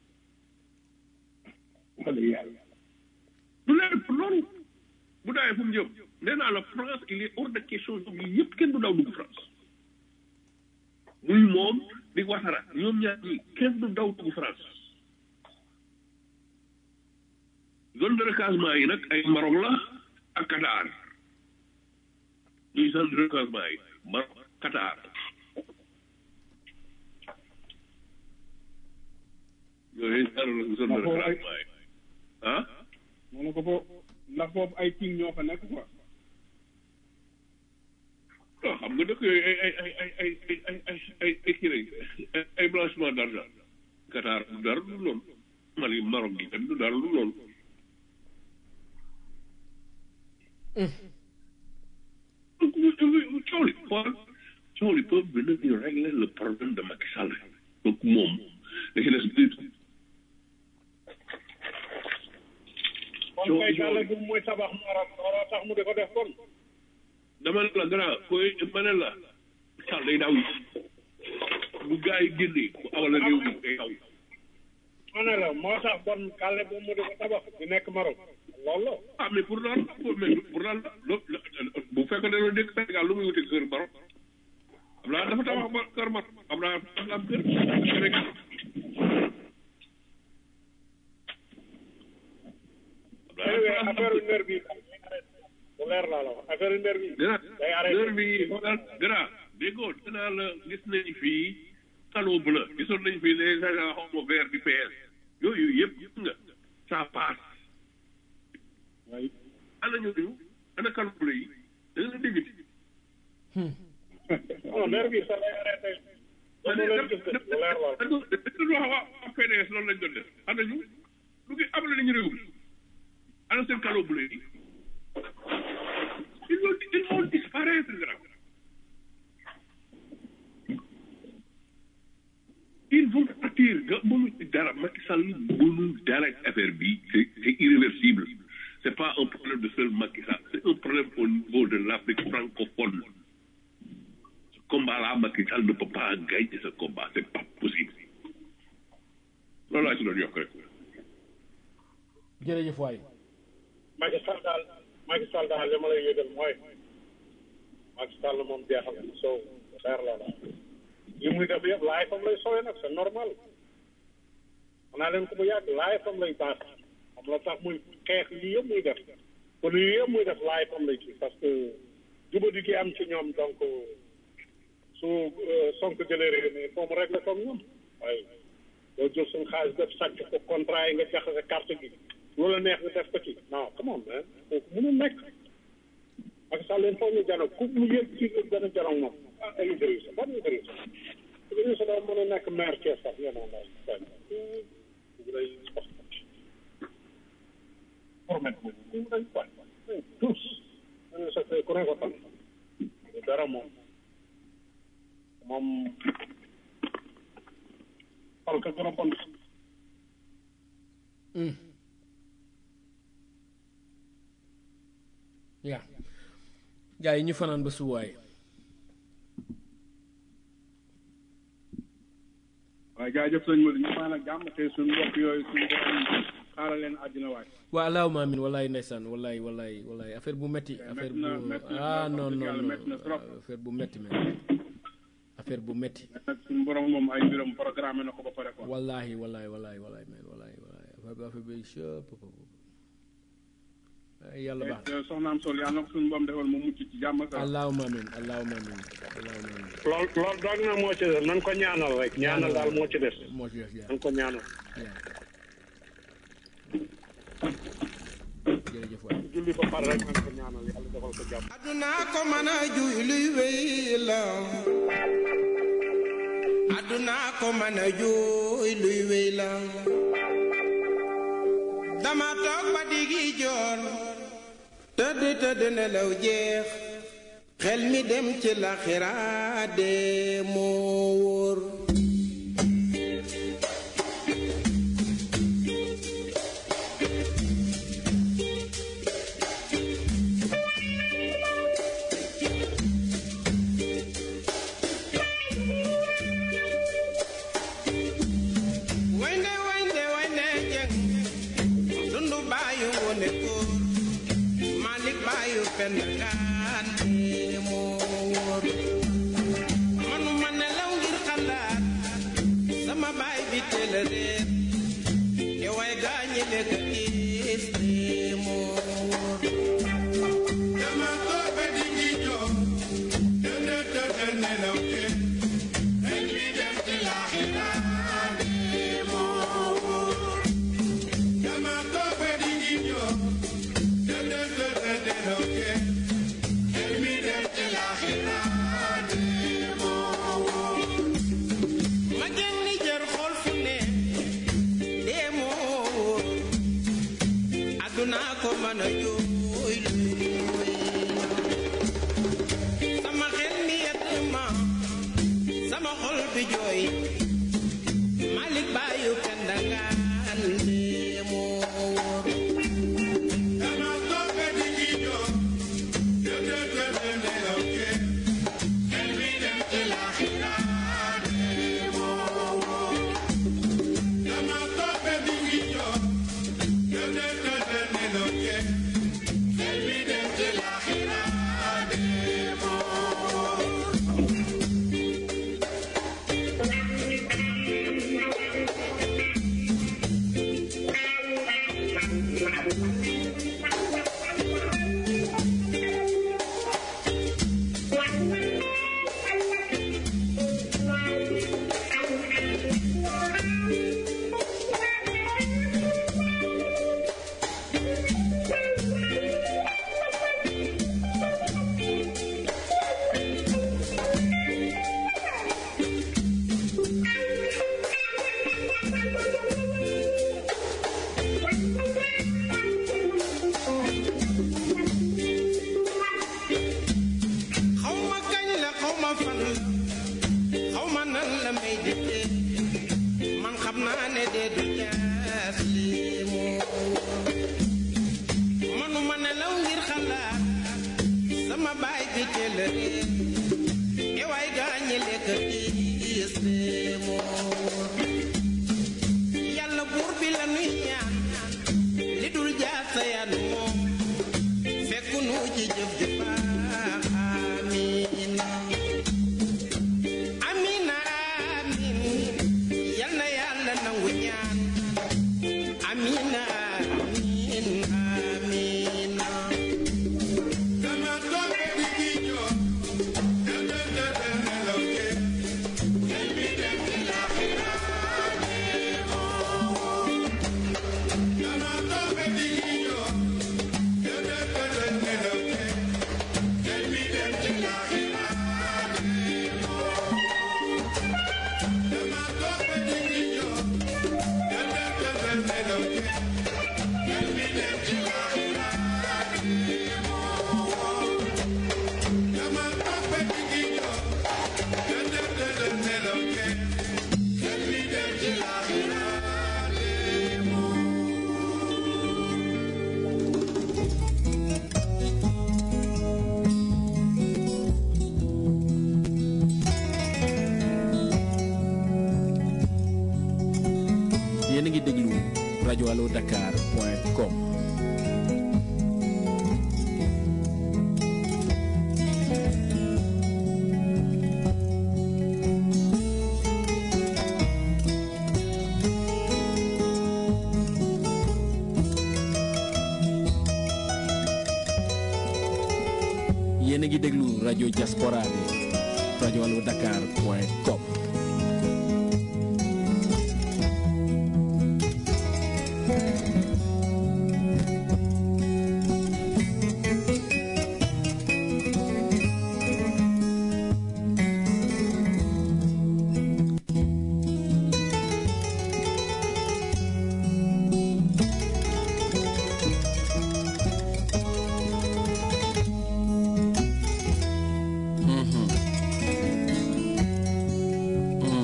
du leen pour loolu bu dawee fu mu jëm nee naa la France il est hors de question ñoom yi yëpp kenn du daw dugg France muy moom di Ouattara ñoom ñaar ñi kenn du daw dugg France zone de recasement yi nag ay Maroc la ak Qatar ñuy zone de recasement yi Maroc Qatar yooyu zone de recasement yi ah moo ne ko foofu ndax foofu ay king ñoo fa nekk quoi non xam nga dëkk yooyu ay ay ay ay ay ay ay ay ay kii rek ay blanchiment d'argent Qatar du dara du loolu Mali Maroc gi tamit du dara du loolu coow li xool coow li peuple bi nag ñu régler le problème de Macky Sall donc moom da ci des biir kon kay Sall bu mooy tabax Maroc waroo tax mu di ko def kon dama ne la grand koy ma ne la Sall day daw yi bu gars yi génnee bu awal réew mi day daw ma ne la moo tax bon kàlle bu mu di ko tabax di nekk Maroc loolu la ah mais pour lan mais pour lan bu fekkee ne loolu dëkk Sénégal lu muy wuti kër Maroc am naa dafa tabax kër Maroc am naa dafa am kër Sénégal affaire nerf bi bu leer laa la wax affaire nerf bi day arrêté nerf bi grand déggoo dinaa la gis nañu fii talon bleu gisoon nañu fii les agents xaw ma vert du P S yooyu yëpp gis nga ça passe ana ñooñu ana talon bleu yi da nga dégg non nerf bi sax day arrêté loolu leen gis de lu leer lool. dañu dañu wax waa P D S loolu lañ doon def am nañu lu ngi am nañu réew mi ana seen kalo bu léegi ils vont ils vont disparaître grand ils vont partir nga mënu dara Macky Sall mënu dara affaire bi c'est c'est irréversible c'est pas un problème de seul Macky Sall c'est un problème au niveau de l'Afrique francophone. Combat là, Macky Sall ne peut pas gagner ce combat, c'est pas possible. loolu laa ci doon yokk rek. jërëjëf waay. Macky Sall daal Macky Sall daal li ma lay yëgal mooy Macky Sall moom jeexal na soo xeer la daal li muy def yëpp laay fam lay sowee nag c'est normal xanaa leen ko bu yàgg laay fam lay baax xam la tax muy xeex lii yëpp muy def kon lii yëpp muy def laay fam lay kii parce que jubadi gi am ci ñoom donc su Sonko jëlee réew mi foo mu réglé comme ñoom waaye doo jël suñu xaalis def sàcc ko contrat yi nga jaxase carte gi loolu la neex nga def ko ci non come on man kooku mënul nekk ak sax leen foog ñu jano ku mu yëg ci gën a janoog moom ah ay Idrissa ban Idrissa Idrissa daal mën a nekk maire Thiès sax yéen a ndaw bu lay promet boobu ku dañ quoi tous sa ku ne ko tam dara moom moom parce que gën a bon yaa gaa yi ñu fanaan ba suwaay waaye jaajëf sëñ Modou ñu maan ak jàmm te suñu mbokk yooyu suñu borom xaaral leen àddina waay waa allahumma amin wallaay ndeysaan wallaay wallaay wallaay affaire bu metti affaire bu ah non non non affaire bu metti mais affaire bu metti nag suñu borom moom ay mbiram programme na ko ba pare quoi wallahi wallahi wallahi wallahi mais wallahi wallahi affaire bi chep yàlla baax na soxnaam sol yàlla na ko suñu borom defal mu mucc ci jàmm ak allahumma amin allahumma amin allahumma amin lool lool doog na moo ci des nan ko ñaanal rek ñaanal daal moo ci des moo ci des nan ko ñaanal jërëjëf waay julli ba pare rek nan ko ñaanal yàlla defal ko jàmm aduna ko mën a juy luy wéy la aduna ko mën a juy luy wéy la dama toog ba digi joor tëdd tëdd nelaw jeex xel mi dem ci laxira de moo wóor pendakaan moo wóor manuma nelaw ngir xalaat sama baay bi teel a reer te way gaañi lekk gis moo wóor dama ko ba dingi jox dëdë dëdë nelaw ke xel mi dem ci laaxira moo wóor dama ko ba dingi jox dëdë dëdë nelaw ke mana jooy sama xel mi yedd ma sama xol bi jooy Malick Bayu Pendangaan moo wóor dama toppe di ngi jox dëdë dëdë nelaw ke xel mi dem ci laaxira moo wóor dama toppe di ngi jox dëdë dëdë nelaw ke nuy ñaan li dul jaasa yanu moom fekku nu ci jëf ju baax amina amina amin yal na yàlla nangu ñaan amina amin amina dama toppe di ki joor dada dada nelaw je jël mi dem ci laaxira dama toppe di ki joor dada dada nelaw je jël mi dem ci laaxira dama toppe di ki joor dada dada nelaw je jël mi dem ci laaxira dama toppe di ki joor dada dada nelaw je jël mi dem ci laaxira yéen a ngi déglu rajo allo dakar point com yéen a ngi déglu rajo diaspora bi rajo allo dakar point com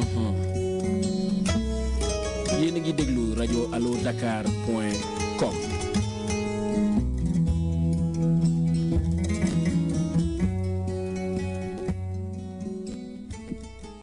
yéen a ngi déglu rajo allo dakar point com